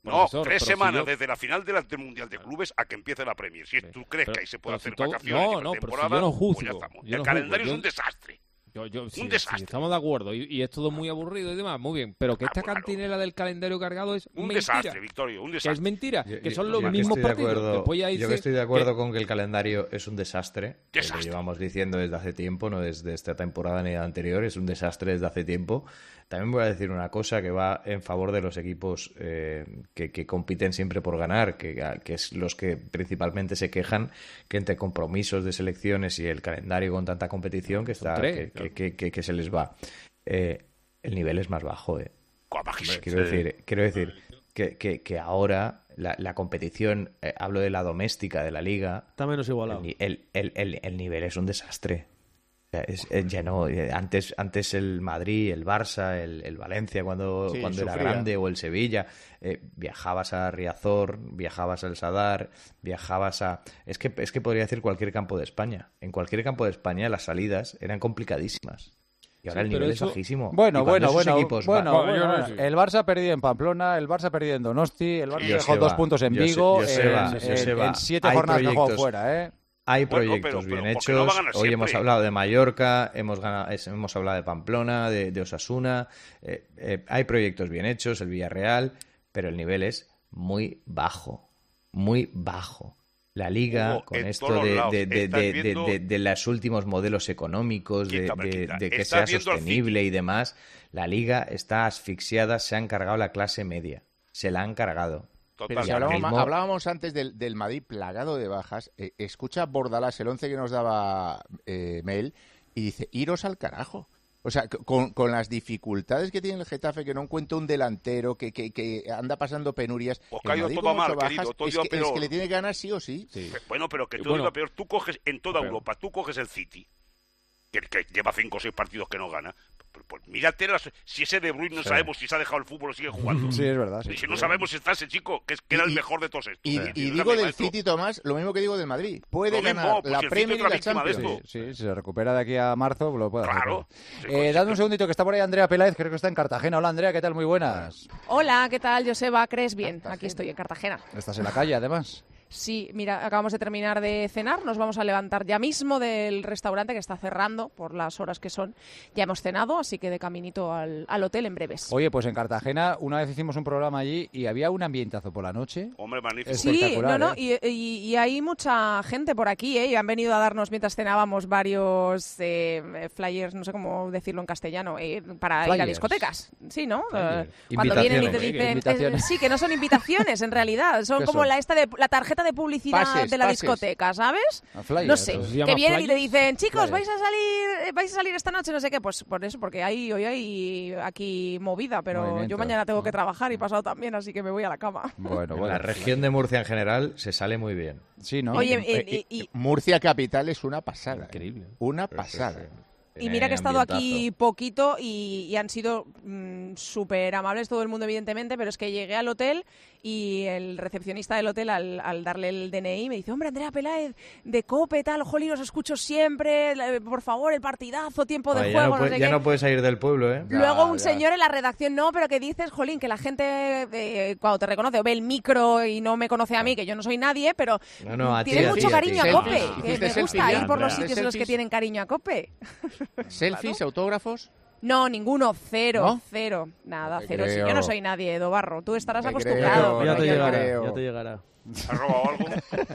S9: No,
S15: profesor,
S9: tres
S15: pero si
S9: semanas
S15: yo-
S9: desde la final de la- del Mundial de Clubes a que empiece la Premier. Si tú crees
S15: Pero-
S9: que ahí se puede
S15: pero si
S9: hacer
S15: todo-
S9: vacaciones
S15: no,
S9: y
S15: no, pero si
S9: temporada,
S15: yo no
S9: pues
S15: juzgo,
S9: ya estamos.
S15: yo
S9: El
S15: no
S9: calendario
S15: juzgo,
S9: es un
S15: yo-
S9: desastre.
S15: Yo, yo, sí,
S9: un
S15: sí,
S9: desastre.
S15: estamos de acuerdo y, y es todo muy aburrido y demás, muy bien. Pero que esta cantinela del calendario cargado es
S9: Un
S15: mentira.
S9: desastre, Victorio, un
S15: Que
S9: desastre.
S15: es mentira,
S11: Yo-
S15: que
S11: yo-
S15: son los
S11: yo que
S15: mismos
S11: estoy de
S15: partidos.
S11: acuerdo-
S15: Después ya
S11: yo
S15: dice
S11: que estoy de acuerdo
S15: que-
S11: con que el calendario es un desastre, que
S9: Desastre.
S11: lo llevamos diciendo desde hace tiempo, no desde esta temporada ni la anterior, es un desastre desde hace tiempo. También voy a decir una cosa que va en favor de los equipos eh, que, que compiten siempre por ganar, que, que es los que principalmente se quejan que entre compromisos de selecciones y el calendario con tanta competición que está
S15: tres,
S11: que, que- que- que se les va. Eh, el nivel es más bajo, eh.
S9: Bajísimo.
S11: Quiero
S9: Sí.
S11: decir, quiero decir que, que, que ahora la, la competición, eh, hablo de la doméstica de la liga,
S8: Está menos igualado.
S11: el, ni- el, el, el, el nivel es un desastre. O sea, es- es- ya no, eh, antes, antes el Madrid, el Barça, el, el Valencia cuando,
S7: Sí,
S11: cuando era
S7: sufría.
S11: grande, o el Sevilla, eh, viajabas a Riazor, viajabas al Sadar, viajabas a... Es que, es que podría decir cualquier campo de España. En cualquier campo de España las salidas eran complicadísimas. Y ahora
S5: Sí,
S11: el
S5: pero
S11: nivel
S5: eso-
S11: es bajísimo.
S5: Bueno,
S11: Y cuando
S5: bueno,
S11: esos
S5: bueno,
S11: equipos
S5: bueno,
S11: van-
S5: bueno, bueno. El Barça ha perdido en Pamplona, el Barça ha perdido en Donosti, el Barça dejó
S11: Joseba,
S5: dos puntos en
S11: Jose-
S5: Vigo,
S11: Joseba,
S5: en, en-
S11: Joseba,
S5: en siete
S11: hay
S5: jornadas que ha jugado
S11: proyectos-
S5: fuera, ¿eh?
S11: Hay
S9: Bueno,
S11: proyectos
S9: pero-
S11: bien
S9: pero porque
S11: hechos.
S9: no va a ganar
S11: Hoy
S9: siempre.
S11: hemos hablado de Mallorca, hemos, ganado- es- hemos hablado de Pamplona, de, de Osasuna. Eh, eh, hay proyectos bien hechos, el Villarreal, pero el nivel es muy bajo, muy bajo. La liga,
S9: Hugo,
S11: con
S9: en
S11: esto
S9: todos
S11: de,
S9: lados,
S11: de, de,
S9: estás
S11: de, de,
S9: viendo-
S11: de- de los últimos modelos económicos, de,
S9: Quita, hombre,
S11: de-
S9: quita.
S11: de que
S9: Estás
S11: sea
S9: viendo al
S11: sostenible y demás, la liga está asfixiada, se han cargado la clase media. Se la han cargado.
S7: Pero si
S11: Y ahora
S7: hablábamos,
S11: mismo-
S7: hablábamos antes del, del Madrid plagado de bajas, eh, escucha Bordalás, el once que nos daba eh, Mel, y dice, iros al carajo. O sea, c- con, con las dificultades que tiene el Getafe, que no encuentra un delantero, que, que, que anda pasando penurias,
S9: Pues
S7: el
S9: que ha ido
S7: Madrid
S9: todo
S7: con
S9: mal,
S7: ocho bajas,
S9: querido, todo
S7: es,
S9: iba
S7: que, es
S9: peor.
S7: que le tiene que ganar sí o sí.
S9: Bueno, pero que
S7: Eh,
S9: todo
S7: bueno,
S9: iba peor. Tú coges en toda
S7: pero-
S9: Europa, tú coges el City, que, que lleva cinco o seis partidos que no gana. Pues, pues mírate las- si ese De Bruyne no
S7: Sí.
S9: sabemos si se ha dejado el fútbol o sigue jugando.
S5: Sí, es verdad, sí.
S9: Y si no sabemos si está ese chico, que, es, que era el mejor de todos estos.
S7: Y,
S9: Eh,
S7: y
S9: dígame,
S7: digo del
S9: maestro.
S7: City, Tomás, lo mismo que digo del Madrid. Puede
S9: Lo mismo,
S7: ganar
S9: pues
S7: la
S9: el City
S7: Premier y
S9: otra
S7: la
S9: víctima de
S7: Champions.
S9: esto.
S5: Sí, si se recupera de aquí a marzo, lo puede hacer.
S9: Claro.
S5: Eh, dame un segundito, que está por ahí Andrea Peláez, creo que está en Cartagena. Hola, Andrea, ¿qué tal? Muy buenas.
S31: Hola, ¿qué tal, Joseba? ¿Crees bien? Aquí estoy, en Cartagena.
S5: Estás en la calle, además.
S31: Sí, mira, acabamos de terminar de cenar, nos vamos a levantar ya mismo del restaurante que está cerrando por las horas que son. Ya hemos cenado, así que de caminito al, al hotel en breves.
S5: Oye, pues en Cartagena una vez hicimos un programa allí y había un ambientazo por la noche.
S9: Hombre, magnífico.
S31: Sí,
S5: espectacular,
S31: no, no,
S5: ¿eh?
S31: y, y- y hay mucha gente por aquí, ¿eh? Y han venido a darnos, mientras cenábamos, varios eh, flyers, no sé cómo decirlo en castellano, eh, para ir a
S5: Flyers.
S31: discotecas. Sí, ¿no?
S5: Flyers.
S31: Eh, cuando vienen y te
S5: Invitaciones.
S31: dicen...
S5: Invitaciones.
S31: eh, sí, que no son invitaciones, en realidad. Son
S5: ¿Qué
S31: como
S5: son?
S31: la esta de la tarjeta de publicidad
S5: Pases,
S31: de la
S5: pases.
S31: discoteca, ¿sabes?
S5: Ah, flyers,
S31: no sé,
S5: eso se
S31: que
S5: llama
S31: vienen y te
S5: flyers.
S31: dicen, chicos,
S5: Flyers.
S31: vais a salir eh, vais a salir esta noche, no sé qué. Pues por eso, porque hay, hoy hay aquí movida, pero
S11: Movimiento.
S31: yo mañana tengo que trabajar y pasado también, así que me voy a la cama.
S5: Bueno,
S11: En la región de Murcia en general se sale muy bien.
S5: Sí, ¿no?
S31: Oye,
S7: Eh,
S31: eh, y- y-
S7: Murcia capital es una pasada.
S11: Increíble.
S7: Una pasada.
S31: Y mira que he estado aquí poquito y, y han sido mm, súper amables todo el mundo, evidentemente, pero es que llegué al hotel y el recepcionista del hotel, al, al darle el D N I, me dice, hombre, Andrea Peláez, de COPE, tal, jolín, os escucho siempre, la- por favor, el partidazo, tiempo de
S11: Oye, ya
S31: juego,
S11: no,
S31: no
S11: puede-
S31: sé
S11: ya
S31: qué.
S11: no puedes salir del pueblo, ¿eh?
S31: Luego un señor en la redacción, no, pero que dices, jolín, que la gente eh, cuando te reconoce o ve el micro y no me conoce a mí, que yo no soy nadie, pero
S11: No, no, a ti,
S31: tiene
S11: a
S31: mucho
S11: ti, a
S31: cariño
S11: ti.
S31: a COPE,
S11: Selfies.
S31: que
S7: ¿Hiciste
S31: me gusta
S7: selfie,
S31: ir por los
S7: Andrea?
S31: sitios en los que
S7: ¿Selfies?
S31: tienen cariño a COPE.
S7: ¿Selfies, autógrafos?
S31: No, ninguno, cero,
S7: ¿No?
S31: cero, nada,
S7: te
S31: cero. Si
S7: creo.
S31: yo no soy nadie, Edo Barro, tú estarás
S7: Te
S31: acostumbrado.
S7: creo,
S8: Ya
S7: no
S8: te
S7: te
S8: llegará,
S7: creo.
S8: ya te llegará.
S9: ¿Has robado algo?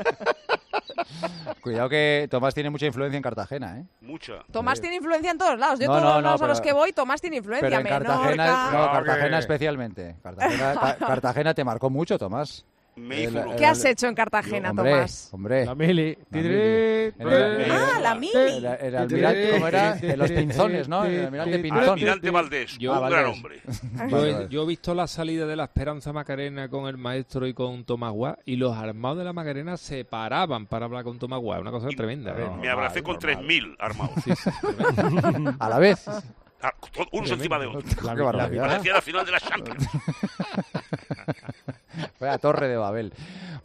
S5: Cuidado que Tomás tiene mucha influencia en Cartagena, ¿eh?
S9: Mucha.
S31: Tomás tiene influencia en todos lados. Yo
S5: No,
S31: todos
S5: no,
S31: los
S5: no,
S31: lados a los
S5: pero-
S31: que voy, Tomás tiene influencia.
S5: Pero en Cartagena,
S31: Menorca.
S5: no,
S9: Ah,
S5: Cartagena
S9: que-
S5: especialmente. Cartagena, Ca- Cartagena te marcó mucho, Tomás.
S9: Me
S5: El-
S9: hizo-
S5: el-
S31: ¿Qué has hecho en Cartagena,
S5: hombre,
S31: Tomás?
S5: Hombre.
S8: La mili.
S5: La mili. El- el-
S31: Ah, la mili.
S5: El, el almirante, ¿cómo era? De los pinzones, ¿no? El almirante Pinzón.
S9: Almirante Valdés,
S15: Yo-
S9: un
S5: Ah,
S9: gran
S5: Valdés.
S9: hombre.
S15: Yo
S5: Vale,
S15: he,
S5: vale.
S15: yo he visto la salida de la Esperanza Macarena con el maestro y con Tomás Guá, y los armados de la Macarena se paraban para hablar con Tomás Guá. Una cosa tremenda. ¿no?
S9: Me abracé con tres mil armados.
S5: A la vez.
S9: Ah, to- unos encima de otros.
S5: Qué barbaridad.
S9: Parecía la final de la Champions.
S5: Fue a Torre de Babel.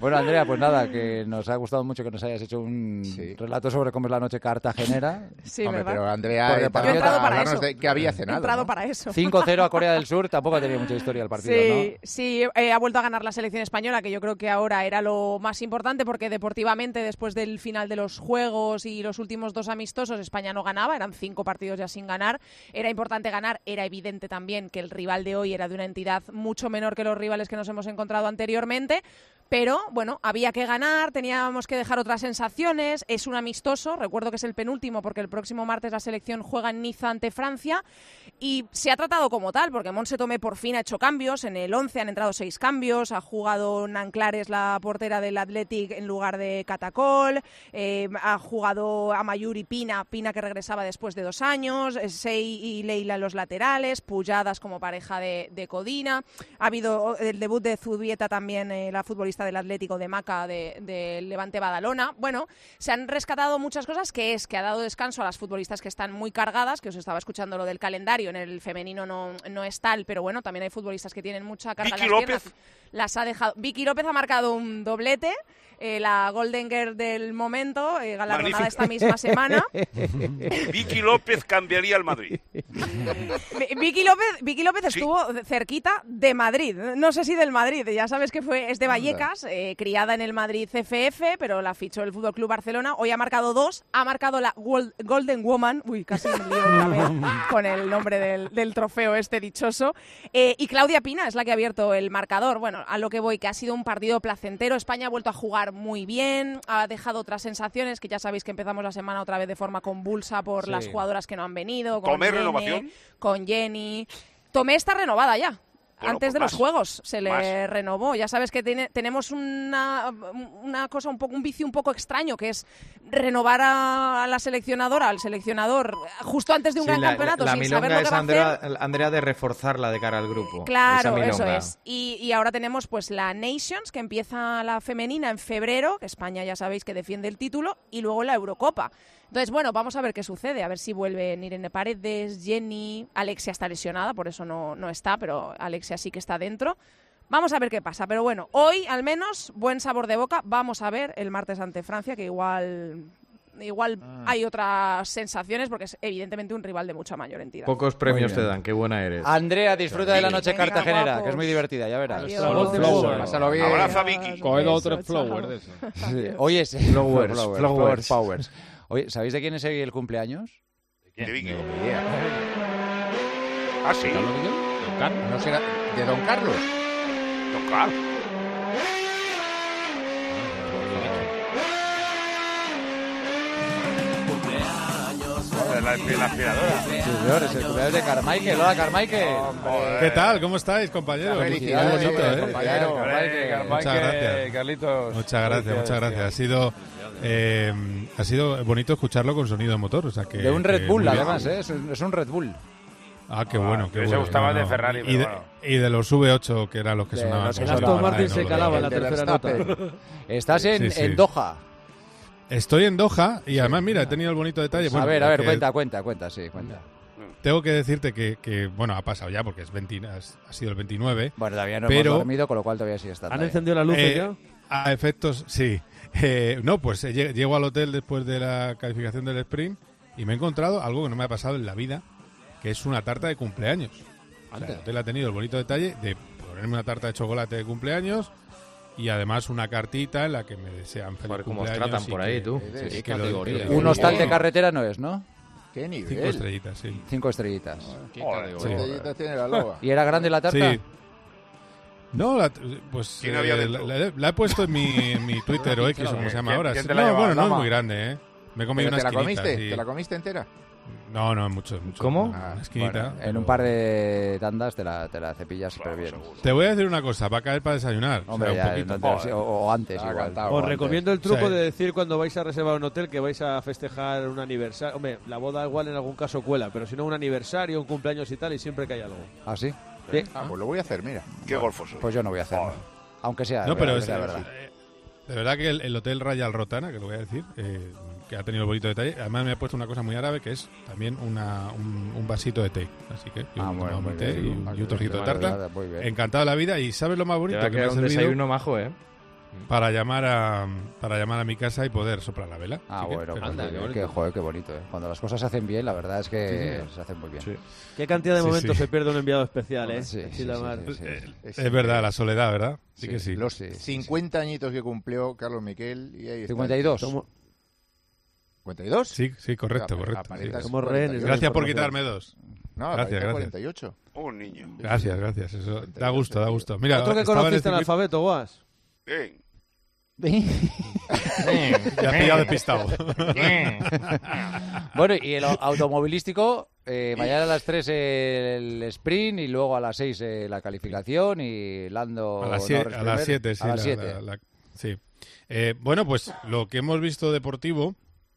S5: Bueno, Andrea, pues nada, que nos ha gustado mucho que nos hayas hecho un sí. relato sobre cómo es la noche cartagenera.
S31: Sí,
S7: Hombre,
S31: me
S7: pero
S31: va.
S7: Andrea,
S31: Yo he entrado para eso.
S7: de qué había cenado.
S31: He entrado
S7: ¿no?
S31: para eso.
S5: cinco cero a Corea del Sur, tampoco ha tenido mucha historia el partido,
S31: sí,
S5: ¿no?
S31: Sí, eh, ha vuelto a ganar la selección española, que yo creo que ahora era lo más importante, porque deportivamente, después del final de los Juegos y los últimos dos amistosos, España no ganaba, eran cinco partidos ya sin ganar. Era importante ganar, era evidente también que el rival de hoy era de una entidad mucho menor que los rivales que nos hemos encontrado anteriormente. Pero, bueno, había que ganar, teníamos que dejar otras sensaciones, es un amistoso, recuerdo que es el penúltimo porque el próximo martes la selección juega en Niza ante Francia y se ha tratado como tal, porque Montse Tomé por fin ha hecho cambios, en el once han entrado seis cambios, ha jugado Nanclares, la portera del Athletic, en lugar de Catacol, eh, ha jugado Amayuri Pina, Pina que regresaba después de dos años, Sei y Leila en los laterales, Pujadas como pareja de, de Codina, ha habido el debut de Zubieta también, eh, la futbolista del Atlético de Maca de, de Levante Badalona. Bueno, se han rescatado muchas cosas, que es que ha dado descanso a las futbolistas que están muy cargadas, que os estaba escuchando lo del calendario, en el femenino no, no es tal, pero bueno, también hay futbolistas que tienen mucha carga
S9: Vicky
S31: en las
S9: López.
S31: piernas. Las ha dejado. Vicky López ha marcado un doblete, eh, la Golden Girl del momento, eh, galardonada
S9: Magnífico.
S31: esta misma semana.
S9: Vicky López cambiaría al Madrid.
S31: Vicky López, Vicky López estuvo cerquita de Madrid, no sé si del Madrid, ya sabes que fue es de Vallecas, eh, criada en el Madrid C F F, pero la fichó el F C Barcelona. Hoy ha marcado dos, ha marcado la Gold, Golden Woman, uy, casi me lío otra vez con el nombre del, del trofeo este dichoso, eh, y Claudia Pina es la que ha abierto el marcador. Bueno, a lo que voy, que ha sido un partido placentero, España ha vuelto a jugar muy bien, ha dejado otras sensaciones, que ya sabéis que empezamos la semana otra vez de forma convulsa por
S9: Sí.
S31: las jugadoras que no han venido, con
S9: ¿Tomé
S31: Yene,
S9: renovación?
S31: con Jenny. Tomé está renovada ya.
S9: Bueno,
S31: Antes
S9: pues
S31: de
S9: más,
S31: los Juegos se le
S9: más.
S31: renovó. Ya sabes que tiene, tenemos una, una cosa, un poco un vicio un poco extraño, que es renovar a, a la seleccionadora, al seleccionador, justo antes de un
S11: Sí,
S31: gran
S11: la,
S31: campeonato,
S11: la
S31: sin saber
S11: milonga
S31: lo que
S11: es
S31: va a
S11: Andrea,
S31: hacer.
S11: Andrea de reforzarla de cara al grupo.
S31: Claro,
S11: Esa
S31: eso
S11: milonga.
S31: es. Y, y ahora tenemos pues la Nations, que empieza la femenina en febrero, que España ya sabéis que defiende el título, y luego la Eurocopa. Entonces, bueno, vamos a ver qué sucede, a ver si vuelven Irene Paredes, Jenny, Alexia está lesionada, por eso no, no está, pero Alexia sí que está dentro. Vamos a ver qué pasa, pero bueno, hoy al menos buen sabor de boca. Vamos a ver el martes ante Francia, que igual... Igual
S11: Ah.
S31: hay otras sensaciones, porque es evidentemente un rival de mucha mayor entidad.
S11: Pocos premios
S5: Muy
S11: te
S5: bien.
S11: dan, qué buena eres.
S5: Andrea, disfruta de la noche
S31: Venga,
S5: cartagenera,
S31: guapos.
S5: que es muy divertida, ya verás.
S31: Adiós.
S15: Flowers.
S10: Flowers.
S7: Pásalo bien.
S9: Abraza a Vicky.
S15: Coge dos o
S31: Eso,
S15: tres
S31: chao.
S15: flowers de eso.
S5: Sí. Oye, es-
S11: Flowers,
S5: flowers,
S11: flowers.
S5: flowers. Oye, ¿sabéis de quién es hoy el cumpleaños?
S9: De Vicky.
S7: Yeah.
S9: Ah, sí.
S15: ¿Carlos Miguel? ¿Don Carlos?
S7: ¿No será de Don Carlos?
S9: Don Carlos. De la, de la aspiradora.
S5: Sí, señor, es el cumpleaños de Carmichael. Hola, Carmichael.
S1: ¿Qué tal? ¿Cómo estáis, compañeros?
S7: Felicidades,
S1: Qué bonito,
S7: hombre,
S1: ¿eh?
S7: compañero.
S5: Carmichael.
S1: Muchas gracias.
S10: Carlitos.
S1: Muchas gracias, muchas gracias. Ha sido, eh, ha sido bonito escucharlo con sonido de motor. O sea que,
S5: De un Red
S1: que
S5: Bull,
S1: muy bien.
S5: además, ¿eh? Es un, es un Red Bull.
S1: Ah, qué bueno, qué
S10: me
S1: bueno.
S10: gustaba el de Ferrari,
S1: y,
S10: pero
S1: de,
S10: bueno.
S1: y de los V ocho, que eran los que
S5: De
S1: sonaban.
S5: los que
S1: como
S5: sonaban.
S1: la
S8: Aston Martin
S1: verdad,
S8: se
S1: no,
S8: calaba en la
S7: El de
S8: tercera nota.
S7: Verstappen.
S5: Estás en,
S1: Sí, sí.
S5: en Doha.
S1: Estoy en Doha y además, mira, he tenido el bonito detalle.
S5: a
S1: bueno,
S5: ver, a ver,
S1: que
S5: cuenta, cuenta, cuenta, sí, cuenta.
S1: Tengo que decirte que, que, bueno, ha pasado ya porque es veinte, ha sido el veintinueve.
S5: Bueno, todavía no
S1: pero,
S5: hemos dormido, con lo cual todavía sigue estando
S8: ¿Han
S5: ahí.
S8: encendido las luces
S1: Eh,
S8: ya?
S1: A efectos, sí. Eh, no, pues eh, lle- llego al hotel después de la calificación del sprint y me he encontrado algo que no me ha pasado en la vida, que es una tarta de cumpleaños. O sea, el hotel ha tenido el bonito detalle de ponerme una tarta de chocolate de cumpleaños y además una cartita en la que me desean feliz
S11: Joder, cómo os
S1: cumpleaños.
S11: tratan
S1: y
S11: por
S1: que-
S11: ahí, tú.
S1: y
S11: Sí,
S1: que lo-
S11: categoría.
S1: que-
S5: Un hostal de
S7: Oh.
S5: carretera no es, ¿no?
S7: ¿Qué nivel?
S1: Cinco estrellitas, sí.
S5: Cinco estrellitas.
S9: Joder,
S1: Sí.
S7: Estrellitas tiene la loba.
S5: ¿Y era grande la tarta?
S1: Sí. No, la, pues
S9: ¿Quién
S1: eh,
S9: había
S1: la,
S9: dentro?
S1: la- la he puesto en mi, en mi Twitter o X o como se llama
S10: ¿Quién-
S1: ahora.
S10: quién
S1: Sí,
S10: te la
S1: no,
S10: llevaba,
S1: bueno, no es
S10: Lama?
S1: muy grande, ¿eh? Me he comido
S7: ¿Pero
S1: una
S7: ¿Te la
S1: esquinita,
S7: comiste?
S1: sí.
S7: ¿Te la comiste entera?
S1: No, no, mucho, mucho.
S11: ¿Cómo?
S1: Una esquinita.
S5: Bueno, en
S1: pero-
S5: un par de tandas te la, te la cepillas súper bien.
S1: Te voy a decir una cosa, va a caer para desayunar.
S5: Hombre,
S1: o sea, un
S5: ya,
S1: poquito.
S5: no te- o, o antes
S7: Ah,
S5: igual.
S7: cantado.
S8: Os
S7: Aguante.
S8: recomiendo el truco
S1: Sí.
S8: de decir cuando vais a reservar un hotel que vais a festejar un aniversario. Hombre, la boda igual en algún caso cuela, pero si no un aniversario, un cumpleaños y tal, y siempre que hay algo.
S5: ¿Ah, sí?
S8: Sí.
S7: Ah, pues lo voy a hacer, mira.
S9: Qué golfo soy.
S5: Pues yo no voy a hacerlo. Aunque sea,
S1: No, pero
S5: aunque
S1: es,
S5: sea verdad.
S1: eh, de verdad que el, el hotel Rayal Rotana, que lo voy a decir, eh, que ha tenido el bonito detalle. Además me ha puesto una cosa muy árabe que es también una, un, un vasito de té. Así que yo
S5: Ah,
S1: me he
S5: bueno,
S1: tomado
S5: muy
S1: mi té
S5: bien.
S1: y, un-
S5: Ah,
S1: y un trocito de
S5: vale,
S1: tarta.
S5: vale, muy bien.
S1: Encantado de la vida. Y ¿sabes lo más
S11: Te
S1: bonito?
S11: va a
S1: Que me ha
S11: quedar un
S1: servido
S11: desayuno majo, ¿eh?
S1: para llamar a para llamar a mi casa y poder soplar la vela.
S5: Ah,
S1: Así que,
S5: bueno, pues,
S1: fenomenal.
S5: qué, bonito. Qué, joder, qué bonito. ¿eh? Cuando las cosas se hacen bien, la verdad es que
S8: Sí, sí.
S5: se hacen muy bien.
S1: Sí.
S8: Qué cantidad de
S1: Sí,
S8: momentos
S1: sí.
S8: se pierde un enviado especial, ¿eh?
S5: Sí,
S8: Aquí
S5: sí,
S8: la
S5: sí,
S8: mar.
S5: sí, sí.
S1: Es, es verdad, la soledad, ¿verdad? Sí,
S7: Sí,
S1: que sí.
S7: Los
S5: Sí, sí,
S7: cincuenta añitos que cumplió Carlos Miquel y ahí está.
S5: cincuenta y dos.
S8: Somos,
S7: ¿cincuenta y dos?
S1: Sí, sí, correcto,
S7: Ap-
S1: correcto.
S7: aparentas
S1: sí.
S8: Somos rehenes.
S7: cuarenta y ocho.
S1: Gracias por
S8: información.
S1: quitarme dos.
S7: No,
S1: Gracias,
S7: aparenta
S1: gracias.
S7: cuarenta y ocho.
S9: Un niño.
S1: Gracias, gracias. Eso da gusto, da gusto. Mira,
S8: Otro que
S1: estaba en el
S8: conociste en el
S1: circuito-
S8: alfabeto, Guas.
S9: Bien.
S1: Ya has pillado despistado.
S5: Bueno, y el au- automovilístico, eh, mañana a las tres el sprint y luego a las seis eh, la calificación y Lando
S1: A las sie-
S5: Norris
S1: a las
S5: primero.
S1: siete, sí.
S5: A las
S1: la-
S5: siete.
S1: la- la- sí. Eh, bueno, pues lo que hemos visto deportivo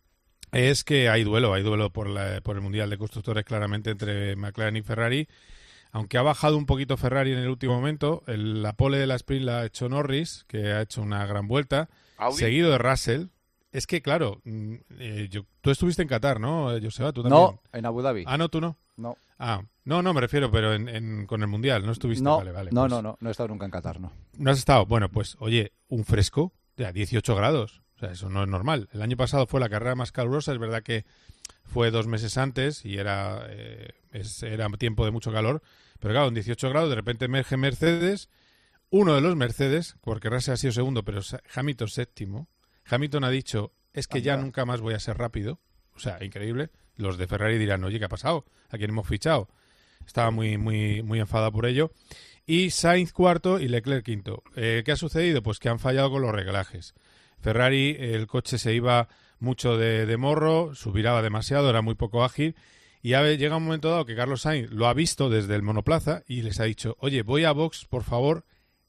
S1: es que hay duelo, hay duelo por, la- por el Mundial de Constructores claramente entre McLaren y Ferrari. Aunque ha bajado un poquito Ferrari en el último momento, el- la pole de la sprint la ha hecho Norris, que ha hecho una gran vuelta,
S9: Audi.
S1: seguido de Russell. Es que, claro, mm, eh, yo- tú estuviste en Qatar, ¿no, eh, Joseba? ¿Tú también?
S5: No, en Abu Dhabi.
S1: Ah, no, tú no.
S5: No.
S1: Ah, no, no, me refiero, pero en, en- con el Mundial, ¿no estuviste?
S5: No,
S1: Vale, vale,
S5: no,
S1: pues-
S5: no, no, no he estado nunca en Qatar, no.
S1: ¿No has estado? Bueno, pues, oye, un fresco, ya, dieciocho grados. O sea, eso no es normal. El año pasado fue la carrera más calurosa, es verdad que fue dos meses antes y era, eh, es- era tiempo de mucho calor, pero claro, en dieciocho grados de repente emerge Mercedes, uno de los Mercedes, porque Russell ha sido segundo, pero Sa- Hamilton séptimo. Hamilton ha dicho, es que ya
S5: Anda.
S1: nunca más voy a ser rápido. O sea, increíble. Los de Ferrari dirán, oye, ¿qué ha pasado? ¿A quién hemos fichado? Estaba muy, muy, muy enfadado por ello. Y Sainz cuarto y Leclerc quinto. Eh, ¿Qué ha sucedido? Pues que han fallado con los reglajes. Ferrari, el coche se iba mucho de, de morro, subiraba demasiado, era muy poco ágil. Y ha, llega un momento dado que Carlos Sainz lo ha visto desde el monoplaza y les ha dicho, oye, voy a box, por favor,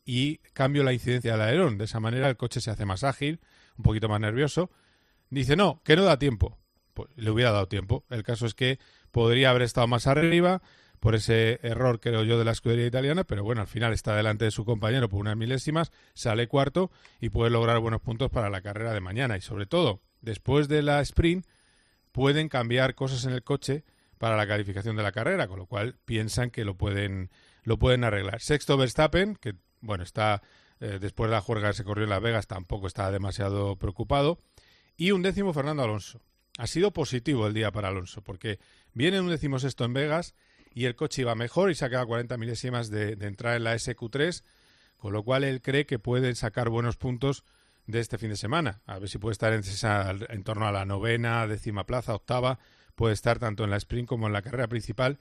S1: y cambio la incidencia del alerón. De esa manera el coche se hace más ágil, un poquito más nervioso. Dice, no, que no da tiempo. Pues le hubiera dado tiempo. El caso es que podría haber estado más arriba por ese error, creo yo, de la escudería italiana, pero bueno, al final está delante de su compañero por unas milésimas, sale cuarto y puede lograr buenos puntos para la carrera de mañana. Y sobre todo, después de la sprint, pueden cambiar cosas en el coche para la calificación de la carrera, con lo cual piensan que lo pueden, lo pueden arreglar. Sexto Verstappen, que bueno, está eh, después de la juerga que se corrió en Las Vegas, tampoco está demasiado preocupado. Y un décimo Fernando Alonso. Ha sido positivo el día para Alonso, porque viene un décimo sexto en Vegas y el coche iba mejor y se ha quedado cuarenta milésimas de, de entrar en la ese cu tres, con lo cual él cree que puede sacar buenos puntos de este fin de semana. A ver si puede estar en, esa, en torno a la novena, décima plaza, octava, puede estar tanto en la sprint como en la carrera principal.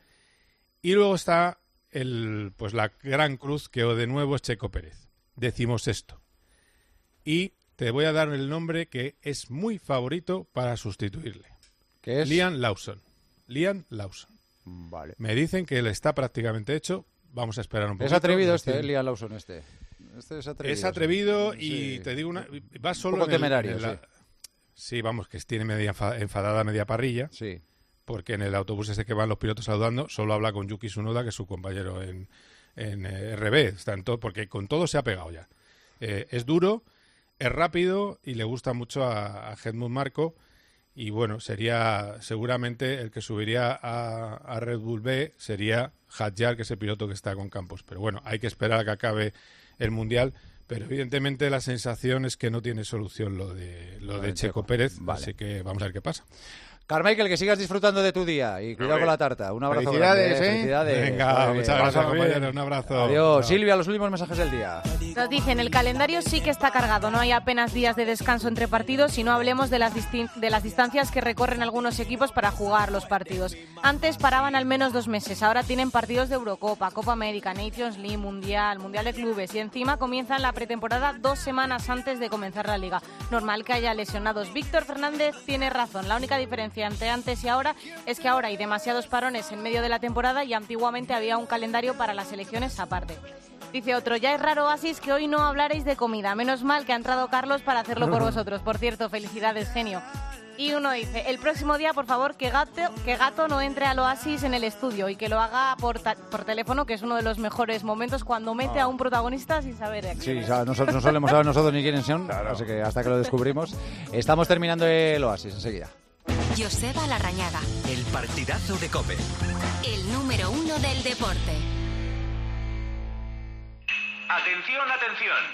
S1: Y luego está el, pues la gran cruz, que de nuevo es Checo Pérez, decimosexto. Y te voy a dar el nombre que es muy favorito para sustituirle.
S5: ¿Qué es?
S1: Liam Lawson. Liam Lawson.
S5: Vale.
S1: Me dicen que él está prácticamente hecho. Vamos a esperar un poco.
S5: Es atrevido este, eh, Liam Lawson este. Este es atrevido.
S1: Es atrevido
S5: sí.
S1: y
S5: Sí.
S1: te digo una... Va solo
S5: Un poco
S1: en el-
S5: temerario,
S1: en la-
S5: sí.
S1: Sí, vamos, que tiene media enfa- enfadada media parrilla.
S5: Sí.
S1: Porque en el autobús ese que van los pilotos saludando, solo habla con Yuki Tsunoda, que es su compañero en, en eh, R B. Está en todo, porque con todo se ha pegado ya. Eh, es duro, es rápido y le gusta mucho a, a Helmut Marko. Y bueno, sería seguramente el que subiría a, a Red Bull B sería Hadjar, que es el piloto que está con Campos. Pero bueno, hay que esperar a que acabe el Mundial. Pero evidentemente la sensación es que no tiene solución lo de lo de Checo Pérez.
S5: Vale.
S1: Así que vamos a ver qué pasa.
S5: Carmichael, que sigas disfrutando de tu día y cuidado con la tarta. Un abrazo
S7: Felicidades,
S5: grande,
S7: ¿eh?
S5: Felicidades.
S1: Venga,
S5: Muy bien.
S1: muchas gracias,
S5: Pásalo muy bien.
S1: compañero. Un abrazo.
S5: Adiós.
S1: Chao.
S5: Silvia, los últimos mensajes del día.
S25: Nos dicen, el calendario sí que está cargado, no hay apenas días de descanso entre partidos y no hablemos de las, distin- de las distancias que recorren algunos equipos para jugar los partidos. Antes paraban al menos dos meses, ahora tienen partidos de Eurocopa, Copa América, Nations League, Mundial, Mundial de Clubes y encima comienzan la pretemporada dos semanas antes de comenzar la Liga. Normal que haya lesionados. Víctor Fernández tiene razón, la única diferencia entre antes y ahora es que ahora hay demasiados parones en medio de la temporada y antiguamente había un calendario para las selecciones aparte. Dice otro, ya es raro, Oasis, que hoy no hablaréis de comida. Menos mal que ha entrado Carlos para hacerlo por vosotros. Por cierto, felicidades, genio. Y uno dice, el próximo día, por favor, que Gato, que Gato no entre al Oasis en el estudio y que lo haga por, ta- por teléfono, que es uno de los mejores momentos cuando mete a un protagonista sin saber de
S5: Sí, o sea, nosotros no solemos saber nosotros ni quiénes son, así que hasta que lo descubrimos. Estamos terminando el Oasis enseguida.
S2: Joseba Larrañaga,
S3: El partidazo de COPE.
S2: el número uno del deporte.
S31: Atención, atención.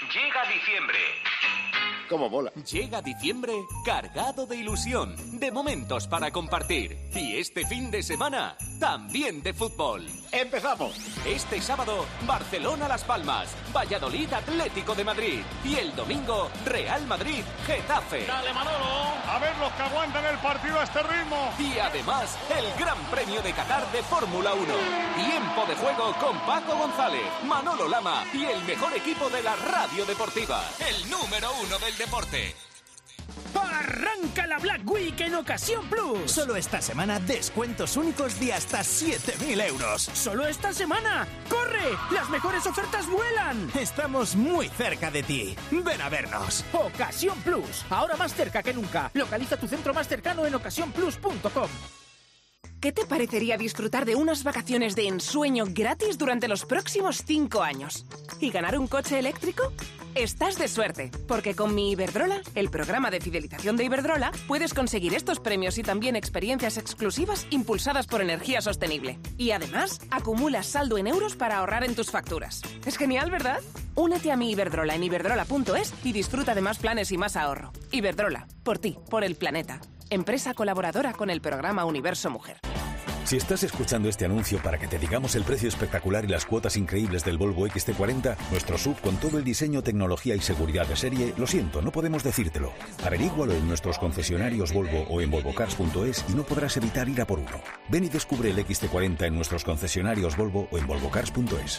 S12: Llega diciembre.
S7: ¿Cómo mola?
S12: Llega diciembre cargado de ilusión, de momentos para compartir. Y este fin de semana, también de fútbol.
S7: ¡Empezamos!
S12: Este sábado, Barcelona-Las Palmas, Valladolid-Atlético de Madrid. Y el domingo, Real Madrid-Getafe.
S13: Dale, Manolo, a ver los que aguantan el partido a este ritmo.
S12: Y además, el Gran Premio de Qatar de Fórmula uno. Tiempo de juego con Paco González, Manolo Lama y el mejor equipo de la radio deportiva. El número uno del deporte.
S14: ¡Arranca la Black Week en Ocasión Plus! Solo esta semana, descuentos únicos de hasta siete mil euros. ¡Solo esta semana! ¡Corre! ¡Las mejores ofertas vuelan! Estamos muy cerca de ti. ¡Ven a vernos! Ocasión Plus. Ahora más cerca que nunca. Localiza tu centro más cercano en ocasión plus punto com.
S16: ¿Qué te parecería disfrutar de unas vacaciones de ensueño gratis durante los próximos cinco años? ¿Y ganar un coche eléctrico? Estás de suerte, porque con mi Iberdrola, el programa de fidelización de Iberdrola, puedes conseguir estos premios y también experiencias exclusivas impulsadas por energía sostenible. Y además, acumulas saldo en euros para ahorrar en tus facturas. Es genial, ¿verdad? Únete a mi Iberdrola en iberdrola punto es y disfruta de más planes y más ahorro. Iberdrola, por ti, por el planeta. Empresa colaboradora con el programa Universo Mujer.
S17: Si estás escuchando este anuncio para que te digamos el precio espectacular y las cuotas increíbles del Volvo equis te cuarenta, nuestro S U V con todo el diseño, tecnología y seguridad de serie, lo siento, no podemos decírtelo. Averígualo en nuestros concesionarios Volvo o en volvo cars punto es y no podrás evitar ir a por uno. Ven y descubre el equis te cuarenta en nuestros concesionarios Volvo o en volvo cars punto es.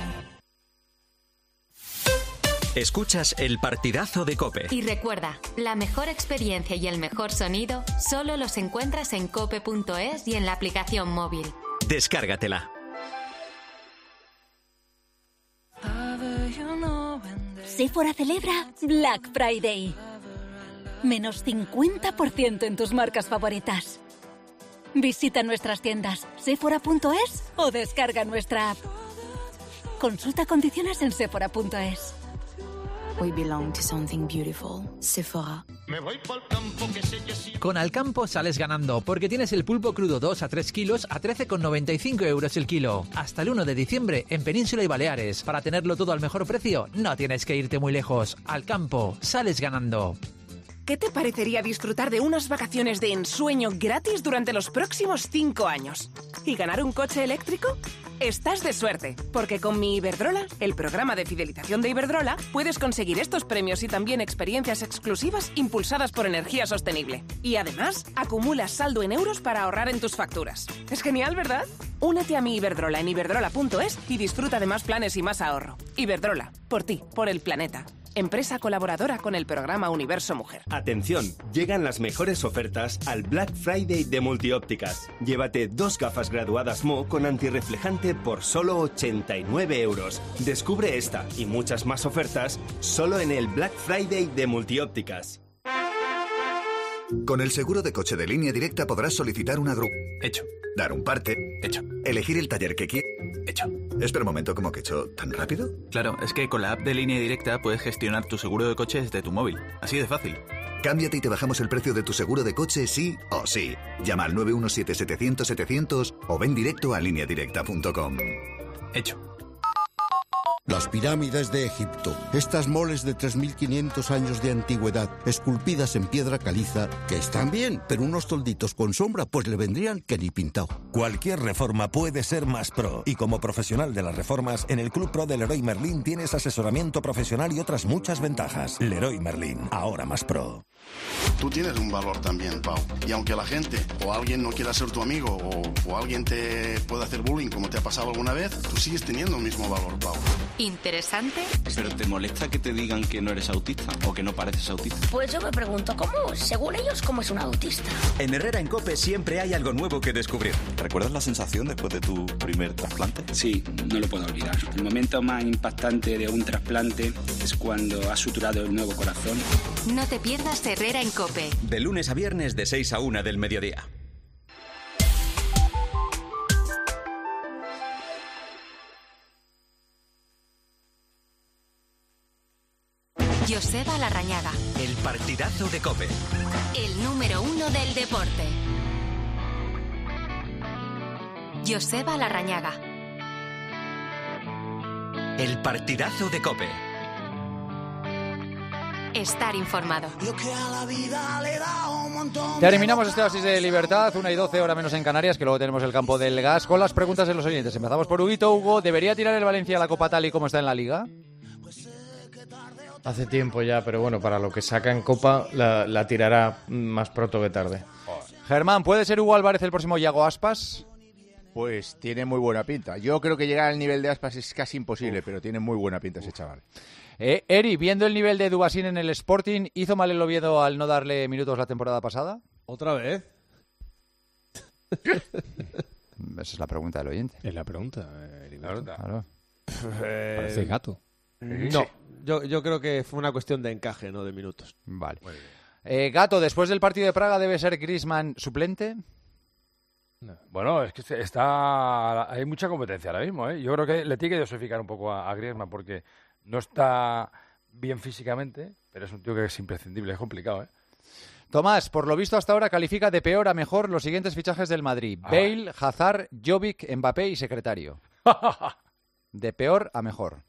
S3: Escuchas el partidazo de COPE.
S2: Y recuerda, la mejor experiencia y el mejor sonido solo los encuentras en cope punto es y en la aplicación móvil.
S3: Descárgatela.
S18: Sephora celebra Black Friday. Menos cincuenta por ciento en tus marcas favoritas. Visita nuestras tiendas sephora punto es o descarga nuestra app. Consulta condiciones en sephora punto es.
S19: We belong to something beautiful. Sephora.
S21: Con Alcampo sales ganando, porque tienes el pulpo crudo dos a tres kilos a trece con noventa y cinco euros el kilo. Hasta el uno de diciembre en Península y Baleares. Para tenerlo todo al mejor precio, no tienes que irte muy lejos. Alcampo, sales ganando.
S16: ¿Qué te parecería disfrutar de unas vacaciones de ensueño gratis durante los próximos cinco años? ¿Y ganar un coche eléctrico? Estás de suerte, porque con mi Iberdrola, el programa de fidelización de Iberdrola, puedes conseguir estos premios y también experiencias exclusivas impulsadas por energía sostenible. Y además, acumulas saldo en euros para ahorrar en tus facturas. Es genial, ¿verdad? Únete a mi Iberdrola en iberdrola punto es y disfruta de más planes y más ahorro. Iberdrola, por ti, por el planeta. Empresa colaboradora con el programa Universo Mujer.
S24: Atención, llegan las mejores ofertas al Black Friday de Multiópticas. Llévate dos gafas graduadas M O con antirreflejante por solo ochenta y nueve euros. Descubre esta y muchas más ofertas solo en el Black Friday de Multiópticas.
S27: Con el seguro de coche de Línea Directa podrás solicitar una grúa.
S24: Hecho.
S27: Dar un parte.
S24: Hecho.
S27: Elegir el taller que quieras.
S24: Hecho.
S27: Espera un momento, ¿cómo que he hecho? ¿Tan rápido?
S28: Claro, es que con la app de Línea Directa puedes gestionar tu seguro de coche desde tu móvil. Así de fácil.
S27: Cámbiate y te bajamos el precio de tu seguro de coche sí o sí. Llama al nueve uno siete setecientos setecientos o ven directo a línea directa punto com.
S28: Hecho.
S32: Las pirámides de Egipto, estas moles de tres mil quinientos años de antigüedad, esculpidas en piedra caliza, que están bien, pero unos tolditos con sombra pues le vendrían que ni pintado.
S33: Cualquier reforma puede ser más pro, y como profesional de las reformas, en el Club Pro de Leroy Merlin tienes asesoramiento profesional y otras muchas ventajas. Leroy Merlin, ahora más pro.
S34: Tú tienes un valor también, Pau, y aunque la gente o alguien no quiera ser tu amigo o, o alguien te pueda hacer bullying como te ha pasado alguna vez, tú sigues teniendo el mismo valor, Pau.
S2: ¿Interesante?
S35: ¿Pero te molesta que te digan que no eres autista o que no pareces autista?
S36: Pues yo me pregunto, ¿cómo, según ellos, cómo es un autista?
S3: En Herrera en COPE siempre hay algo nuevo que descubrir.
S35: ¿Recuerdas la sensación después de tu primer trasplante?
S37: Sí, no lo puedo olvidar. El momento más impactante de un trasplante es cuando has suturado el nuevo corazón.
S2: No te pierdas Herrera en COPE.
S3: De lunes a viernes de seis a una del mediodía.
S2: Joseba Larrañaga.
S3: El partidazo de COPE.
S2: El número uno del deporte. Joseba Larrañaga.
S3: El partidazo de COPE.
S2: estar informado.
S1: Terminamos este oasis de libertad, una y doce, hora menos en Canarias, que luego tenemos el campo del gas, con las preguntas de los oyentes. Empezamos por Huguito. Hugo, ¿debería tirar el Valencia a la Copa tal y como está en la Liga?
S4: Hace tiempo ya, pero bueno, para lo que saca en Copa la, la tirará más pronto que tarde.
S1: Germán, ¿puede ser Hugo Álvarez el próximo Iago Aspas?
S7: Pues tiene muy buena pinta. Yo creo que llegar al nivel de Aspas es casi imposible, Uf. pero tiene muy buena pinta ese chaval.
S1: Eh, Eri, viendo el nivel de Dubasín en el Sporting, ¿hizo mal el Oviedo al no darle minutos la temporada pasada?
S5: ¿Otra vez?
S1: Esa es la pregunta del oyente.
S4: Es la pregunta. Eh,
S5: claro.
S1: claro.
S4: Eh, Parece gato.
S5: No, yo, yo creo que fue una cuestión de encaje, no de minutos.
S1: Vale. Eh, Gato, después del partido de Praga, ¿debe ser Griezmann suplente?
S6: No. Bueno, es que está hay mucha competencia ahora mismo, ¿eh? Yo creo que le tiene que dosificar un poco a, a Griezmann porque no está bien físicamente, pero es un tío que es imprescindible, es complicado, ¿eh?
S1: Tomás, por lo visto hasta ahora califica de peor a mejor los siguientes fichajes del Madrid. Ah. Bale, Hazard, Jovic, Mbappé y secretario. De peor a mejor.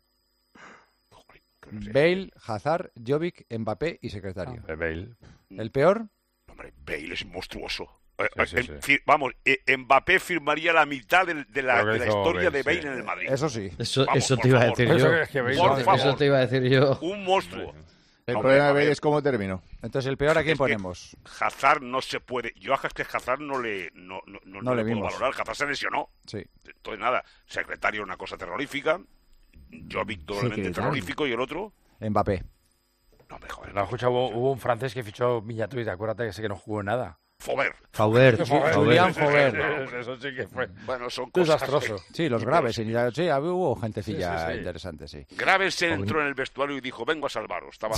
S1: Bale, Hazard, Jovic, Mbappé y secretario.
S6: Ah, Bale.
S1: ¿El peor?
S8: Hombre, Bale es monstruoso.
S6: Sí, sí, sí.
S8: En, vamos, eh, Mbappé firmaría la mitad de, de, la, de la historia Bale, de Bale sí. en el Madrid.
S1: Eso sí.
S4: Eso,
S8: vamos,
S4: eso te iba
S8: favor.
S4: a decir yo.
S6: Es que Bale,
S8: por favor.
S4: Eso te iba a decir yo.
S8: Un monstruo.
S7: El
S8: no,
S7: problema de Bale es cómo terminó.
S1: Entonces, ¿el peor a quién
S8: es
S1: ponemos?
S8: Hazard no se puede. Yo a que Hazard no le, no, no, no,
S1: no
S8: no
S1: le,
S8: le puedo
S1: vimos.
S8: valorar. Hazard se lesionó.
S1: Sí.
S8: Entonces, nada, secretario una cosa terrorífica. Jovic totalmente sí, terrorífico y el otro...
S1: Mbappé.
S8: No, me joder.
S6: No, escucha, hubo, hubo un francés que fichó Miñatuit, acuérdate que ese que no jugó nada.
S8: Faubert.
S4: Faubert.
S1: Julián Faubert.
S6: No, eso sí que fue
S8: bueno, son cosas
S6: desastroso.
S8: Que...
S1: Sí, los graves. Sí, sí, hubo gentecilla
S6: sí, sí, sí.
S1: interesante, sí.
S8: Graves se entró en el vestuario y dijo, vengo a salvaros. Estaba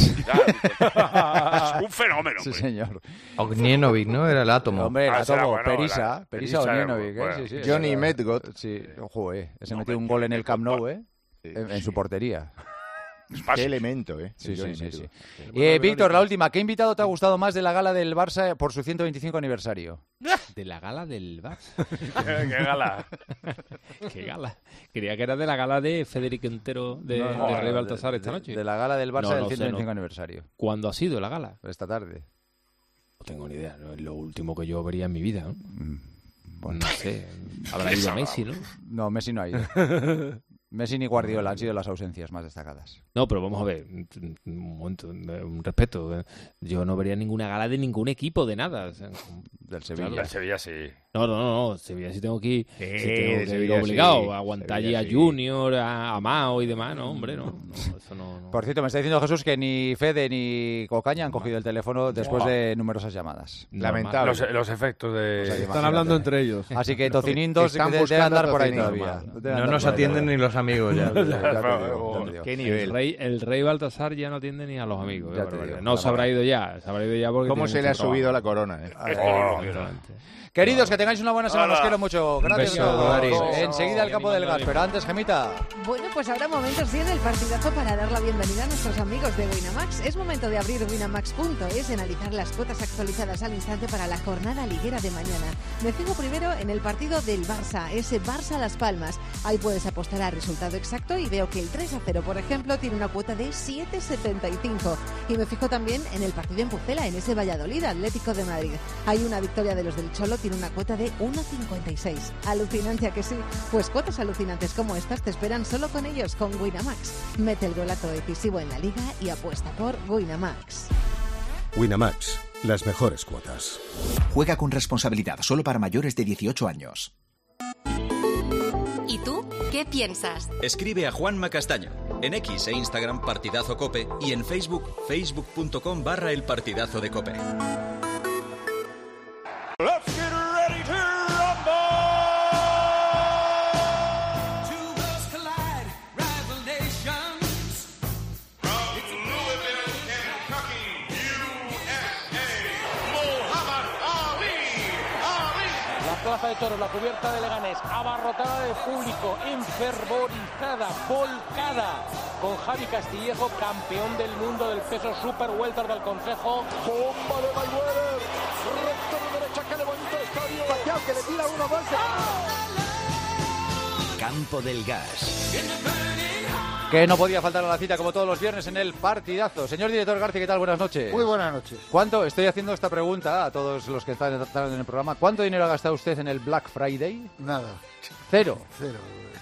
S8: un fenómeno.
S1: Sí,
S8: hombre.
S1: señor.
S4: Ognienovic, ¿no? Era el átomo.
S1: Hombre, el
S8: ah,
S1: átomo.
S8: bueno,
S1: Perisa.
S8: la...
S1: Perisa Ognienovic.
S8: Bueno,
S1: ¿eh? sí, sí,
S7: Johnny
S1: era...
S7: Medgott.
S1: Sí, joder. Ese
S8: no,
S1: metió un
S8: Medgott,
S1: gol en el Camp Nou, ¿eh?
S7: Sí,
S1: en, en
S7: sí.
S1: su portería.
S7: Qué elemento, ¿eh?
S1: Sí, sí, sí, sí.
S7: Eh,
S1: Eh, Víctor, la última. ¿Qué invitado te ha gustado más de la gala del Barça por su ciento veinticinco aniversario?
S4: ¿De la gala del Barça?
S6: ¿Qué gala?
S4: ¿Qué gala? Creía que era de la gala de Federico Entero de,
S1: No, no,
S4: de Rey
S1: de-
S4: Baltasar
S1: de-
S4: esta noche.
S1: De la gala del Barça
S4: No,
S1: del
S4: no sé,
S1: ciento veinticinco
S4: no.
S1: aniversario.
S4: ¿Cuándo ha sido la gala?
S1: Esta tarde.
S4: No tengo ni idea. No es lo último que yo vería en mi vida, ¿no?
S1: Bueno,
S4: no sé. Habrá ido Messi, ¿no?
S1: No, Messi no ha ido. Messi ni Guardiola han sido las ausencias más destacadas.
S4: No, pero vamos a ver, un momento, un respeto. Yo no vería ninguna gala de ningún equipo, de nada. O sea,
S1: Del Sevilla.
S6: Del Sevilla sí.
S4: No, no, no, no. Sevilla sí tengo que ir, sí,
S1: Sí,
S4: tengo que ir
S1: Sevilla
S4: obligado
S1: sí.
S4: a aguantar
S1: Sevilla
S4: allí a
S1: sí.
S4: Junior, a, a Mao y demás. No, hombre, no. no, eso no, no.
S1: Por cierto, me está diciendo Jesús que ni Fede ni Cocaña han cogido el teléfono después de numerosas llamadas.
S7: Lamentable.
S6: Los, los efectos de...
S1: O sea,
S5: Están
S1: imagínate.
S5: hablando entre ellos.
S1: Así que Tocinindos
S7: Están
S1: de- deben
S7: buscando
S1: andar por ahí
S7: Tocinindos,
S1: todavía.
S7: madre.
S1: Deben
S4: No
S1: andar
S4: nos
S1: por ahí
S4: atienden
S1: todavía.
S4: ni los amigos ya.
S1: Ya te digo, ya te digo.
S7: Qué
S4: El
S7: nivel.
S4: rey, el rey Baltasar ya no atiende ni a los amigos.
S1: Ya
S4: qué
S1: te
S4: barbaridad.
S1: digo.
S4: No, se habrá ido ya. Se habrá ido ya porque
S7: ¿Cómo
S4: tiene
S7: se le ha
S4: mucho
S7: subido
S4: trabajo.
S7: la corona, eh?
S6: Oh,
S4: Exactamente.
S1: Queridos, que tengáis una buena semana. Os
S8: Hola.
S1: quiero mucho. Gracias
S4: beso,
S1: a todos.
S4: Dori.
S1: Enseguida el campo del gas. Pero antes, Gemita.
S9: Bueno, pues habrá momentos sí en el partidazo para dar la bienvenida a nuestros amigos de Winamax. Es momento de abrir winamax punto es y analizar las cuotas actualizadas al instante para la jornada liguera de mañana. Me fijo primero en el partido del Barça, ese Barça-Las Palmas. Ahí puedes apostar al resultado exacto y veo que el tres a cero, por ejemplo, tiene una cuota de siete setenta y cinco. Y me fijo también en el partido en Pucela, en ese Valladolid Atlético de Madrid. Hay una victoria de los del Cholo, tiene una cuota de uno cincuenta y seis. Alucinante, ¿a que sí? Pues cuotas alucinantes como estas te esperan solo con ellos, con Winamax. Mete el golazo decisivo en la liga y apuesta por Winamax.
S33: Winamax, las mejores cuotas.
S10: Juega con responsabilidad, solo para mayores de dieciocho años.
S2: ¿Y tú qué piensas?
S3: Escribe a Juanma Castaño. En X e Instagram Partidazo Cope y en Facebook facebook punto com barra el partidazo de Cope.
S13: Let's get ready to rumble. Two worlds collide, rival nations. From Louisville, Kentucky, U S A, Muhammad Ali. Ali.
S11: La plaza de toros, la cubierta de Leganés, abarrotada de público, enfervorizada, volcada, con Javi Castillejo, campeón del mundo del peso super welter del Consejo. Bomba de Mayweather, recto de derecha, que le bonito estadio. Pacquiao, que le tira uno, dos.
S10: Campo del Gas.
S1: Que no podía faltar a la cita como todos los viernes en el partidazo. Señor director García, ¿qué tal? Buenas noches.
S12: Muy buenas noches.
S1: ¿Cuánto? Estoy haciendo esta pregunta a todos los que están en el programa. ¿Cuánto dinero ha gastado usted en el Black Friday?
S12: Nada.
S1: Cero.
S12: Cero.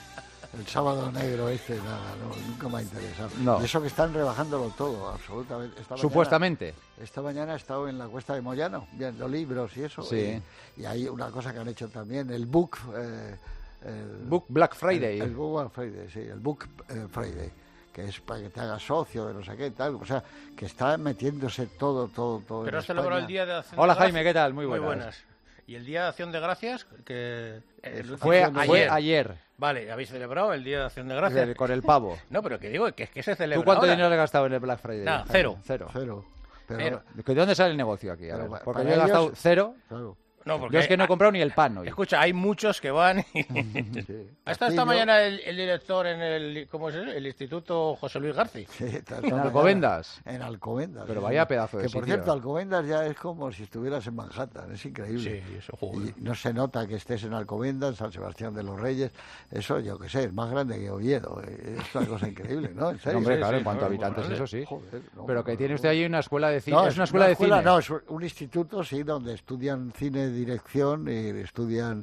S12: El sábado negro este, nada, no, nunca me ha interesado.
S1: No.
S12: Y eso que están rebajándolo todo, absolutamente. Esta
S1: Supuestamente.
S12: Mañana, esta mañana he estado en la Cuesta de Moyano, viendo libros y eso.
S1: Sí.
S12: Y, y hay una cosa que han hecho también, el Book... Eh, el,
S1: Book Black Friday.
S12: El, el Book Black Friday, sí, el Book eh, Friday, que es para que te hagas socio de no sé qué, tal. O sea, que está metiéndose todo, todo, todo.
S11: Pero
S12: en
S11: celebró
S12: España.
S11: el Día de Acción
S1: Hola
S11: de
S1: Jaime,
S11: Gracias.
S1: ¿qué tal? Muy
S11: Muy
S1: buenas.
S11: buenas. ¿Y el Día de Acción de Gracias? Que eh,
S1: Fue,
S11: ayer.
S1: fue ayer.
S11: Vale, ¿habéis celebrado el Día de Acción de Gracias?
S1: Con el pavo.
S11: No, pero que digo, que es que se celebra
S1: ¿Tú cuánto
S11: ahora.
S1: dinero le has gastado en el Black Friday?
S11: Nada, cero.
S1: Cero.
S12: Cero. Pero,
S11: Cero.
S1: ¿De dónde sale el negocio aquí? A
S12: Pero
S1: ver,
S12: pa-
S1: porque
S12: para
S1: yo he gastado
S12: ellos-
S1: cero.
S12: Claro.
S11: No, porque
S1: Yo es que no he comprado ni el pan hoy.
S11: Escucha, hay muchos que van y...
S12: Sí.
S11: ¿Ha estado esta mañana el, el director en el, ¿cómo es? El Instituto José Luis García?
S12: Sí, esta
S1: ¿En
S12: mañana-
S1: Alcobendas?
S12: En Alcobendas.
S1: Pero
S12: sí,
S1: vaya
S12: sí.
S1: pedazo de
S12: Que por
S1: sitio.
S12: cierto, Alcobendas ya es como si estuvieras en Manhattan, es increíble.
S11: Sí, eso juego.
S12: Y no se nota que estés en Alcobendas, San Sebastián de los Reyes, eso yo qué sé, es más grande que Oviedo, eh, es una cosa increíble, ¿no? En serio.
S1: Hombre,
S12: Sí,
S1: claro,
S12: sí,
S1: en cuanto a
S12: no,
S1: habitantes,
S12: bueno,
S1: eso sí.
S12: joder, no,
S1: Pero que
S12: no,
S1: tiene
S12: no.
S1: usted ahí una escuela de cine.
S12: No,
S1: es una escuela de cine.
S12: No, es un instituto, sí, donde estudian cine, dirección, y estudian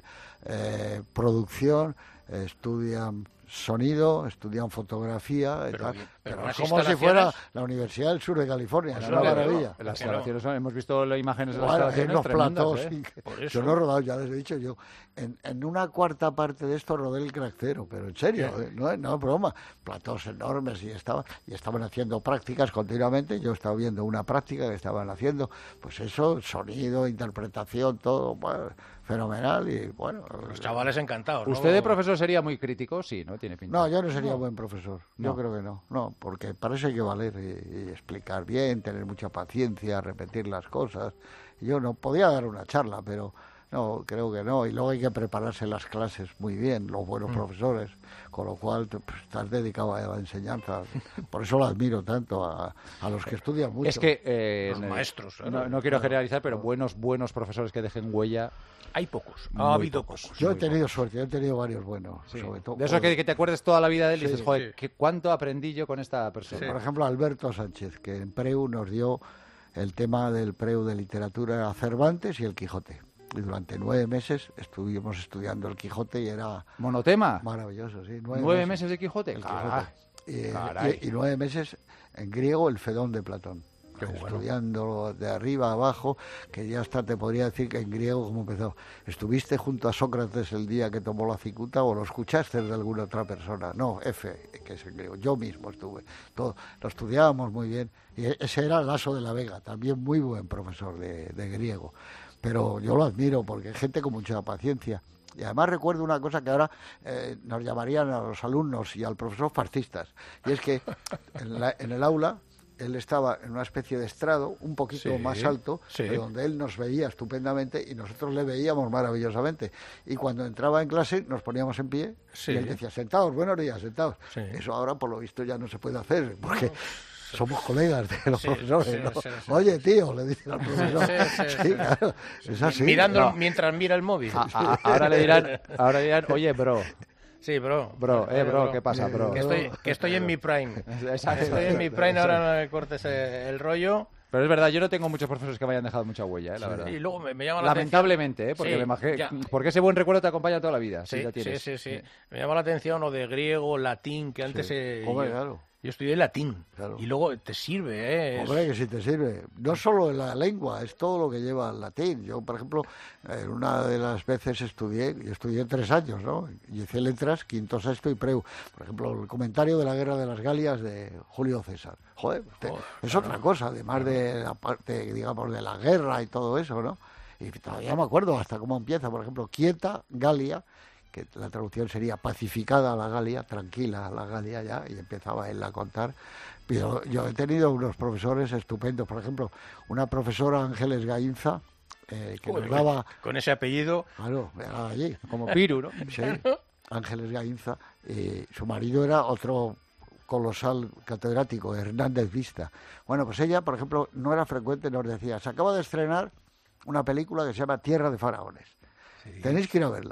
S12: eh, producción, estudian sonido, estudian fotografía, y
S11: Pero
S12: tal.
S11: bien, pero
S12: pero
S11: unas
S12: es como si fuera
S11: instalaciones-
S12: la Universidad del Sur de California,
S11: Pues
S12: es
S11: eso
S12: una
S11: le digo.
S12: maravilla.
S1: Las
S11: Que no.
S1: instalaciones, son- hemos visto las imágenes de las
S12: Bueno, en
S1: instalaciones
S12: los
S1: tremendas,
S12: platós,
S1: ¿eh?
S12: sí.
S11: Por eso.
S12: Yo no he rodado, ya les he dicho yo. En, en una cuarta parte de esto rodé el Crack Cero, pero en serio, eh, no, no es broma. Platós enormes y estaban, y estaban haciendo prácticas continuamente. Yo estaba viendo una práctica que estaban haciendo, pues eso, sonido, interpretación, todo, bueno, fenomenal. Y bueno,
S11: Los chavales encantados, ¿no?
S1: ¿Usted de profesor sería muy crítico? Sí, ¿no? Tiene pinta.
S12: no, yo no sería buen profesor. Yo
S1: No.
S12: creo que no. No, porque para eso hay que valer y, y explicar bien, tener mucha paciencia, repetir las cosas. Yo no podía dar una charla, pero no, creo que no. Y luego hay que prepararse las clases muy bien, los buenos
S11: Mm.
S12: profesores, con lo cual te- pues, estás dedicado a la enseñanza. Por eso lo admiro tanto a, a los que estudian mucho.
S1: Es que eh,
S11: Los
S1: en-
S11: maestros, claro.
S1: no, no quiero generalizar, pero buenos buenos profesores que dejen huella.
S11: Hay pocos.
S1: Muy
S11: Ha habido
S1: pocos.
S11: pocos.
S12: Yo he tenido suerte, yo he tenido varios buenos.
S1: Sí.
S12: Sobre todo,
S1: De eso que, que te acuerdes toda la vida de él y
S12: Sí,
S1: dices, joder,
S12: sí.
S1: ¿qué- ¿cuánto aprendí yo con esta persona?
S12: Por ejemplo, Alberto Sánchez, que en Preu nos dio el tema del Preu de literatura a Cervantes y el Quijote. Y durante nueve meses estuvimos estudiando el Quijote y era
S1: ¿Monotema?
S12: maravilloso, sí.
S1: ¿Nueve meses de Quijote?
S12: El
S1: Caray.
S12: Quijote. Y,
S1: Caray.
S12: y- y nueve meses en griego el Fedón de Platón.
S11: Qué bueno.
S12: Estudiando de arriba a abajo, que ya hasta te podría decir que en griego como empezó. ¿Estuviste junto a Sócrates el día que tomó la cicuta o lo escuchaste de alguna otra persona? No, F, que es en griego. Yo mismo estuve. Todo, lo estudiábamos muy bien. Y ese era Laso de la Vega, también muy buen profesor de, de griego. Pero yo lo admiro porque hay gente con mucha paciencia. Y además recuerdo una cosa que ahora eh, nos llamarían a los alumnos y al profesor fascistas. Y es que en, la- en el aula él estaba en una especie de estrado un poquito
S11: Sí,
S12: más alto,
S11: sí.
S12: de donde él nos veía estupendamente y nosotros le veíamos maravillosamente. Y cuando entraba en clase nos poníamos en pie
S11: Sí.
S12: y él decía, sentados, buenos días, sentados.
S11: Sí.
S12: Eso ahora por lo visto ya no se puede hacer porque... Somos colegas de los
S11: Sí,
S12: profesores,
S11: sí,
S12: ¿no?
S11: sí, sí.
S12: Oye, tío, le dice al profesor.
S11: Sí, sí,
S12: Sí,
S11: sí.
S12: claro, es así.
S11: Mirando
S12: No.
S11: mientras mira el móvil.
S1: A- a- ahora le dirán, ahora dirán, oye, bro,
S11: Sí, bro.
S1: bro, eh, bro, ¿qué pasa, bro?
S11: Que estoy, que estoy en mi prime.
S1: Exacto.
S11: Estoy en mi prime, ahora no me cortes eh, el rollo.
S1: Pero es verdad, yo no tengo muchos profesores que me hayan dejado mucha huella, eh, la verdad.
S11: Y luego me, me llama la
S1: Lamentablemente, ¿eh? Porque,
S11: Sí,
S1: me imagino-
S11: ya.
S1: porque ese buen recuerdo te acompaña toda la vida.
S11: Sí,
S1: si la
S11: sí,
S1: tienes.
S11: sí, sí. Me llama la atención lo de griego, latín, que antes...
S12: Sí.
S11: eh,
S12: Joder,
S11: yo,
S12: claro.
S11: yo estudié latín.
S12: Claro.
S11: Y luego te sirve, ¿eh? Es-
S12: Hombre, que si te sirve. No solo la lengua, es todo lo que lleva el latín. Yo, por ejemplo, en una de las veces estudié, y estudié tres años, ¿no? Y hice letras, quinto, sexto y preu. Por ejemplo, el comentario de la Guerra de las Galias de Julio César. Joder, te- es otra cosa, además de la parte, digamos, de la guerra y todo eso, ¿no? Y todavía me acuerdo hasta cómo empieza, por ejemplo, quieta, Galia, que la traducción sería pacificada la Galia, tranquila la Galia ya, y empezaba él a contar. Pero yo he tenido unos profesores estupendos, por ejemplo, una profesora Ángeles Gainza, eh, que
S11: Joder,
S12: nos daba...
S11: Con ese apellido...
S12: Claro, era allí.
S1: Como Piru, ¿no?
S12: Sí, Ángeles Gainza. Y su marido era otro colosal catedrático, Hernández Vista. Bueno, pues ella, por ejemplo, no era frecuente, nos decía, se acaba de estrenar una película que se llama Tierra de Faraones. Tenéis que ir a verla.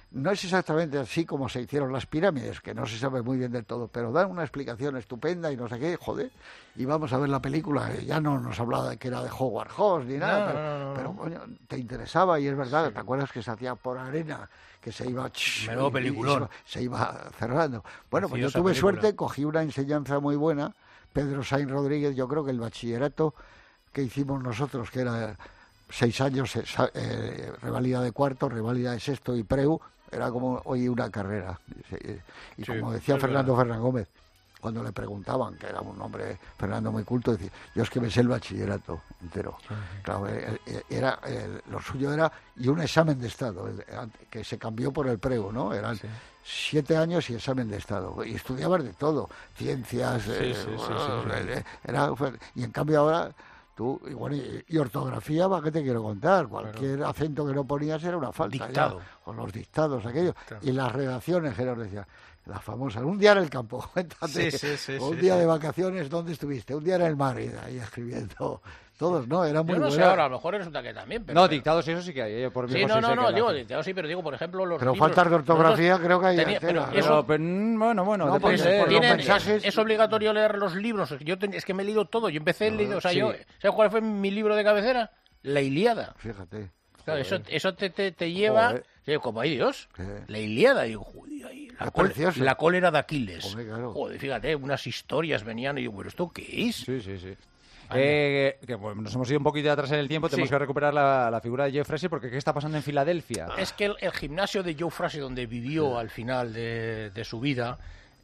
S12: no es exactamente así como se hicieron las pirámides, que no se sabe muy bien del todo, pero dan una explicación estupenda y no sé qué, joder, y vamos a ver la película, ya no nos hablaba de que era de Howard Hawks ni nada,
S14: No,
S12: pero,
S14: no, no, no.
S12: pero, coño, te interesaba y es verdad, ¿te acuerdas que se hacía por arena, que se iba...
S14: Menudo
S12: y- y
S14: peliculón.
S12: Se, se iba cerrando. Bueno, pues yo
S14: Preciosa
S12: tuve
S14: película.
S12: suerte, cogí una enseñanza muy buena, Pedro Sainz Rodríguez, yo creo que el bachillerato que hicimos nosotros, que era seis años, eh, sa- eh, reválida de cuarto, reválida de sexto y preu, era como hoy una carrera. Y, y
S14: Sí,
S12: como decía
S14: es
S12: Fernando
S14: verdad.
S12: Fernán Gómez, cuando le preguntaban, que era un hombre, Fernando muy culto, decía, yo es que me sé el bachillerato entero. Claro, eh, eh, era, eh, lo suyo era, y un examen de Estado, el- que se cambió por el preu, ¿no? Eran siete años y examen de Estado. Y estudiabas de todo, ciencias,
S14: Sí,
S12: eh,
S14: sí, sí,
S12: bueno,
S14: sí, sí.
S12: eh, era, fue- y en cambio ahora... Tú, y, bueno, y, y ortografía, ¿para qué te quiero contar? Cualquier acento que no ponías era una falta. ya,
S14: Dictado.
S12: con los dictados, aquello.
S14: Dictado.
S12: Y las redacciones, que nos decía, las famosas. Un día en el campo, cuéntate.
S14: Sí, sí, sí,
S12: o un
S14: sí,
S12: día
S14: sí.
S12: de vacaciones, ¿dónde estuviste? Un día en el mar, y ahí escribiendo. Todos, ¿no? Era muy
S14: Yo no sé
S12: buena.
S14: ahora, a lo mejor resulta que también. Pero,
S1: No,
S14: pero-
S1: dictados y eso sí que hay. eh, por
S14: Sí,
S1: viejo
S14: no,
S1: sí
S14: no,
S1: sé
S14: no,
S1: que la
S14: digo,
S1: hacen.
S14: dictados sí, pero digo, por ejemplo, los
S12: Pero
S14: libros...
S12: faltas de ortografía,
S14: nosotros
S12: creo que hay
S14: tenía-
S12: tela,
S14: pero
S12: ¿no?
S14: eso-
S1: Pero, pero, mm, bueno, bueno,
S12: No,
S1: depende.
S12: porque
S1: eh.
S12: por los
S14: tienen-
S12: mensajes-
S14: es obligatorio leer los libros. Yo ten- es que me he leído todo. Yo empecé el leído, o sea,
S1: sí.
S14: yo, ¿sabes cuál fue mi libro de cabecera? La Ilíada.
S12: Fíjate.
S14: Claro, eso, eso te, te, te lleva,
S12: Joder.
S14: sí, como hay Dios,
S12: Sí.
S14: la Ilíada, y digo, joder, ahí, la,
S12: Es
S14: col-
S12: precioso.
S14: la cólera de Aquiles.
S12: Joder, claro.
S14: Joder, fíjate, unas historias venían y digo, bueno, ¿esto qué es?
S1: Sí, sí, sí. Eh, que, bueno, nos hemos ido un poquito atrás en el tiempo, tenemos
S14: Sí.
S1: que recuperar la, la figura de Joe Frazier porque ¿qué está pasando en Filadelfia?
S14: Es que el, el gimnasio de Joe Frazier, donde vivió al final de, de su vida,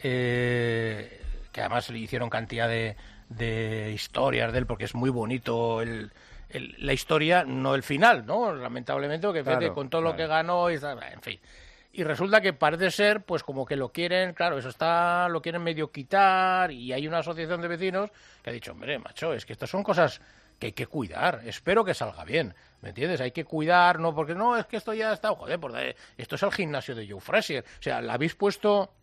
S14: eh, que además le hicieron cantidad de, de historias de él, porque es muy bonito el, el- la historia, no el final, ¿no? Lamentablemente, porque fíjate,
S1: Claro,
S14: con todo lo
S1: claro.
S14: que ganó, y tal, en fin. Y resulta que parece ser, pues como que lo quieren, claro, eso está, lo quieren medio quitar, y hay una asociación de vecinos que ha dicho, hombre, macho, es que estas son cosas que hay que cuidar, espero que salga bien, ¿me entiendes? Hay que cuidar, no, porque no, es que esto ya está, joder, por de- esto es el gimnasio de Joe Frazier, o sea, la habéis puesto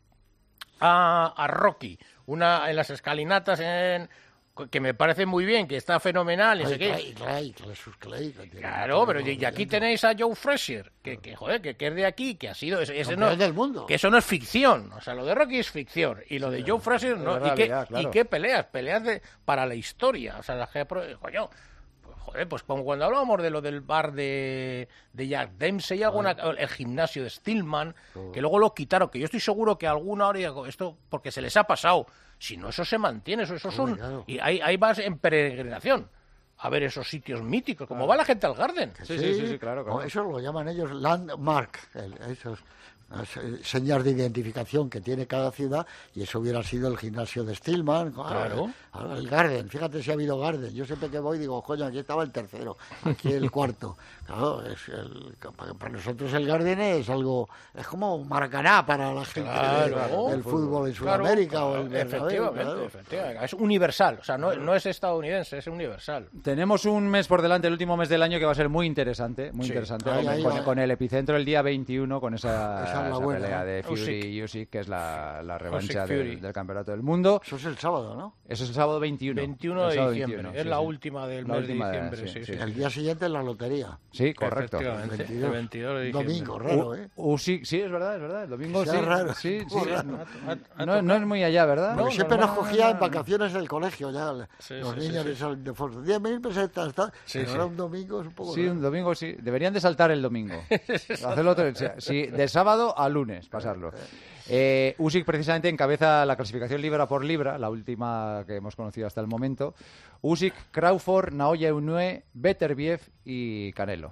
S14: a, a Rocky, una en las escalinatas en que me parece muy bien, que está fenomenal, y no sé
S12: Ay,
S14: qué.
S12: Clay, Clay, Clay, sus Clay, que tiene
S14: Claro, pero y, y aquí
S12: viendo.
S14: tenéis a Joe Frazier, que, que joder, que, que es de aquí, que ha sido ese, ese no,
S12: Campeón del mundo.
S14: que eso no es ficción, o sea, lo de Rocky es ficción y lo de Joe Frazier no,
S1: es
S14: y qué,
S1: realidad, claro.
S14: y qué peleas, peleas de, para la historia, o sea, las que pro- coño, pues, joder, pues como cuando hablábamos de lo del bar de, de Jack Dempsey, alguna, el gimnasio de Stillman, que luego lo quitaron, que yo estoy seguro que alguna hora digo, esto porque se les ha pasado. Si no, eso se mantiene, eso, eso son...
S12: claro.
S14: Y ahí, ahí vas en peregrinación a ver esos sitios míticos, como va la gente al Garden.
S1: Sí, sí, sí, sí, claro, claro.
S12: o Eso lo llaman ellos landmark, el- esos las, eh, señas de identificación que tiene cada ciudad, y eso hubiera sido el gimnasio de Stillman,
S14: Claro.
S12: ahora el Garden, fíjate si ha habido Garden, yo siempre que voy digo, coño, aquí estaba el tercero, aquí el cuarto, claro, es el- para para nosotros el Garden es algo, es como Maracaná para la gente de-
S14: Claro.
S12: del fútbol en
S14: Claro,
S12: Sudamérica o
S14: claro,
S12: el Bernabéu,
S14: efectivamente,
S12: claro.
S14: efectivamente. Es universal, o sea, no, no es estadounidense, es universal.
S1: Tenemos un mes por delante, el último mes del año, que va a ser muy interesante, muy
S14: Sí.
S1: interesante,
S12: Ahí,
S1: con,
S12: ahí,
S1: con-
S12: ahí.
S1: con el epicentro el día veintiuno, con esa,
S12: Esa es la
S1: esa
S12: buena,
S1: pelea
S12: ¿no?
S1: de Fury
S14: Usyk.
S1: y Usyk, que es la, la revancha
S14: Usyk
S1: del,
S14: Fury.
S1: del campeonato del mundo.
S12: Eso es el sábado, ¿no?
S1: Eso es el sábado veintiuno.
S14: veintiuno
S1: El
S14: de
S1: sábado
S14: diciembre,
S1: veintiuno,
S14: es
S1: sí,
S14: la
S1: sí.
S14: última del
S1: La
S14: mes
S1: última
S14: de
S1: de-
S14: diciembre,
S1: sí,
S14: sí,
S1: sí.
S12: El día siguiente es la lotería.
S1: Sí, correcto.
S14: Efectivamente,
S12: veintidós.
S14: el veintidós de diciembre.
S12: Domingo, raro, ¿eh?
S1: U- Usyk, sí, es verdad, es verdad. El domingo
S12: Sea
S1: sí.
S12: raro,
S1: Sí,
S12: muy
S1: sí.
S12: raro.
S1: No, no es muy allá, ¿verdad?
S12: Porque
S14: No,
S12: siempre
S14: no,
S12: nos
S14: no,
S12: cogía
S14: no,
S12: en
S14: no.
S12: vacaciones del colegio ya,
S14: Sí,
S12: los
S14: sí,
S12: niños
S14: sí,
S12: de
S14: sí.
S12: San Ildefonso. diez mil pesetas, tal,
S14: Sí,
S12: pero
S14: sí.
S12: ahora un domingo es un poco
S1: Sí,
S12: raro.
S1: un domingo sí. Deberían de saltar el domingo. Hacerlo otro, o sea, sí, de sábado a lunes, pasarlo. Eh, Usyk precisamente encabeza la clasificación libra por libra, la última que hemos conocido hasta el momento. Usyk, Crawford, Naoya Inoue, Beterbiev y Canelo.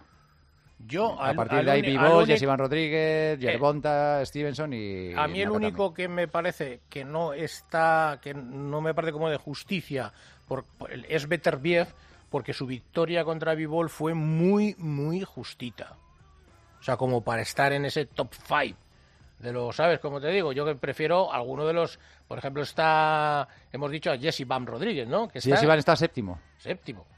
S14: Yo,
S1: A
S14: al-
S1: partir
S14: al
S1: de ahí,
S14: uni- al
S1: Bivol,
S14: uni-
S1: Jesse Van Rodríguez, Yerbonta, Stevenson y
S14: A mí el
S1: Nakatani.
S14: único que me parece que no está, que no me parece como de justicia, por, por- es Beterbiev, porque su victoria contra Bivol fue muy, muy justita. O sea, como para estar en ese top five de los, ¿sabes? Como te digo, yo que prefiero alguno de los, por ejemplo, está, hemos dicho a Jesse Van Rodríguez, ¿no? Que
S1: Sí,
S14: está
S1: Jesse Van está séptimo.
S14: séptimo.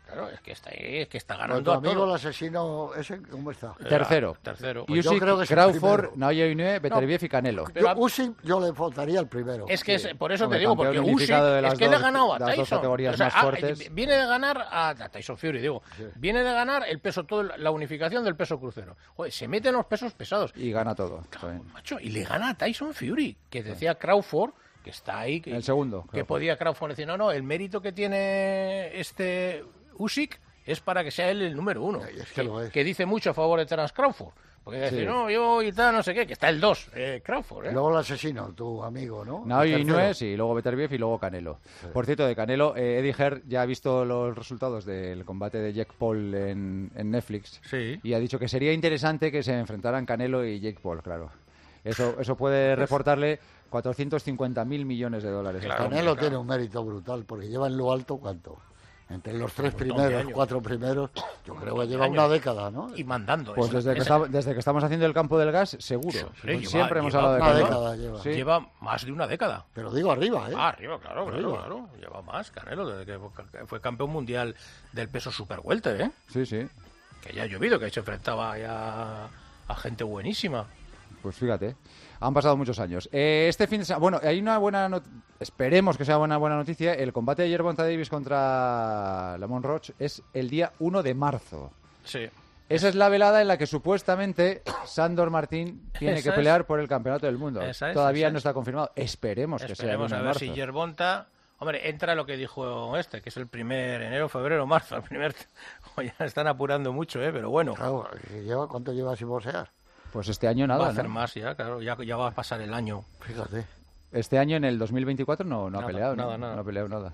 S14: Claro, es que está ahí, es que está
S12: Pero
S14: ganando
S12: tu
S14: a
S12: amigo
S14: todo.
S12: el asesino ese, ¿cómo está?
S1: Tercero.
S14: Tercero.
S12: Pues yo
S1: Usyk,
S12: creo que es el
S1: Crawford,
S12: primero.
S1: Naoya Inoue, Beterbiev y Canelo.
S12: Yo, Usyk, yo le faltaría el primero.
S14: Es que es- por eso
S1: Hombre,
S14: te digo, porque
S1: campeón
S14: Usyk
S1: unificado de
S14: es
S1: las
S14: que le ha
S1: dos-
S14: ganado a
S1: las dos
S14: Tyson.
S1: categorías
S14: O sea,
S1: más
S14: ah,
S1: fuertes.
S14: viene de ganar a, a Tyson Fury, digo. Viene de ganar el peso, todo la unificación del peso crucero. Joder, se mete en los pesos pesados.
S1: Y gana todo. también.
S14: Macho, y le gana a Tyson Fury, que decía Crawford, que está ahí. Que,
S1: El segundo.
S14: Que
S1: Crawford.
S14: podía Crawford decir, no, no, el mérito que tiene este Usyk es para que sea él el número uno.
S12: que lo es.
S14: Que dice mucho a favor de Terence Crawford. Porque dice,
S12: Sí.
S14: no, yo y tal, no sé qué, que está el dos, eh, Crawford.
S12: Y
S14: ¿eh?
S12: luego el asesino, tu amigo, ¿no?
S1: Naoya
S12: El tercero.
S1: Inoue, sí, luego Beterbiev y luego Canelo. Por cierto, de Canelo, eh, Eddie Hearn ya ha visto los resultados del combate de Jake Paul en, en Netflix
S14: Sí.
S1: y ha dicho que sería interesante que se enfrentaran Canelo y Jake Paul, claro. Eso, eso puede reportarle cuatrocientos cincuenta mil millones de dólares.
S12: Claro, Canelo tiene un mérito brutal, porque lleva en lo alto, ¿cuánto? Entre los tres
S14: montón de
S12: primeros,
S14: años.
S12: cuatro primeros, yo creo que
S14: de
S12: lleva
S14: años.
S12: una década, ¿no?
S14: Y mandando.
S1: Pues
S14: esa-
S1: desde que,
S14: esa-
S1: está- desde que estamos haciendo el campo del gas, seguro.
S14: Hombre, lleva-
S1: Siempre hemos
S14: lleva
S1: hablado de
S12: una
S1: Canelo.
S12: década lleva.
S1: Sí.
S14: Lleva más de una década.
S12: Pero digo arriba, ¿eh?
S14: Ah, arriba, claro, claro,
S12: Arriba.
S14: claro. Lleva más, Canelo, desde que fue- fue campeón mundial del peso super welter, ¿eh?
S1: Sí, sí.
S14: Que ya ha llovido, que se enfrentaba ya a gente buenísima.
S1: Pues fíjate, han pasado muchos años. Eh, este fin de semana, bueno, hay una buena, not- esperemos que sea una buena noticia. El combate de Gervonta Davis contra Lamont Roach es el día uno de marzo.
S14: Sí.
S1: Esa es la velada en la que supuestamente Sandor Martín tiene
S14: Esa
S1: que
S14: es.
S1: pelear por el campeonato del mundo.
S14: Esa es,
S1: Todavía
S14: esa
S1: no
S14: es.
S1: está confirmado. Esperemos, que sea el
S14: Esperemos
S1: uno
S14: a
S1: de
S14: ver
S1: marzo.
S14: si Gervonta... Hombre, entra lo que dijo este, que es el primer enero, febrero, marzo. El primer... Oye, están apurando mucho, ¿eh? Pero bueno.
S12: Claro, lleva, ¿cuánto lleva sin boxear?
S1: Pues este año nada,
S14: va a hacer
S1: ¿no?
S14: más ya, claro. Ya, ya va a pasar el año.
S12: Fíjate.
S1: Este año, en el dos mil veinticuatro, no, no ha
S14: Nada,
S1: peleado. ¿no?
S14: nada, nada.
S1: No ha peleado nada.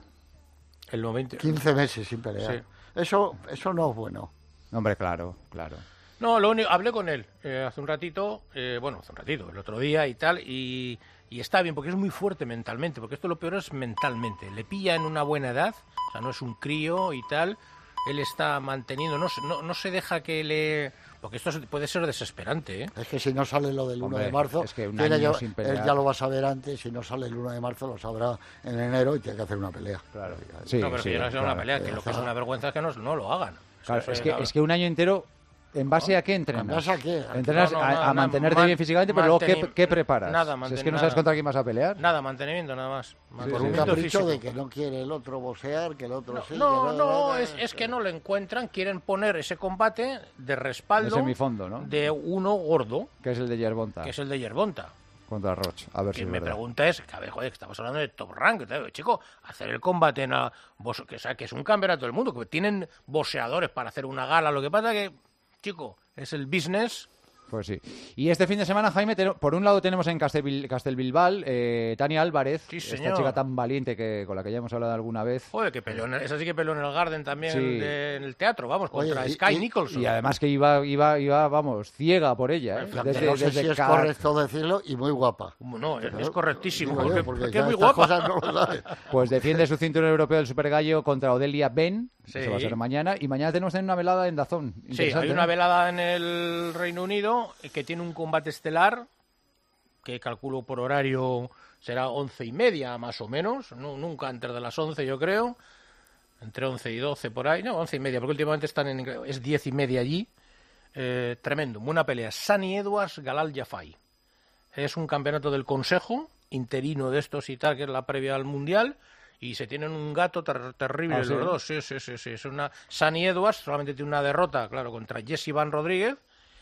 S14: El noventa...
S12: quince meses sin pelear.
S14: Sí.
S12: Eso, eso no es bueno.
S1: Hombre, claro, claro.
S14: No, lo único, hablé con él eh, hace un ratito, eh, bueno, hace un ratito, el otro día y tal, y, y está bien, porque es muy fuerte mentalmente, porque esto lo peor es mentalmente. Le pilla en una buena edad, o sea, no es un crío y tal, él está manteniendo, no, se- no, no se deja que le... Porque esto es- puede ser desesperante, ¿eh?
S12: Es que si no sale lo del uno
S1: Hombre,
S12: de marzo,
S1: es que un
S12: tiene
S1: año
S12: que-
S1: sin
S12: él
S1: pelear.
S12: ya lo va a saber antes. Si no sale el uno de marzo, lo sabrá en enero y tiene que hacer una pelea.
S1: Claro. Sí,
S14: no, pero
S1: sí,
S14: que no sea
S1: claro.
S14: una pelea, que lo que es una vergüenza es que no, no lo hagan.
S1: Claro,
S14: Eso
S1: es que,
S14: claro.
S1: es que un año entero, ¿en base a qué entrenas?
S12: ¿En base a qué?
S1: Entrenas
S14: No, no,
S1: a,
S14: nada,
S1: a
S14: nada,
S1: mantenerte
S14: man-
S1: bien físicamente, pero luego, ¿qué,
S14: manteni-
S1: qué preparas?
S14: Nada,
S1: si es
S14: manten-
S1: que no
S14: nada.
S1: sabes contra quién vas a pelear.
S14: Nada, mantenimiento nada más.
S1: Sí,
S12: Por un
S14: Mantenimiento
S12: capricho
S14: físico.
S12: de que no quiere el otro boxear, que el otro sí.
S14: No,
S12: que
S14: no, es, es que no lo encuentran, quieren poner ese combate de respaldo
S1: De semifondo, ¿no?
S14: de uno gordo,
S1: Que es el de Gervonta
S14: que es el de Yerbonta.
S1: contra Roach. A ver
S14: Que
S1: si es
S14: me
S1: verdad.
S14: pregunta es, que a ver, joder, que estamos hablando de top rank, que te digo, chico, hacer el combate en la, vos- que, o sea, que es un campeonato del mundo, que tienen boxeadores para hacer una gala, lo que pasa que, chico, es el business.
S1: Pues sí. Y este fin de semana, Jaime, te- por un lado tenemos en Castelbil- Castelbilbal eh, Tania Álvarez,
S14: Sí,
S1: esta
S14: señor.
S1: chica tan valiente que con la que ya hemos hablado alguna vez.
S14: Joder, que peleó, en el- esa sí que peleó en el Garden también,
S1: Sí.
S14: de- en el teatro, vamos,
S12: Oye,
S14: contra
S12: y-
S14: Sky
S12: y-
S14: Nicholson.
S1: Y además que iba, iba, iba vamos, ciega por ella. ¿eh?
S12: Fíjate,
S1: Desde-
S12: no sé
S1: desde
S12: si es
S1: cada-
S12: correcto decirlo y muy guapa.
S14: No, es,
S12: Claro,
S14: es correctísimo,
S12: digo yo,
S14: porque,
S12: porque
S14: porque
S12: ya
S14: es muy
S12: estas
S14: guapa.
S12: cosas no lo sabes.
S1: Pues defiende su cinturón europeo del Super Gallo contra Odelia Ben.
S14: Sí.
S1: Eso va a ser mañana. Y mañana tenemos también una velada en Dazón.
S14: Sí,
S1: Interesante,
S14: hay una
S1: ¿no?
S14: velada en el Reino Unido que tiene un combate estelar que calculo por horario será once y media más o menos, no, nunca antes de las once yo creo, entre once y doce por ahí, no, once y media, porque últimamente están en, es diez y media allí, eh, tremendo, buena pelea, Sunny Edwards, Galal Jafai, es un campeonato del Consejo, interino de estos y tal, que es la previa al Mundial, y se tienen un gato ter- terrible
S1: ¿Ah,
S14: los
S1: sí?
S14: dos, sí, sí, sí, sí, es una, Sunny Edwards solamente tiene una derrota, claro, contra Jesse Van Rodríguez,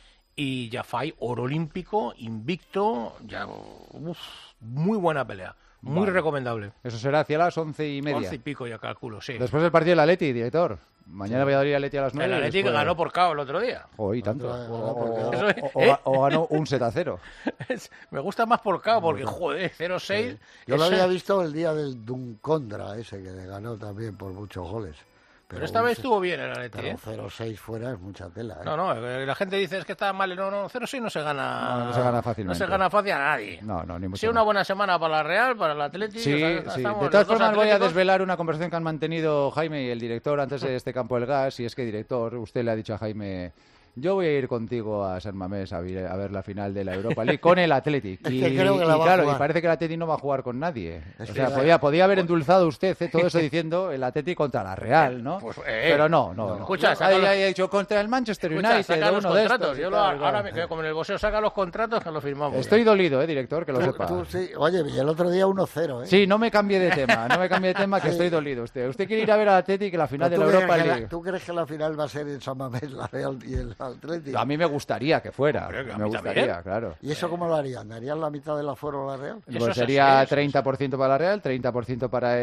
S14: y Jafai, oro olímpico, invicto, ya, uf, muy buena pelea, muy
S1: Vale.
S14: recomendable.
S1: Eso será hacia las once y media.
S14: Once y pico ya calculo, sí.
S1: Después del partido del Atleti, director. Mañana voy a ir al Atleti a las nueve.
S14: El
S1: y
S14: Atlético
S1: después-
S14: ganó por K O el otro día.
S1: Oh, y tanto.
S12: Ganó
S1: O,
S12: por
S1: o-
S12: K O.
S14: Eso es,
S1: o-
S14: ¿eh?
S1: o- o ganó un set a cero.
S14: Me gusta más por K O porque, joder, cero seis.
S12: Yo lo
S14: ese-
S12: había visto el día del Duncondra, ese que le ganó también por muchos goles.
S14: Pero esta
S12: un-
S14: vez estuvo bien el Atleti,
S12: Pero
S14: ¿eh?
S12: cero seis fuera es mucha tela, ¿eh?
S14: No, no, eh, la gente dice es que está mal. No, no, cero seis no se gana.
S1: No, no se gana fácilmente.
S14: No se gana fácil a nadie.
S1: No, no, ni mucho
S14: Sí, una
S1: menos.
S14: buena semana para la Real, para el Atleti.
S1: Sí,
S14: o sea,
S1: sí.
S14: estamos
S1: De
S14: los
S1: todas
S14: dos
S1: formas, voy a
S14: atléticos.
S1: desvelar una conversación que han mantenido Jaime y el director antes de este campo del gas. Y es que, director, usted le ha dicho a Jaime Yo voy a ir contigo a San Mamés a ver, a ver la final de la Europa League con el Athletic.
S12: Es
S1: Y,
S12: que creo que
S1: y
S12: la va a
S1: claro, y
S12: jugar.
S1: parece que el Athletic no va a jugar con nadie.
S12: Es
S1: O
S12: que
S1: sea,
S12: la-
S1: podía, podía haber endulzado usted eh, todo eso diciendo el Athletic contra la Real, ¿no?
S14: Pues, eh,
S1: Pero no, no. no.
S14: Escucha,
S1: Ahí
S14: saca los-
S1: ha dicho contra el Manchester
S14: Escucha,
S1: United,
S14: saca los
S1: uno de
S14: contratos.
S1: estos. y
S14: Yo lo-
S1: tal,
S14: ahora,
S1: claro.
S14: me- como en el boxeo saca los contratos, que los firmamos.
S1: Estoy dolido, eh, director, que lo
S12: Tú-
S1: sepa.
S12: tú sí. Oye, y el otro día uno cero, ¿eh?
S1: Sí, no me cambie de tema, no me cambie de tema, que
S12: Sí.
S1: estoy dolido usted. Usted quiere ir a ver al Athletic en la final de
S12: ¿Tú
S1: la
S12: crees
S1: Europa
S12: que la-
S1: League.
S12: ¿Tú crees que la final va a ser en San Mamés, la Real y el Atlético?
S1: A mí me gustaría que fuera,
S12: Hombre, que a
S1: me
S12: mí
S1: gustaría,
S12: también.
S1: claro.
S12: ¿Y eso cómo lo harían? ¿Darían la mitad del aforo a la Real?
S1: Pues sería treinta por ciento para la Real, treinta por ciento para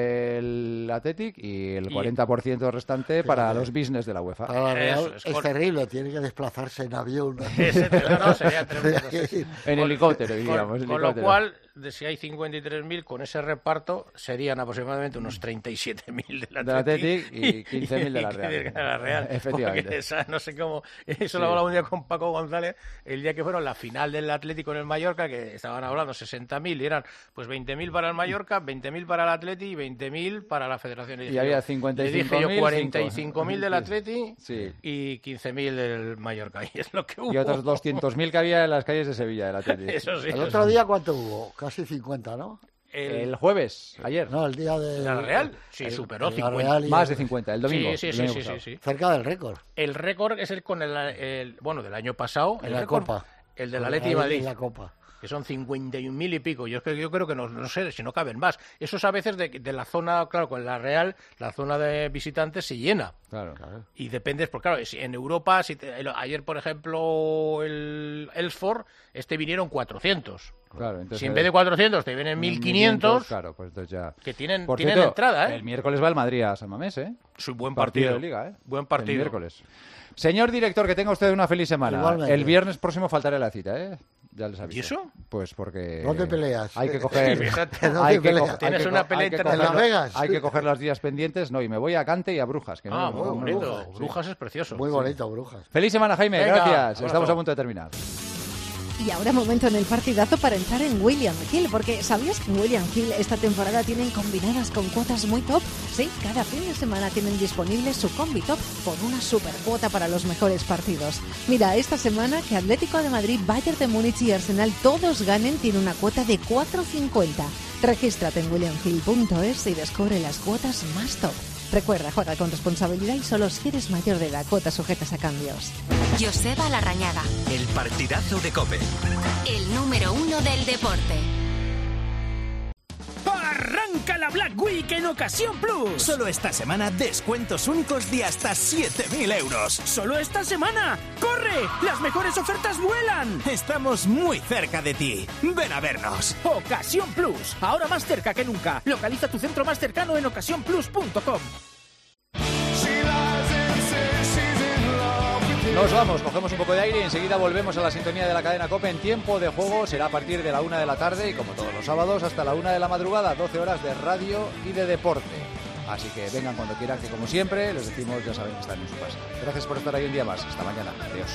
S1: el Athletic y el
S12: Y-
S1: cuarenta por ciento restante para los business de la UEFA.
S12: Para la Real
S14: Eso,
S12: es,
S14: es con-
S12: terrible, tiene que desplazarse en avión.
S14: Ese- no, no, sería tremendo, sí.
S1: En
S14: Con-
S1: helicóptero,
S14: con-
S1: diríamos.
S14: Con, lo cual, de si hay cincuenta y tres mil, con ese reparto serían aproximadamente unos treinta y siete mil del
S1: Del Athletic y quince mil de la
S14: y
S1: Real.
S14: de la Real.
S1: Efectivamente.
S14: Porque esa, no sé cómo, eso
S1: Sí.
S14: lo hablaba un día con Paco González, el día que fueron la final del Atlético en el Mallorca, que estaban hablando sesenta mil y eran pues veinte mil para el Mallorca, veinte mil para el Atleti y veinte mil para la Federación.
S1: Y
S14: dije
S1: había
S14: yo-
S1: cincuenta y
S14: le
S1: cinco
S14: dije yo
S1: mil,
S14: cuarenta y cinco mil del
S1: sí.
S14: Atleti
S1: Sí.
S14: y quince mil del Mallorca. Y es lo que hubo.
S1: Y otros doscientos mil que había en las calles de Sevilla, del Athletic.
S14: Eso sí.
S12: ¿El otro día cuánto hubo? Casi cincuenta, ¿no?
S1: El jueves, ayer.
S12: No, el día de...
S14: ¿La Real? Sí,
S12: el-
S14: superó
S12: la
S14: cincuenta.
S12: Real y
S1: Más
S12: el-
S1: de cincuenta, el domingo.
S14: Sí, sí,
S1: el
S14: sí,
S1: domingo
S14: sí,
S1: pasado.
S14: sí, sí.
S12: Cerca del récord.
S14: El récord es el con el, el- bueno, del año pasado.
S12: En
S14: el
S12: la
S14: récord,
S12: Copa.
S14: El del
S12: Con
S14: Atleti de
S12: la-
S14: Madrid.
S12: en la Copa.
S14: Que son cincuenta y un mil y pico. Yo, es que- yo creo que no, no sé si no caben más. Eso es a veces de, de la zona, claro, con la Real, la zona de visitantes se llena.
S1: Claro.
S14: Y depende, porque claro, si en Europa, si te- el- ayer, por ejemplo, el Elsford, este vinieron cuatrocientos.
S1: Claro, entonces,
S14: Si en vez de cuatrocientos te vienen mil quinientos,
S1: Claro, pues entonces ya.
S14: que tienen,
S1: Por
S14: tienen
S1: cierto,
S14: entrada, ¿eh?
S1: El miércoles va el Madrid a San Mamés, ¿eh?
S14: Sí, buen
S1: Partido
S14: partido.
S1: de Liga, ¿eh?
S14: Buen partido.
S1: El miércoles. Señor director, que tenga usted una feliz semana.
S12: Igualmente.
S1: El viernes próximo faltaré a la cita, ¿eh? Ya les aviso.
S14: ¿Y eso?
S1: Pues porque...
S12: ¿Dónde peleas?
S1: Hay que coger...
S14: Fíjate.
S12: ¿Dónde
S1: hay que
S12: peleas?
S1: co- hay
S14: ¿Tienes
S1: que
S14: una
S1: co-
S14: pelea
S1: hay que
S14: internacional?
S1: coger
S12: ¿En Las
S1: los-
S12: Vegas?
S1: Hay que coger los días pendientes. No, y me voy a Cante y a Brujas. Que
S14: Ah,
S1: no,
S14: muy
S1: no-
S14: bonito.
S12: Brujas, sí.
S14: Brujas es precioso.
S12: Muy bonito, Brujas.
S1: Feliz semana, Jaime.
S14: Venga,
S1: Gracias.
S14: abrazo.
S1: Estamos a punto de terminar.
S9: Y ahora momento en el partidazo para entrar en William Hill, porque ¿sabías que en William Hill esta temporada tienen combinadas con cuotas muy top? Sí, cada fin de semana tienen disponible su combi top por una super cuota para los mejores partidos. Mira, esta semana que Atlético de Madrid, Bayern de Múnich y Arsenal todos ganen tiene una cuota de cuatro cincuenta. Regístrate en william hill punto es y descubre las cuotas más top. Recuerda, juega con responsabilidad y solo si eres mayor de edad, cuotas sujetas a cambios.
S2: Joseba Larrañaga,
S3: El partidazo de COPE.
S2: el número uno del deporte.
S15: ¡Arranca la Black Week en Ocasión Plus! Solo esta semana descuentos únicos de hasta siete mil euros. ¡Solo esta semana! ¡Corre! ¡Las mejores ofertas vuelan! Estamos muy cerca de ti. ¡Ven a vernos! Ocasión Plus, ahora más cerca que nunca. Localiza tu centro más cercano en ocasión plus punto com.
S1: Nos vamos, cogemos un poco de aire y enseguida volvemos a la sintonía de la cadena COPE en tiempo de juego. Será a partir de la una de la tarde y como todos los sábados hasta la una de la madrugada, doce horas de radio y de deporte. Así que vengan cuando quieran, que como siempre les decimos, ya saben que están en su casa. Gracias por estar ahí un día más. Hasta mañana. Adiós.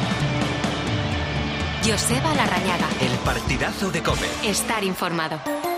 S2: Joseba Larrañaga,
S3: El partidazo de COPE.
S2: estar informado.